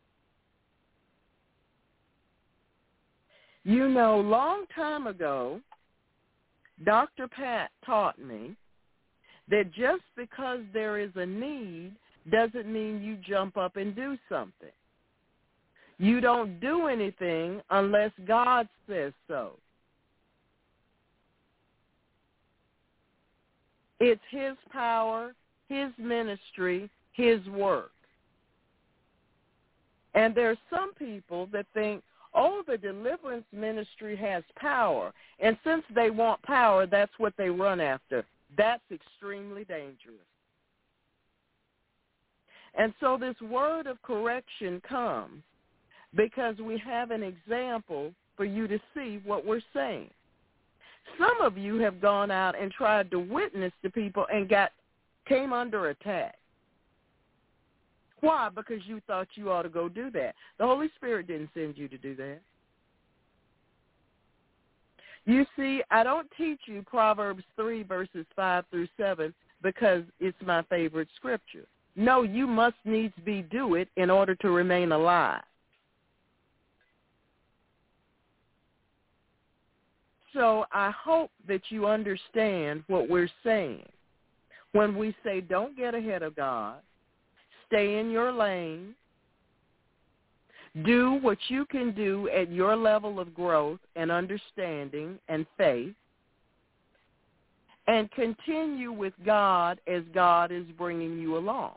You know, long time ago, Doctor Pat taught me that just because there is a need doesn't mean you jump up and do something. You don't do anything unless God says so. It's his power, his ministry, his work. And there's some people that think, oh, the deliverance ministry has power. And since they want power, that's what they run after. That's extremely dangerous. And so this word of correction comes because we have an example for you to see what we're saying. Some of you have gone out and tried to witness to people and got came under attack. Why? Because you thought you ought to go do that. The Holy Spirit didn't send you to do that. You see, I don't teach you Proverbs three, verses five through seven because it's my favorite scripture. No, you must needs be do it in order to remain alive. So I hope that you understand what we're saying. When we say don't get ahead of God, stay in your lane, do what you can do at your level of growth and understanding and faith, and continue with God as God is bringing you along.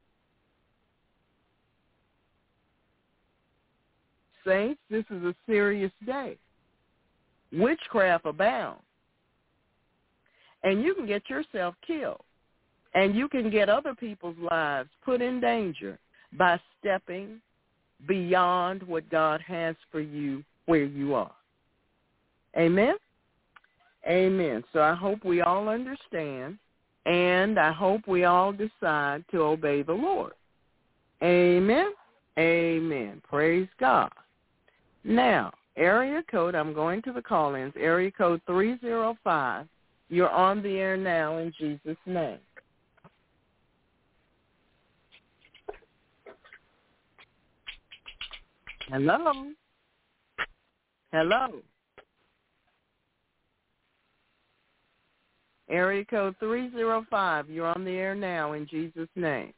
Saints, this is a serious day. Witchcraft abounds. And you can get yourself killed. And you can get other people's lives put in danger by stepping beyond what God has for you where you are. Amen? Amen. So I hope we all understand, and I hope we all decide to obey the Lord. Amen? Amen. Praise God. Now, area code, I'm going to the call-ins, area code three zero five. You're on the air now in Jesus' name. Hello? Hello? Area code three zero five, you're on the air now in Jesus' name.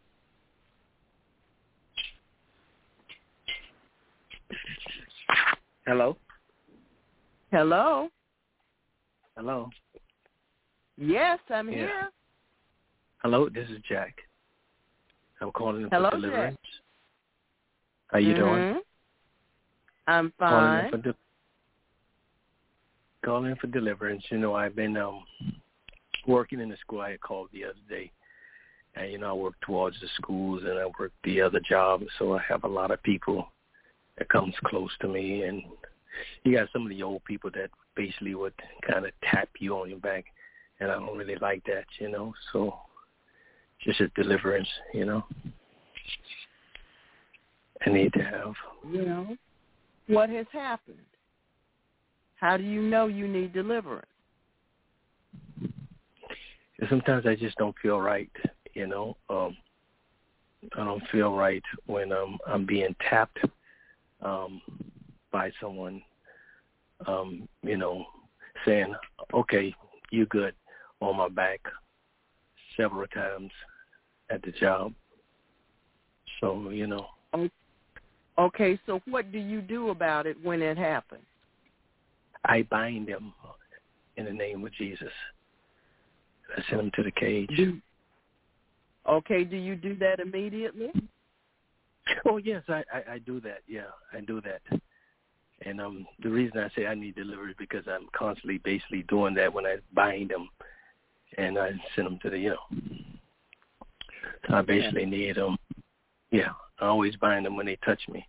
Hello? Hello? Hello? Yes, I'm yeah. here. Hello, this is Jack. I'm calling in Hello, for deliverance. Jack. How you mm-hmm. doing? I'm fine. Calling in for, de- calling in for deliverance. You know, I've been um, working in the school I had called the other day. And, you know, I work towards the schools and I work the other job. So I have a lot of people that comes close to me. And you got some of the old people that basically would kind of tap you on your back. And I don't really like that, you know. So just a deliverance, you know. I need to have. You know, what has happened? How do you know you need deliverance? Sometimes I just don't feel right, you know. Um, I don't feel right when um, I'm being tapped um, by someone, um, you know, saying, okay, you're good, on my back several times at the job. So, you know. Okay, so what do you do about it when it happens? I bind them in the name of Jesus. I send them to the cage. Do, okay, do you do that immediately? Oh, yes, I, I, I do that. Yeah, I do that. And um, the reason I say I need deliverance is because I'm constantly basically doing that when I bind them and I send them to the, you know. So I basically yeah. need them. Yeah, I always bind them when they touch me.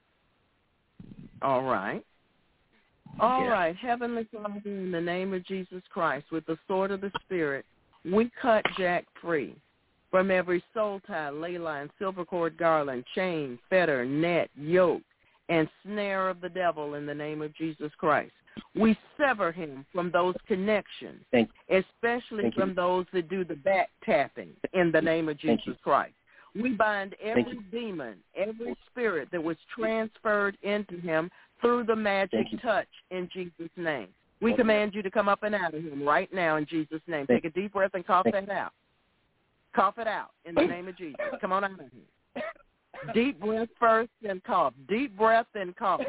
All right. All yeah. right. Heavenly Father, in the name of Jesus Christ, with the sword of the Spirit, we cut Jack free from every soul tie, ley line, silver cord, garland, chain, fetter, net, yoke, and snare of the devil in the name of Jesus Christ. We sever him from those connections, Thank especially Thank from you. those that do the back tapping in the name of Jesus Christ. We bind every demon, every spirit that was transferred into him through the magic touch in Jesus' name. We Thank command you. you to come up and out of him right now in Jesus' name. Thank Take a deep breath and cough Thank that out. Cough it out in the name of Jesus. Come on out of here. Deep breath first, then cough. Deep breath, then cough.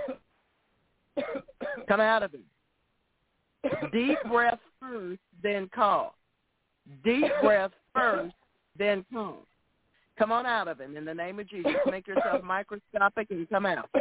Come out of him. Deep breath first, then cough. Deep breath first, then cough. Come on out of him in the name of Jesus. Make yourself microscopic and come out.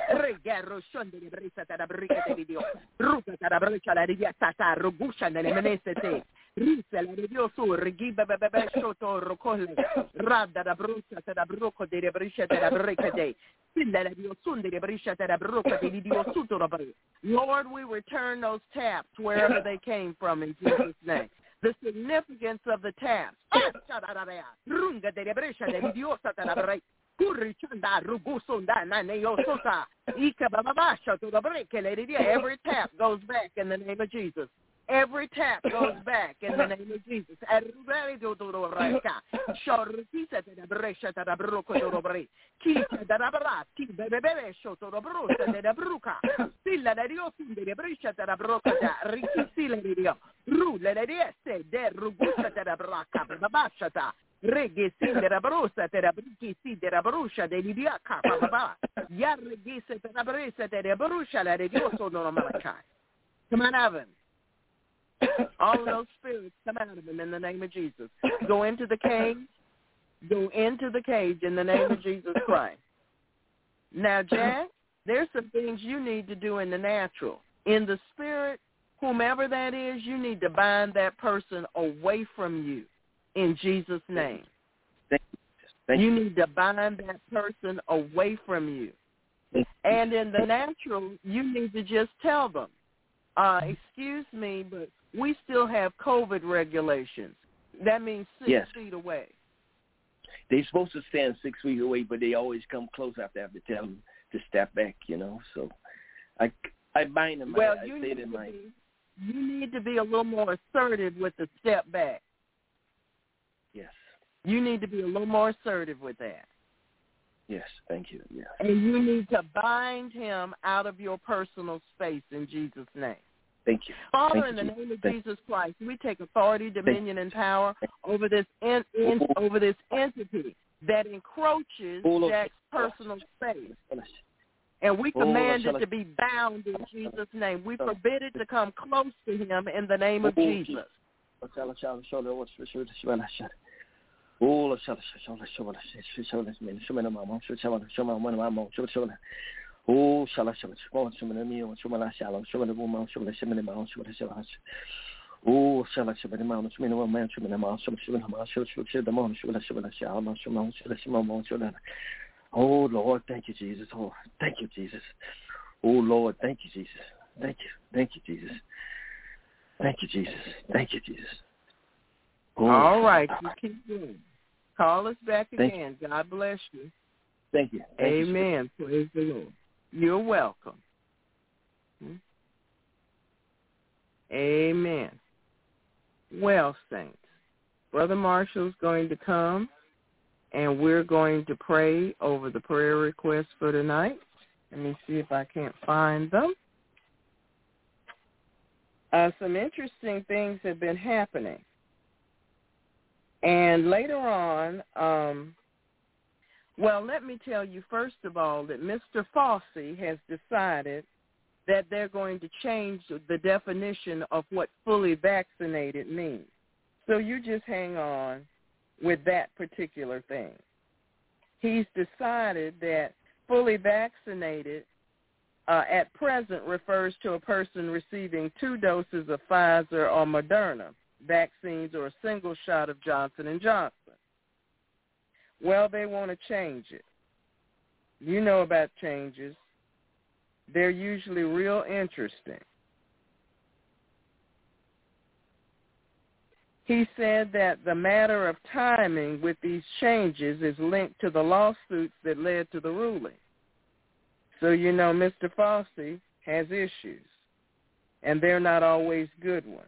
Lord, we return those taps wherever they came from in Jesus' name. The significance of the taps. Every tap goes back in the name of Jesus. Every tap goes back in the name of Jesus. Come on, Evan. All of those spirits come out of him in the name of Jesus. Go into the cage. Go into the cage in the name of Jesus Christ. Now, Jack, there's some things you need to do in the natural. In the spirit, whomever that is, you need to bind that person away from you in Jesus' name. Thank you. You need to bind that person away from you. And in the natural, you need to just tell them, uh, excuse me, but we still have COVID regulations. That means six yes. feet away. They're supposed to stand six feet away, but they always come close after I have to tell them to step back, you know. So I, I bind them. Well, I, you, I need say to my, be, you need to be a little more assertive with the step back. Yes. You need to be a little more assertive with that. Yes, thank you. Yes. And you need to bind him out of your personal space in Jesus' name. Thank you. Father, Thank in the you, name of Thank Jesus Christ, we take authority, dominion, and power over this in, in, over this entity that encroaches Jack's personal space. And we command it to be bound in Jesus' name. We forbid it to come close to him in the name of Jesus. Oh, Oh, shala shala shala shala meal, shala shala shala woman, shala shala mound, shala shala. Oh, shala shala mound, shala man, shala mound, shala shala mound, shala shala the mound, shala shala shala, shala shala shala mound, shala. Oh Lord, thank you, Jesus. Oh, thank you, Jesus. Oh Lord, thank you, Jesus. Thank you, thank you, Jesus. Thank you, Jesus. Thank you, Jesus. Oh, all right, you keep going. Call us back again. God bless you. Thank you. Thank Amen. You, praise the Lord. You're welcome. Hmm? Amen. Well, saints, Brother Marshall's going to come, and we're going to pray over the prayer requests for tonight. Let me see if I can't find them. Uh, some interesting things have been happening. And later on, um, well, let me tell you, first of all, that Mister Fossey has decided that they're going to change the definition of what fully vaccinated means. So you just hang on with that particular thing. He's decided that fully vaccinated uh, at present refers to a person receiving two doses of Pfizer or Moderna vaccines or a single shot of Johnson and Johnson. Well, they want to change it. You know about changes. They're usually real interesting. He said that the matter of timing with these changes is linked to the lawsuits that led to the ruling. So, you know, Mister Fossey has issues, and they're not always good ones.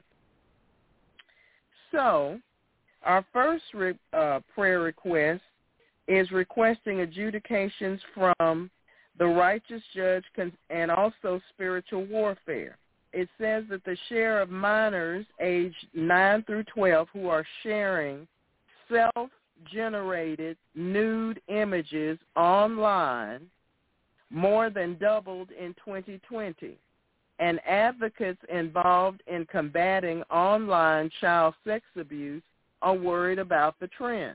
So our first re- uh, prayer request is requesting adjudications from the righteous judge and also spiritual warfare. It says that the share of minors aged nine through twelve who are sharing self-generated nude images online more than doubled in twenty twenty, and advocates involved in combating online child sex abuse are worried about the trend.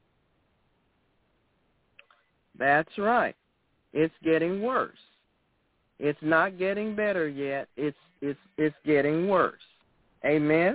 That's right. It's getting worse. It's not getting better yet. It's it's it's getting worse. Amen.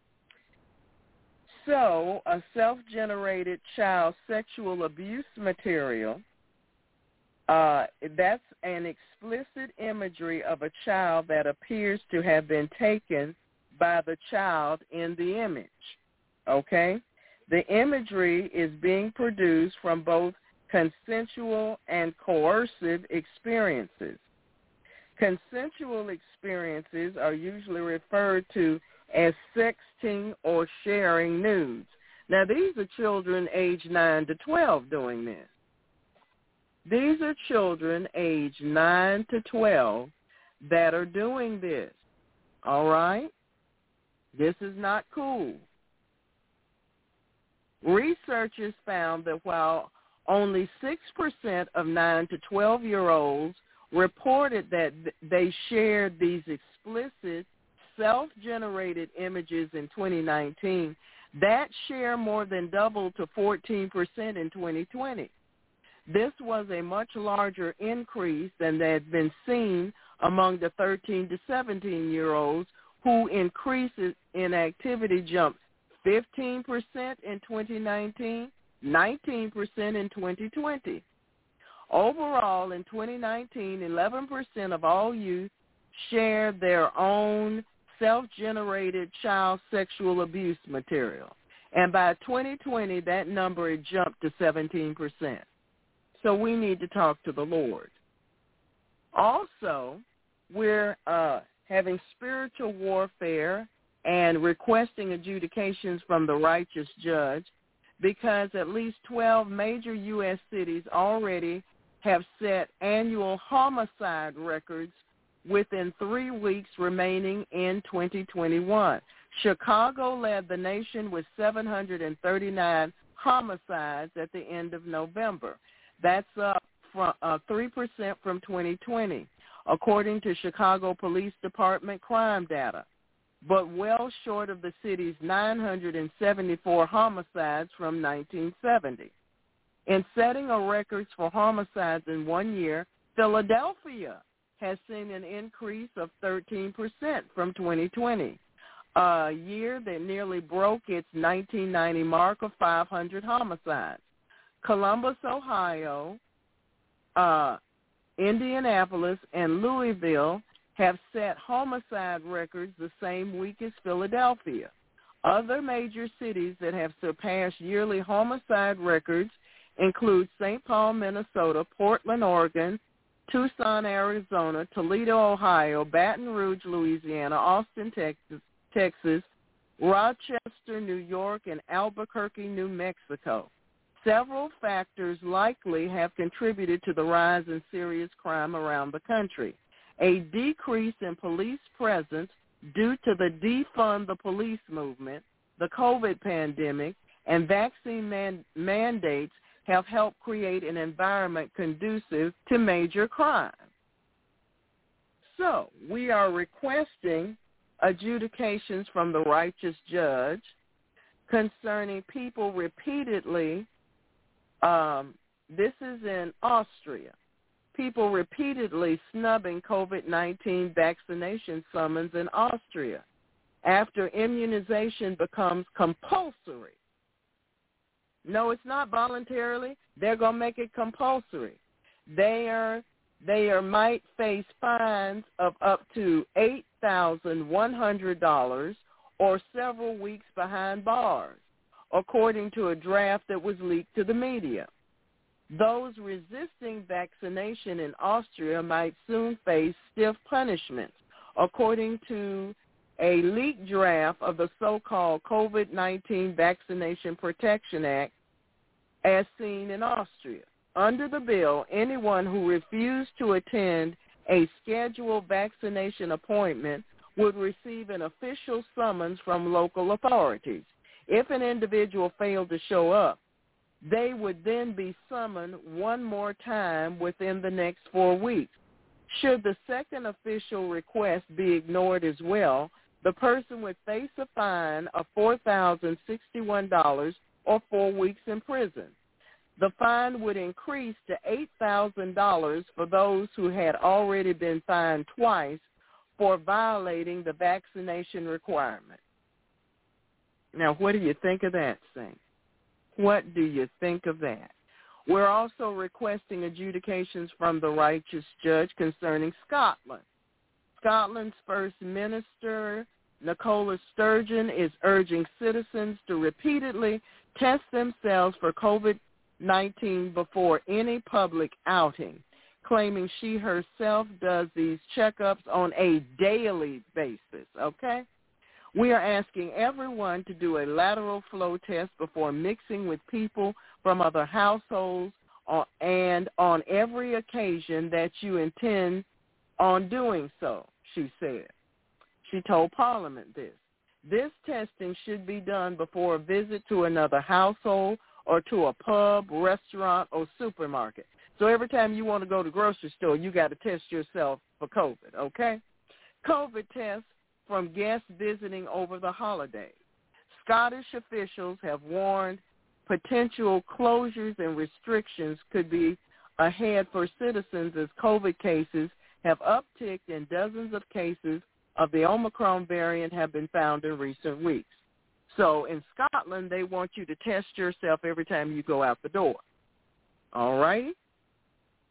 So, a self-generated child sexual abuse material, uh, that's an explicit imagery of a child that appears to have been taken by the child in the image. Okay? The imagery is being produced from both consensual and coercive experiences. Consensual experiences are usually referred to as sexting or sharing nudes. Now, these are children aged nine to twelve doing this. These are children aged nine to twelve that are doing this, all right? This is not cool. Researchers found that while only six percent of nine to twelve-year-olds reported that they shared these explicit self-generated images in twenty nineteen, that share more than doubled to fourteen percent in twenty twenty. This was a much larger increase than that had been seen among the thirteen to seventeen-year-olds, who increases in activity jumped fifteen percent in twenty nineteen, nineteen percent in twenty twenty. Overall, in twenty nineteen, eleven percent of all youth shared their own self-generated child sexual abuse material. And by twenty twenty, that number had jumped to seventeen percent. So we need to talk to the Lord. Also, we're uh, having spiritual warfare and requesting adjudications from the righteous judge because at least twelve major U S cities already have set annual homicide records within three weeks remaining in twenty twenty-one. Chicago led the nation with seven hundred thirty-nine homicides at the end of November. That's up from uh, three percent from twenty twenty, according to Chicago Police Department crime data, but well short of the city's nine hundred seventy-four homicides from nineteen seventy. In setting a record for homicides in one year, Philadelphia has seen an increase of thirteen percent from twenty twenty, a year that nearly broke its nineteen ninety mark of five hundred homicides. Columbus, Ohio, uh, Indianapolis, and Louisville have set homicide records the same week as Philadelphia. Other major cities that have surpassed yearly homicide records include Saint Paul, Minnesota, Portland, Oregon, Tucson, Arizona, Toledo, Ohio, Baton Rouge, Louisiana, Austin, Texas, Texas, Rochester, New York, and Albuquerque, New Mexico. Several factors likely have contributed to the rise in serious crime around the country. A decrease in police presence due to the defund the police movement, the COVID pandemic, and vaccine man- mandates have helped create an environment conducive to major crime. So we are requesting adjudications from the righteous judge concerning people repeatedly, um, this is in Austria, people repeatedly snubbing COVID nineteen vaccination summons in Austria after immunization becomes compulsory. No, it's not voluntarily. They're going to make it compulsory. They are they are might face fines of up to eight thousand one hundred dollars or several weeks behind bars, according to a draft that was leaked to the media. Those resisting vaccination in Austria might soon face stiff punishments, according to a leaked draft of the so-called COVID nineteen Vaccination Protection Act as seen in Austria. Under the bill, anyone who refused to attend a scheduled vaccination appointment would receive an official summons from local authorities. If an individual failed to show up, they would then be summoned one more time within the next four weeks. Should the second official request be ignored as well, the person would face a fine of four thousand sixty-one dollars or four weeks in prison. The fine would increase to eight thousand dollars for those who had already been fined twice for violating the vaccination requirement. Now, what do you think of that, Saint? What do you think of that? We're also requesting adjudications from the righteous judge concerning Scotland. Scotland's First Minister, Nicola Sturgeon, is urging citizens to repeatedly test themselves for COVID nineteen before any public outing, claiming she herself does these checkups on a daily basis, okay? We are asking everyone to do a lateral flow test before mixing with people from other households and on every occasion that you intend on doing so, she said. She told Parliament this. This testing should be done before a visit to another household or to a pub, restaurant, or supermarket. So every time you want to go to the grocery store, you got to test yourself for COVID, okay? COVID tests from guests visiting over the holidays. Scottish officials have warned potential closures and restrictions could be ahead for citizens as COVID cases have upticked and dozens of cases of the Omicron variant have been found in recent weeks. So in Scotland, they want you to test yourself every time you go out the door. All right?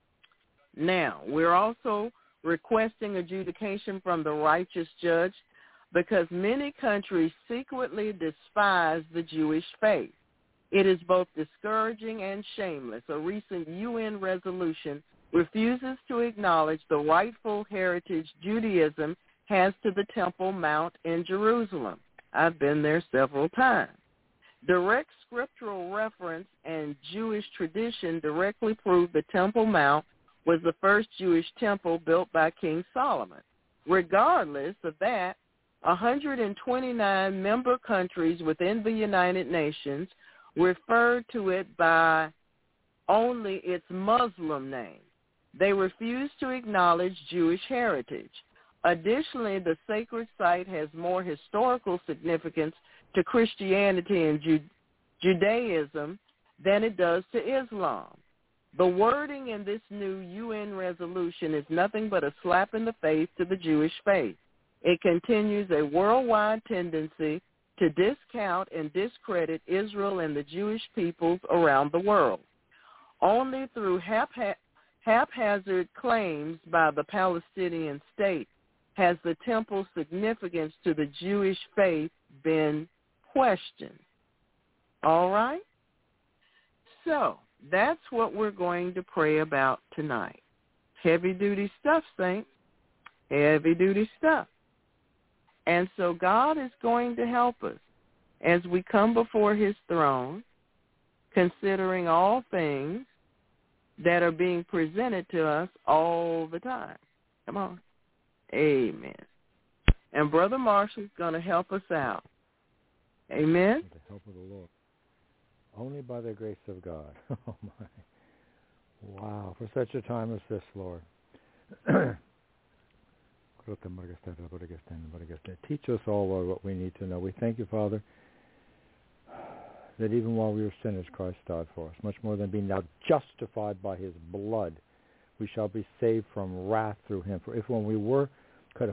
Now, we're also requesting adjudication from the righteous judge because many countries secretly despise the Jewish faith. It is both discouraging and shameless. A recent U N resolution refuses to acknowledge the rightful heritage Judaism has to the Temple Mount in Jerusalem. I've been there several times. Direct scriptural reference and Jewish tradition directly prove the Temple Mount was the first Jewish temple built by King Solomon. Regardless of that, one hundred twenty-nine member countries within the United Nations refer to it by only its Muslim name. They refuse to acknowledge Jewish heritage. Additionally, the sacred site has more historical significance to Christianity and Ju- Judaism than it does to Islam. The wording in this new U N resolution is nothing but a slap in the face to the Jewish faith. It continues a worldwide tendency to discount and discredit Israel and the Jewish peoples around the world. Only through hapha- haphazard claims by the Palestinian state has the temple's significance to the Jewish faith been questioned. All right? So that's what we're going to pray about tonight. Heavy-duty stuff, saints. Heavy-duty stuff. And so God is going to help us as we come before his throne, considering all things that are being presented to us all the time. Come on. Amen. And Brother Marshall's going to help us out. Amen. With the help of the Lord. Only by the grace of God. Oh, my. Wow. For such a time as this, Lord. Teach us all, Lord, what we need to know. We thank you, Father, that even while we were sinners, Christ died for us. Much more than being now justified by his blood, we shall be saved from wrath through him. For if when we were, we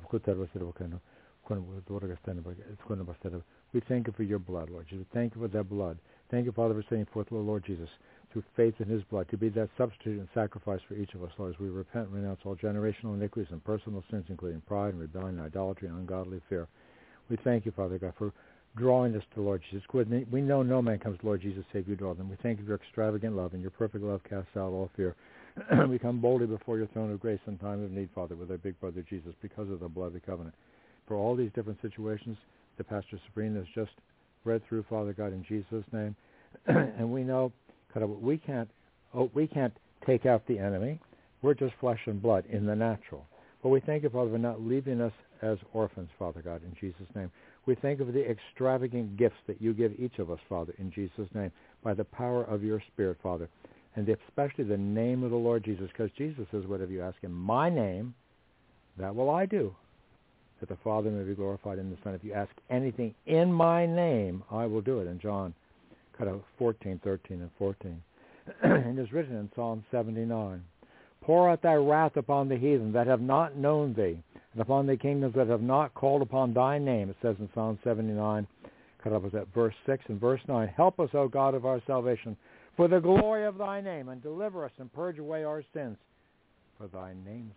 thank you for your blood, Lord Jesus. Thank you for that blood. Thank you, Father, for sending forth, Lord Jesus, through faith in his blood, to be that substitute and sacrifice for each of us, Lord, as we repent and renounce all generational iniquities and personal sins, including pride and rebellion, idolatry, and ungodly fear. We thank you, Father God, for drawing us to Lord Jesus. We know no man comes to Lord Jesus save you draw them. We thank you for your extravagant love, and your perfect love casts out all fear. We come boldly before your throne of grace in time of need, Father, with our big brother Jesus, because of the blood of the covenant. For all these different situations that Pastor Sabrina has just read through, Father God, in Jesus' name, and we know we can't, oh, we can't take out the enemy. We're just flesh and blood in the natural. But we thank you, Father, for not leaving us as orphans, Father God, in Jesus' name. We thank you for the extravagant gifts that you give each of us, Father, in Jesus' name, by the power of your Spirit, Father, and especially the name of the Lord Jesus, because Jesus says, whatever you ask in my name, that will I do, that the Father may be glorified in the Son. If you ask anything in my name, I will do it. In John kind of fourteen, thirteen, and fourteen. And it's written in Psalm seventy-nine, pour out thy wrath upon the heathen that have not known thee, and upon the kingdoms that have not called upon thy name. It says in Psalm seventy-nine, cut up at verse six and verse nine, help us, O God of our salvation, for the glory of thy name, and deliver us and purge away our sins for thy name's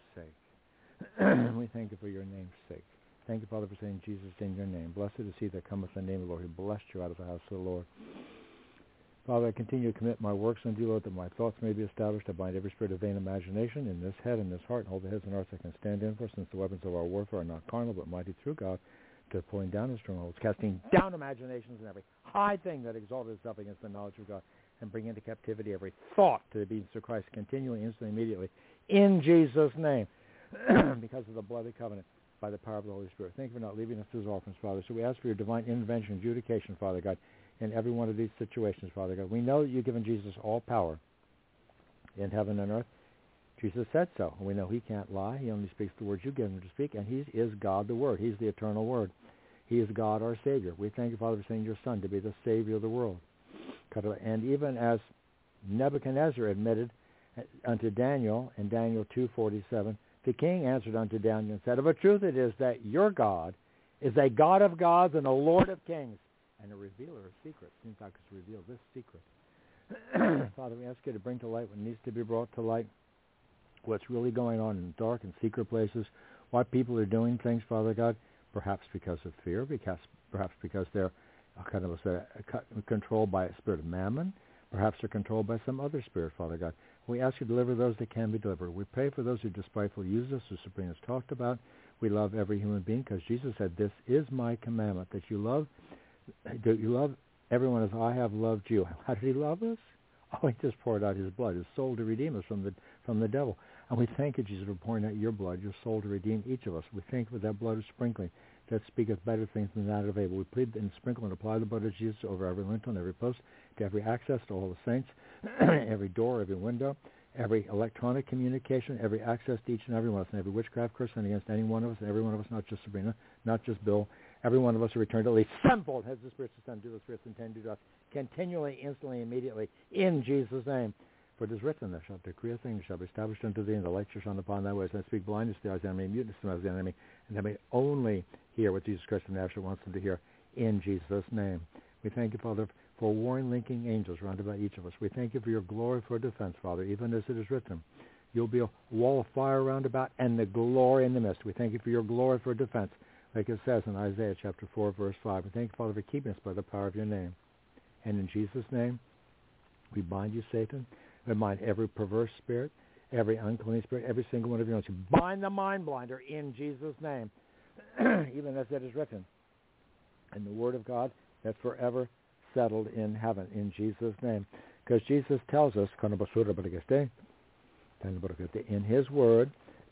sake. We thank you for your name's sake. Thank you, Father, for saying Jesus in your name. Blessed is he that cometh in the name of the Lord, who blessed you out of the house of the Lord. Father, I continue to commit my works unto you, Lord, that my thoughts may be established. I bind every spirit of vain imagination in this head and this heart, and all the heads and hearts I can stand in for, since the weapons of our warfare are not carnal, but mighty through God, to pulling down the strongholds, casting down imaginations and every high thing that exalted itself against the knowledge of God, and bring into captivity every thought to the obedience of Christ, continually, instantly, immediately, in Jesus' name, because of the blood of the covenant, by the power of the Holy Spirit. Thank you for not leaving us as orphans, Father. So we ask for your divine intervention and adjudication, Father God, in every one of these situations, Father God. We know that you've given Jesus all power in heaven and earth. Jesus said so. We know he can't lie. He only speaks the words you give him to speak, and he is God the Word. He's the eternal Word. He is God our Savior. We thank you, Father, for sending your Son to be the Savior of the world. And even as Nebuchadnezzar admitted unto Daniel in Daniel two forty-seven, the king answered unto Daniel and said, of a truth it is that your God is a God of gods and a Lord of kings, and a revealer of secrets. Seems like it's revealed this secret. Father, we ask you to bring to light what needs to be brought to light. what's really going on in dark and secret places, why people are doing things, Father God, perhaps because of fear, because perhaps because they're kind of a, a, controlled by a spirit of mammon, perhaps they're controlled by some other spirit, Father God. We ask you to deliver those that can be delivered. We pray for those who despitefully use us, as Sabrina's talked about. We love every human being because Jesus said, this is my commandment, that you love, that you love everyone as I have loved you. How did he love us? Oh, he just poured out his blood, his soul to redeem us from the from the devil. And we thank you, Jesus, for pouring out your blood, your soul to redeem each of us. We thank you for that blood of sprinkling that speaketh better things than that of Abel. We plead and sprinkle and apply the blood of Jesus over every lintel and every post, to every access to all the saints, every door, every window, every electronic communication, every access to each and every one of us, and every witchcraft curse and against any one of us, and every one of us, not just Sabrina, not just Bill, every one of us are returned at least sevenfold, has the Spirit to send, do the Spirit intend to do us, continually, instantly, immediately, in Jesus' name. For it is written, thou shalt decree a thing, it shall be established unto thee, and the light shall shine upon thy ways. And I speak blindness to the enemy, muteness to the enemy, and they may only hear what Jesus Christ of Nazareth wants them to hear, in Jesus' name. We thank you, Father, for warring, linking angels round about each of us. We thank you for your glory for defense, Father, even as it is written. You'll be a wall of fire round about, and the glory in the midst. We thank you for your glory for defense, like it says in Isaiah chapter four, verse five. We thank you, Father, for keeping us by the power of your name. And in Jesus' name, we bind you, Satan. We bind every perverse spirit, every unclean spirit, every single one of your own. You bind the mind blinder in Jesus' name, even as it is written. And the word of God that's forever settled in heaven, in Jesus' name. Because Jesus tells us, in his word,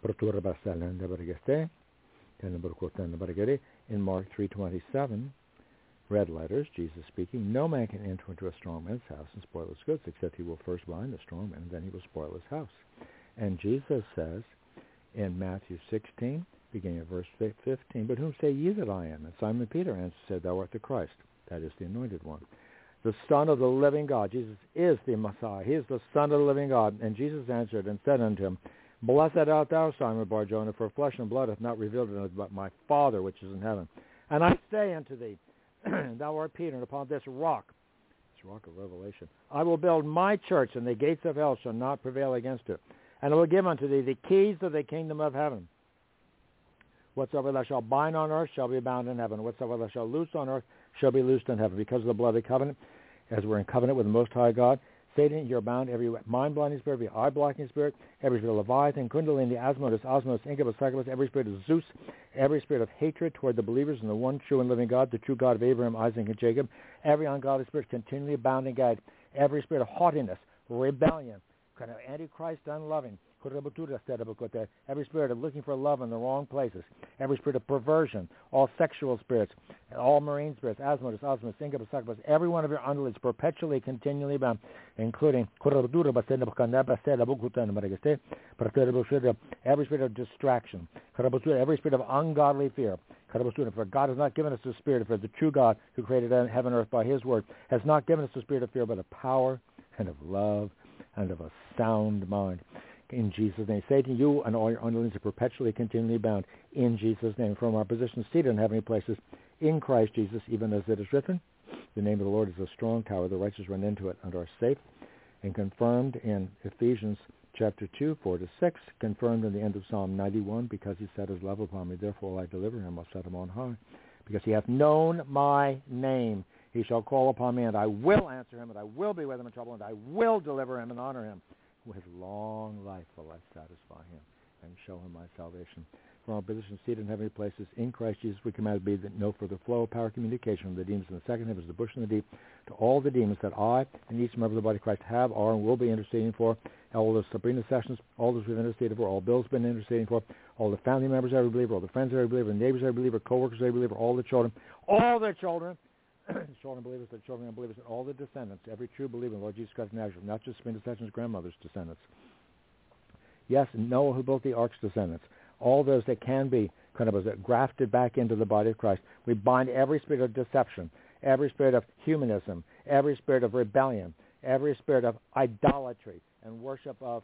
in Mark three twenty-seven, red letters, Jesus speaking, no man can enter into a strong man's house and spoil his goods, except he will first bind the strong man, and then he will spoil his house. And Jesus says in Matthew sixteen, beginning at verse fifteen, but whom say ye that I am? And Simon Peter answered, said, thou art the Christ, that is the anointed one, the Son of the living God. Jesus is the Messiah. He is the Son of the living God. And Jesus answered and said unto him, blessed art thou, Simon Bar-Jonah, for flesh and blood hath not revealed it unto thee, but my Father which is in heaven. And I say unto thee, thou art Peter, and upon this rock, this rock of revelation, I will build my church, and the gates of hell shall not prevail against it. And I will give unto thee the keys of the kingdom of heaven. Whatsoever thou shalt bind on earth shall be bound in heaven. Whatsoever thou shalt loose on earth shall be loosed in heaven. Because of the blood of the covenant, as we're in covenant with the Most High God, Satan, you're bound. Every mind-blinding spirit, every eye-blocking spirit, every spirit of Leviathan, Kundalini, Asmodeus, Osmos, Incubus, Succubus, every spirit of Zeus, every spirit of hatred toward the believers in the one true and living God, the true God of Abraham, Isaac, and Jacob, every ungodly spirit continually bound and gagged, every spirit of haughtiness, rebellion, kind of antichrist, unloving, every spirit of looking for love in the wrong places, every spirit of perversion, all sexual spirits, all marine spirits, Asmodeus, Osmos, Incubus, Succubus, every one of your unrelated perpetually, continually bound, including every spirit of distraction, every spirit of ungodly fear. For God has not given us the spirit of fear. The true God who created heaven and earth by his word has not given us the spirit of fear, but of power and of love and of a sound mind. In Jesus' name. Satan, you and all your underlings are perpetually, continually bound in Jesus' name. From our position seated in heavenly places in Christ Jesus, even as it is written, the name of the Lord is a strong tower. The righteous run into it and are safe. And confirmed in Ephesians chapter two, four to six, confirmed in the end of Psalm ninety-one, because he set his love upon me, therefore will I deliver him, I'll set him on high. Because he hath known my name, he shall call upon me, and I will answer him, and I will be with him in trouble, and I will deliver him and honor him. With long life will I satisfy him and show him my salvation. From our position seated in heavenly places in Christ Jesus, we command be that no further flow of power communication from the demons in the second heavens, the bush and the deep, to all the demons that I and each member of the body of Christ have, are, and will be interceding for. All the Sabrina sessions, all those we've interceded for, all Bill's been interceding for, all the family members of every believer, all the friends of every believer, the neighbors of every believer, co-workers of every believer, all the children, all the children, the children of believers, the children of believers, and all the descendants, every true believer in Lord Jesus Christ of Nazareth, not just Sabrina Sessions' grandmother's descendants. Yes, Noah who built the ark's descendants. All those that can be kind of grafted back into the body of Christ. We bind every spirit of deception, every spirit of humanism, every spirit of rebellion, every spirit of idolatry and worship of...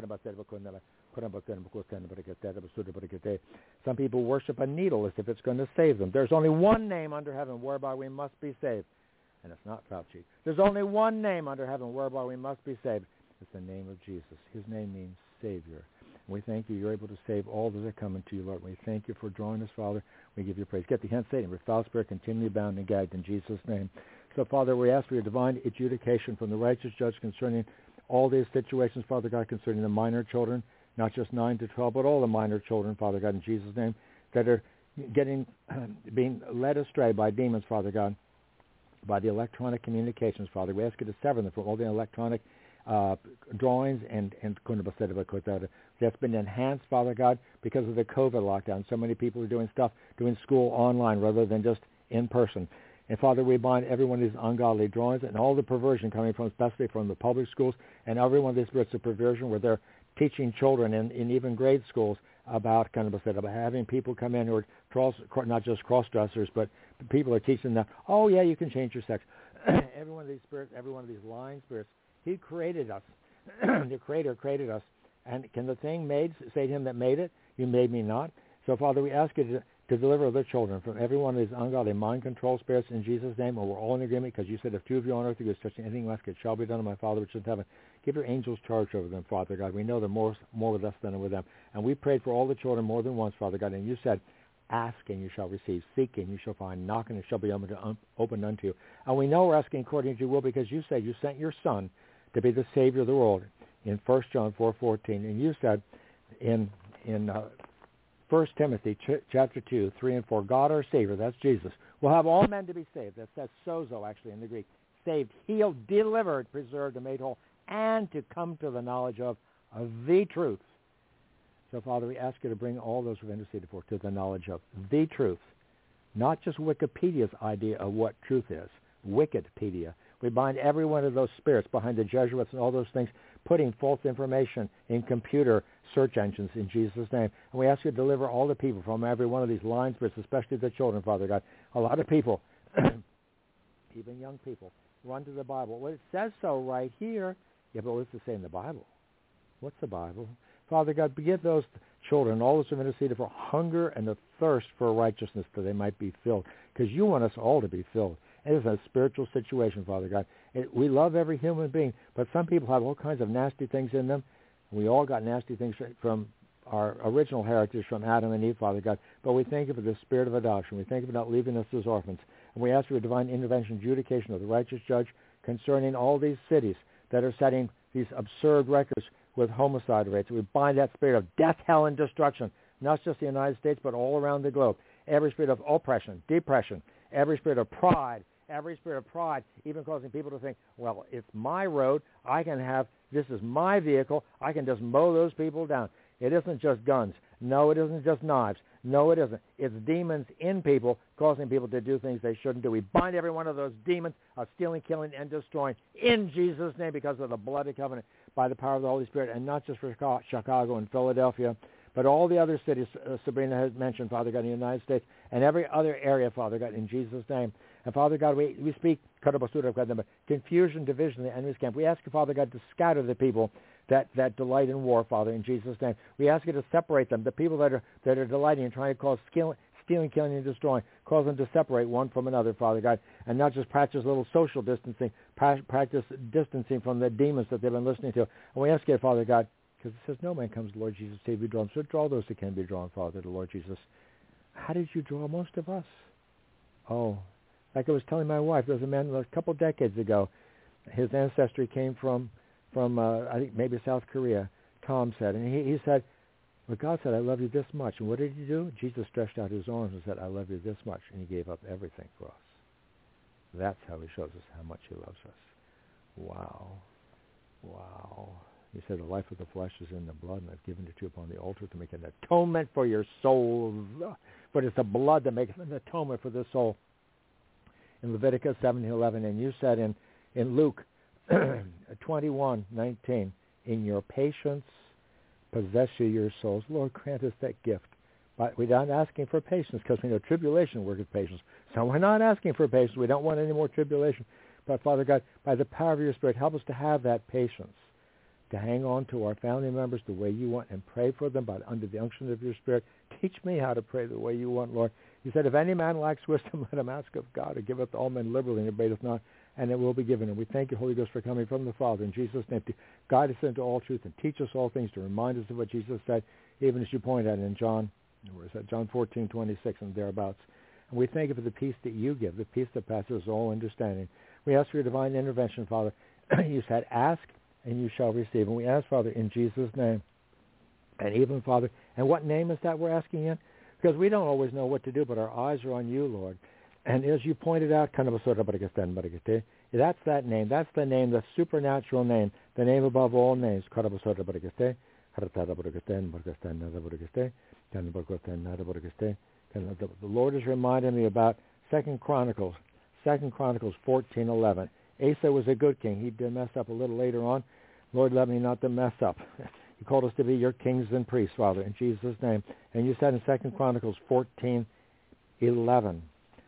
Some people worship a needle as if it's going to save them. There's only one name under heaven whereby we must be saved, and it's not Fauci. There's only one name under heaven whereby we must be saved. It's the name of Jesus. His name means Savior. We thank you. You're able to save all that are coming to you, Lord. We thank you for drawing us, Father. We give you praise. Get the hand, Satan. With foul spirit, continually bound and gagged in Jesus' name. So, Father, we ask for your divine adjudication from the righteous judge concerning all these situations, Father God, concerning the minor children, not just nine to twelve, but all the minor children, Father God, in Jesus' name, that are getting, being led astray by demons, Father God, by the electronic communications, Father. We ask you to sever them from all the electronic uh, drawings and, and that's been enhanced, Father God, because of the COVID lockdown. So many people are doing stuff, doing school online rather than just in person. And, Father, we bind every one of these ungodly drawings and all the perversion coming from, especially from the public schools, and every one of these spirits of perversion where they're teaching children in, in even grade schools about kind of a set about having people come in who are cross, not just cross-dressers, but people are teaching them, oh, yeah, you can change your sex. Every one of these spirits, every one of these lying spirits, he created us. The Creator created us. And can the thing made say to him that made it, you made me not? So, Father, we ask you to, to deliver the children from every one of these ungodly mind control spirits in Jesus' name, and we're all in agreement because you said if two of you on earth agree touching anything less, it shall be done to my Father which is in heaven. Give your angels charge over them, Father God. We know they're more, more with us than with them. And we prayed for all the children more than once, Father God, and you said, ask and you shall receive, seek and you shall find, knock and it shall be opened unto you. And we know we're asking according to your will because you said you sent your Son to be the Savior of the world in First John four fourteen. And you said in in uh, First Timothy ch- chapter two, three and four, God our Savior, that's Jesus, will have all men to be saved. That says sozo actually in the Greek. Saved, healed, delivered, preserved, and made whole, and to come to the knowledge of, of the truth. So, Father, we ask you to bring all those who've interceded for to the knowledge of the truth, not just Wikipedia's idea of what truth is, Wikipedia. We bind every one of those spirits behind the Jesuits and all those things, putting false information in computer search engines in Jesus' name. And we ask you to deliver all the people from every one of these lying spirits, especially the children, Father God. A lot of people, even young people, run to the Bible. Well, it says so right here. Yeah, but what's it say in the Bible? What's the Bible? Father God, give those children, all those who have interceded for hunger and the thirst for righteousness that they might be filled, because you want us all to be filled. It is a spiritual situation, Father God. It, we love every human being, but some people have all kinds of nasty things in them. We all got nasty things from our original heritage from Adam and Eve, Father God. But we thank you for the spirit of adoption. We thank you for not leaving us as orphans. And we ask for a divine intervention, adjudication of the righteous judge concerning all these cities that are setting these absurd records with homicide rates. We bind that spirit of death, hell, and destruction, not just the United States, but all around the globe. Every spirit of oppression, depression, every spirit of pride, every spirit of pride, even causing people to think, well, it's my road. I can have, this is my vehicle. I can just mow those people down. It isn't just guns. No, it isn't just knives. No, it isn't. It's demons in people causing people to do things they shouldn't do. We bind every one of those demons of stealing, killing, and destroying in Jesus' name because of the blood of covenant by the power of the Holy Spirit, and not just for Chicago and Philadelphia, but all the other cities uh, Sabrina has mentioned, Father God, in the United States, and every other area, Father God, in Jesus' name. And Father God, we, we speak confusion, division in the enemy's camp. We ask you, Father God, to scatter the people that, that delight in war, Father, in Jesus' name. We ask you to separate them, the people that are that are delighting in trying to cause skill, stealing, killing, and destroying, cause them to separate one from another, Father God, and not just practice a little social distancing, practice distancing from the demons that they've been listening to. And we ask you, Father God, because it says no man comes to the Lord Jesus to be drawn. So draw those that can be drawn, Father, to the Lord Jesus. How did you draw most of us? Oh, like I was telling my wife, there was a man a couple decades ago. His ancestry came from, from uh, I think maybe South Korea, Tom said. And he, he said, well, God said, I love you this much. And what did he do? Jesus stretched out his arms and said, I love you this much. And he gave up everything for us. That's how he shows us how much he loves us. Wow. Wow. He said, the life of the flesh is in the blood, and I've given it to you upon the altar to make an atonement for your soul. But it's the blood that makes an atonement for the soul. In Leviticus seventeen eleven, and you said in, in Luke twenty-one nineteen, in your patience possess you your souls. Lord, grant us that gift. But we're not asking for patience because we know tribulation worketh patience. So we're not asking for patience. We don't want any more tribulation. But Father God, by the power of your Spirit, help us to have that patience, to hang on to our family members the way you want and pray for them by under the unction of your Spirit. Teach me how to pray the way you want, Lord. You said, if any man lacks wisdom, let him ask of God, who giveth all men liberally and abateth not. and it will be given. And we thank you, Holy Ghost, for coming from the Father in Jesus' name to guide us into all truth and teach us all things, to remind us of what Jesus said, even as you point out in John, where is that? John fourteen twenty-six and thereabouts. And we thank you for the peace that you give, the peace that passes all understanding. We ask for your divine intervention, Father. You said, ask and you shall receive. And we ask, Father, in Jesus' name. And even, Father, and what name is that we're asking in? Because we don't always know what to do, but our eyes are on you, Lord. And as you pointed out, that's that name. That's the name, the supernatural name, the name above all names. The Lord has reminded me about Second Chronicles, Second Chronicles fourteen eleven. Asa was a good king. He did mess up a little later on. Lord, let me not to mess up. You called us to be your kings and priests, Father, in Jesus' name. And you said in Second Chronicles fourteen eleven.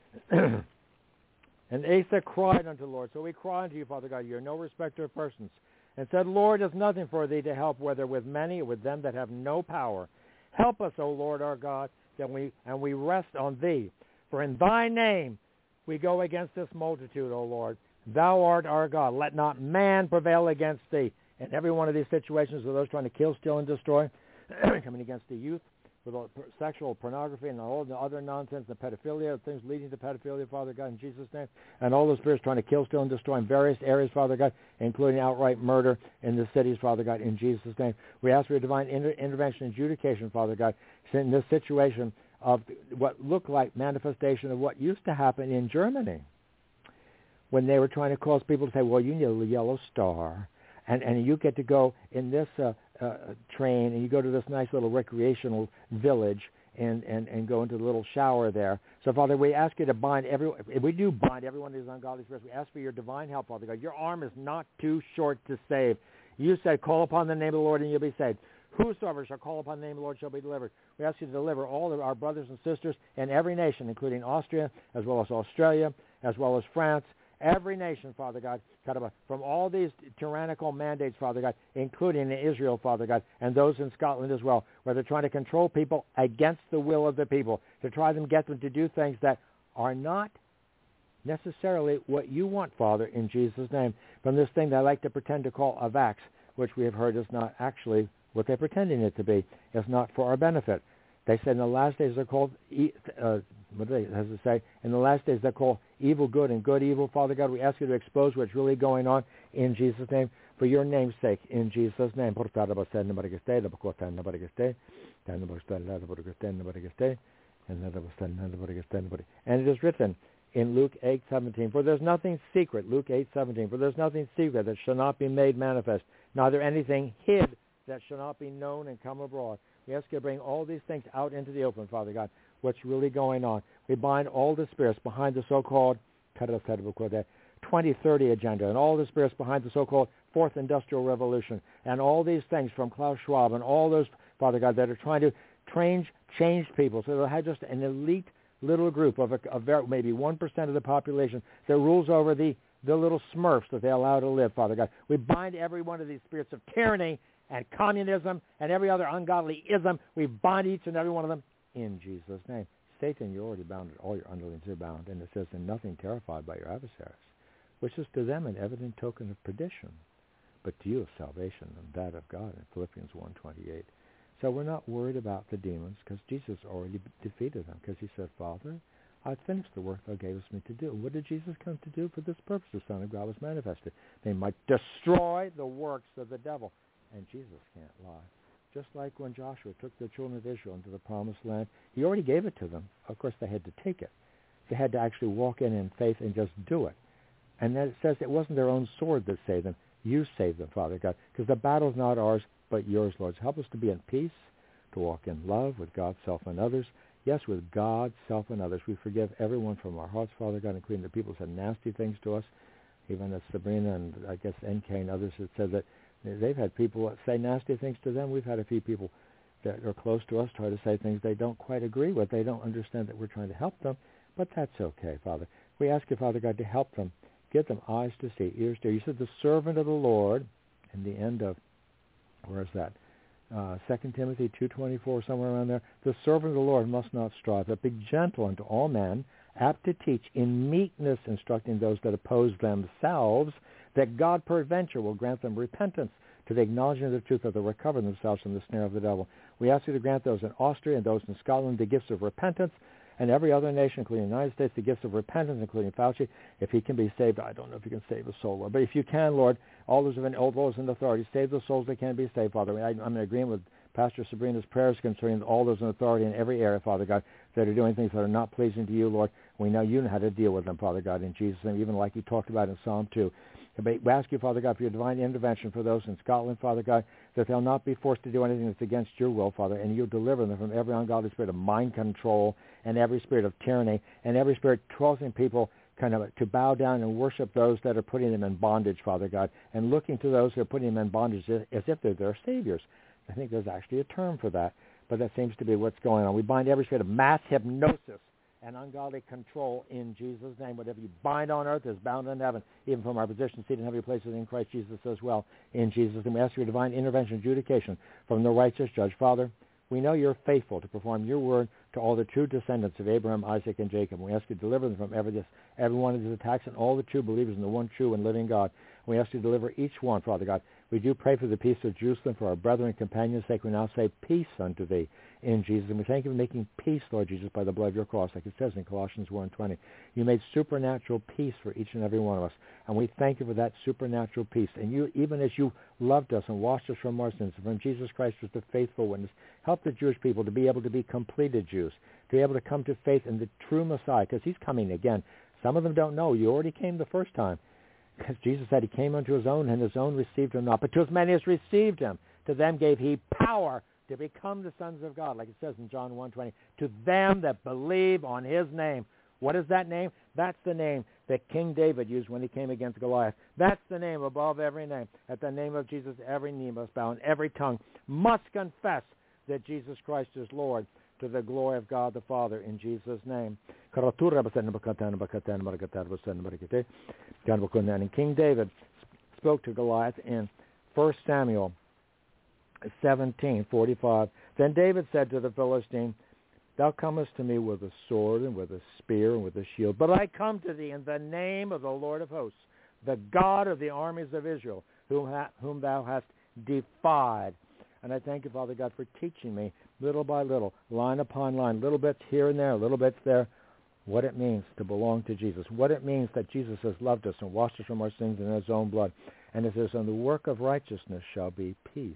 And Asa cried unto the Lord. So we cry unto you, Father God. You are no respecter of persons. And said, Lord, is nothing for thee to help, whether with many or with them that have no power. Help us, O Lord our God, that we and we rest on thee. For in thy name we go against this multitude, O Lord. Thou art our God. Let not man prevail against thee. In every one of these situations of those trying to kill, steal, and destroy, coming against the youth with all sexual pornography and all the other nonsense, the pedophilia, things leading to pedophilia, Father God, in Jesus' name, and all those spirits trying to kill, steal, and destroy in various areas, Father God, including outright murder in the cities, Father God, in Jesus' name. We ask for your divine inter- intervention and adjudication, Father God, in this situation of what looked like manifestation of what used to happen in Germany when they were trying to cause people to say, well, you need a yellow star, and, and you get to go in this uh, uh, train, and you go to this nice little recreational village and, and, and go into the little shower there. So, Father, we ask you to bind every, we do bind every one of these ungodly spirits. We ask for your divine help, Father God. Your arm is not too short to save. You said, call upon the name of the Lord and you'll be saved. Whosoever shall call upon the name of the Lord shall be delivered. We ask you to deliver all of our brothers and sisters in every nation, including Austria, as well as Australia, as well as France, every nation, Father God, from all these tyrannical mandates, Father God, including Israel, Father God, and those in Scotland as well, where they're trying to control people against the will of the people, to try to get them to do things that are not necessarily what you want, Father, in Jesus' name, from this thing they like to pretend to call a vax, which we have heard is not actually what they're pretending it to be. It's not for our benefit. They said in the last days they're called, uh, what do they, has it say? In the last days they're called evil good and good evil. Father God, we ask you to expose what's really going on in Jesus' name, for your name's sake, in Jesus' name. And it is written in Luke eight seventeen, for there's nothing secret, Luke eight seventeen, for there's nothing secret that shall not be made manifest, neither anything hid that shall not be known and come abroad. We ask you to bring all these things out into the open, Father God, what's really going on. We bind all the spirits behind the so-called twenty thirty agenda and all the spirits behind the so-called Fourth Industrial Revolution and all these things from Klaus Schwab and all those, Father God, that are trying to train, change people so they'll have just an elite little group of, a, of maybe one percent of the population that rules over the, the little smurfs that they allow to live, Father God. We bind every one of these spirits of tyranny and communism and every other ungodly ism. We bind each and every one of them in Jesus' name. Satan, you're already bound, all your underlings are bound. And it says, and nothing terrified by your adversaries, which is to them an evident token of perdition, but to you of salvation and that of God in Philippians one twenty-eight. So we're not worried about the demons because Jesus already defeated them, because he said, Father, I've finished the work thou gavest me to do. What did Jesus come to do? For this purpose the Son of God was manifested. They might destroy the works of the devil. And Jesus can't lie. Just like when Joshua took the children of Israel into the promised land, he already gave it to them. Of course, they had to take it. They had to actually walk in in faith and just do it. And then it says it wasn't their own sword that saved them. You saved them, Father God, because the battle's not ours, but yours, Lord. Help us to be in peace, to walk in love with God, self, and others. Yes, with God, self, and others. We forgive everyone from our hearts, Father God, including the people who said nasty things to us, even as Sabrina and I guess N K and others had said that they've had people say nasty things to them. We've had a few people that are close to us try to say things they don't quite agree with. They don't understand that we're trying to help them, but that's okay, Father. We ask you, Father God, to help them, give them eyes to see, ears to hear. You said the servant of the Lord, in the end of, where is that? Uh, Second Timothy two twenty-four, somewhere around there. The servant of the Lord must not strive, but be gentle unto all men, apt to teach, in meekness instructing those that oppose themselves, that God peradventure will grant them repentance to the acknowledgement of the truth, that they'll recover themselves from the snare of the devil. We ask you to grant those in Austria and those in Scotland the gifts of repentance, and every other nation, including the United States, the gifts of repentance, including Fauci. If he can be saved, I don't know if you can save a soul, Lord. But if you can, Lord, all those, in, all those in authority, save the souls that can be saved, Father. I, I'm in agreement with Pastor Sabrina's prayers concerning all those in authority in every area, Father God, that are doing things that are not pleasing to you, Lord. We know you know how to deal with them, Father God, in Jesus' name, even like you talked about in Psalm two. We ask you, Father God, for your divine intervention for those in Scotland, Father God, that they'll not be forced to do anything that's against your will, Father, and you'll deliver them from every ungodly spirit of mind control and every spirit of tyranny and every spirit causing people kind of to bow down and worship those that are putting them in bondage, Father God, and looking to those who are putting them in bondage as if they're their saviors. I think there's actually a term for that, but that seems to be what's going on. We bind every spirit of mass hypnosis and ungodly control in Jesus' name. Whatever you bind on earth is bound in heaven, even from our position seated in heavenly places in Christ Jesus as well, in Jesus' name. We ask for your divine intervention and adjudication from the righteous judge. Father, we know you're faithful to perform your word to all the true descendants of Abraham, Isaac, and Jacob. We ask you to deliver them from every, this, every one of these attacks and all the true believers in the one true and living God. We ask you to deliver each one, Father God. We do pray for the peace of Jerusalem, for our brethren and companions' sake. We now say peace unto thee in Jesus. And we thank you for making peace, Lord Jesus, by the blood of your cross, like it says in Colossians one twenty. You made supernatural peace for each and every one of us. And we thank you for that supernatural peace. And you, even as you loved us and washed us from our sins, from Jesus Christ was the faithful witness, help the Jewish people to be able to be completed Jews, to be able to come to faith in the true Messiah, because he's coming again. Some of them don't know. You already came the first time. Because Jesus said he came unto his own, and his own received him not. But to as many as received him, to them gave he power to become the sons of God, like it says in John one twenty, to them that believe on his name. What is that name? That's the name that King David used when he came against Goliath. That's the name above every name. At the name of Jesus, every knee must bow, and every tongue must confess that Jesus Christ is Lord, to the glory of God the Father, in Jesus' name. And King David spoke to Goliath in First Samuel seventeen forty-five. Then David said to the Philistine, thou comest to me with a sword and with a spear and with a shield, but I come to thee in the name of the Lord of hosts, the God of the armies of Israel, whom, ha- whom thou hast defied. And I thank you, Father God, for teaching me little by little, line upon line, little bits here and there, little bits there, what it means to belong to Jesus, what it means that Jesus has loved us and washed us from our sins in his own blood. And it says, and the work of righteousness shall be peace.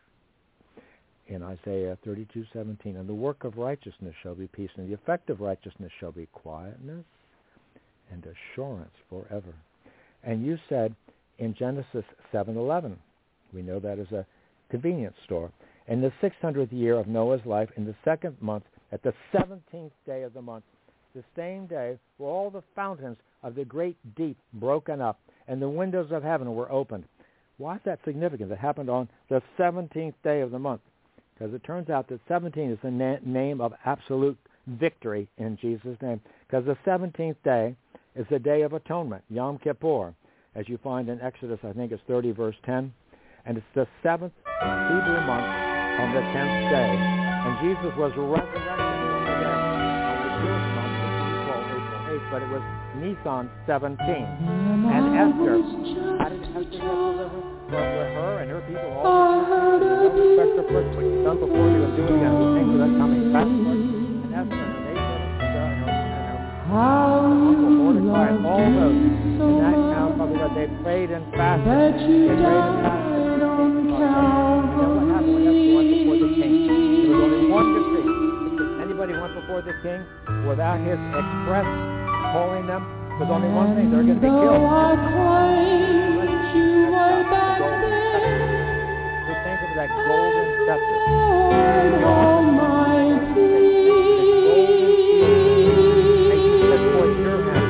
In Isaiah thirty-two seventeen, and the work of righteousness shall be peace, and the effect of righteousness shall be quietness and assurance forever. And you said in Genesis seven eleven, we know that is a convenience store, in the six hundredth year of Noah's life, in the second month, at the seventeenth day of the month, the same day were all the fountains of the great deep broken up, and the windows of heaven were opened. Why is that significant? That happened on the seventeenth day of the month. Because it turns out that seventeen is the na- name of absolute victory in Jesus' name. Because the seventeenth day is the Day of Atonement, Yom Kippur, as you find in Exodus, I think it's thirty, verse ten. And it's the seventh Hebrew month on the tenth day. And Jesus was resurrected from the dead on the Jewish month, which we call April eighth, but it was Nisan seventeen. And Esther, how did Esther get delivered? Well, with her and her people, all the no respect of person, what you've done before, you will do again. We thank you for that coming backward. And Esther and her nation and her, and her uncle Mordecai and all those in that town, Father God, they prayed and fasted. They prayed and fasted. And then what happened when Esther went before the king? There was only one decree. If anybody went before the king without his express calling them, there's only one thing, they're going to be killed. We thank you for that golden scepter. Almighty. And you said, for your hand,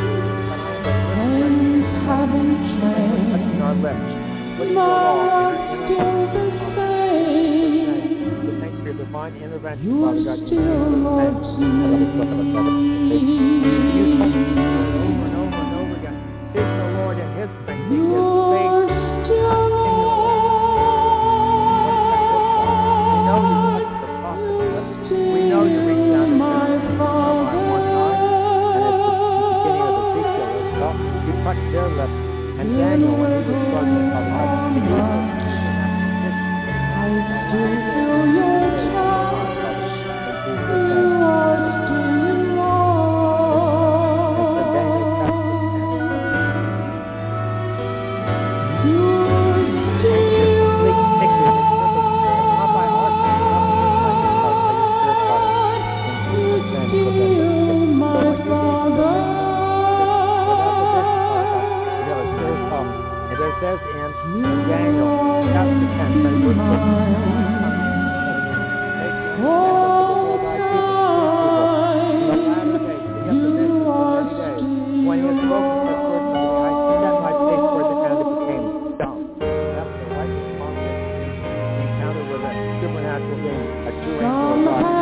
touching our lips, putting your law in our inner. We thank you for your divine intervention, Father God, in Jesus' name. You touch me over and over and over again. Seek the Lord in his strength. Seek his faith. We know you reach down to the one time, and it's the angel, a true angel of God.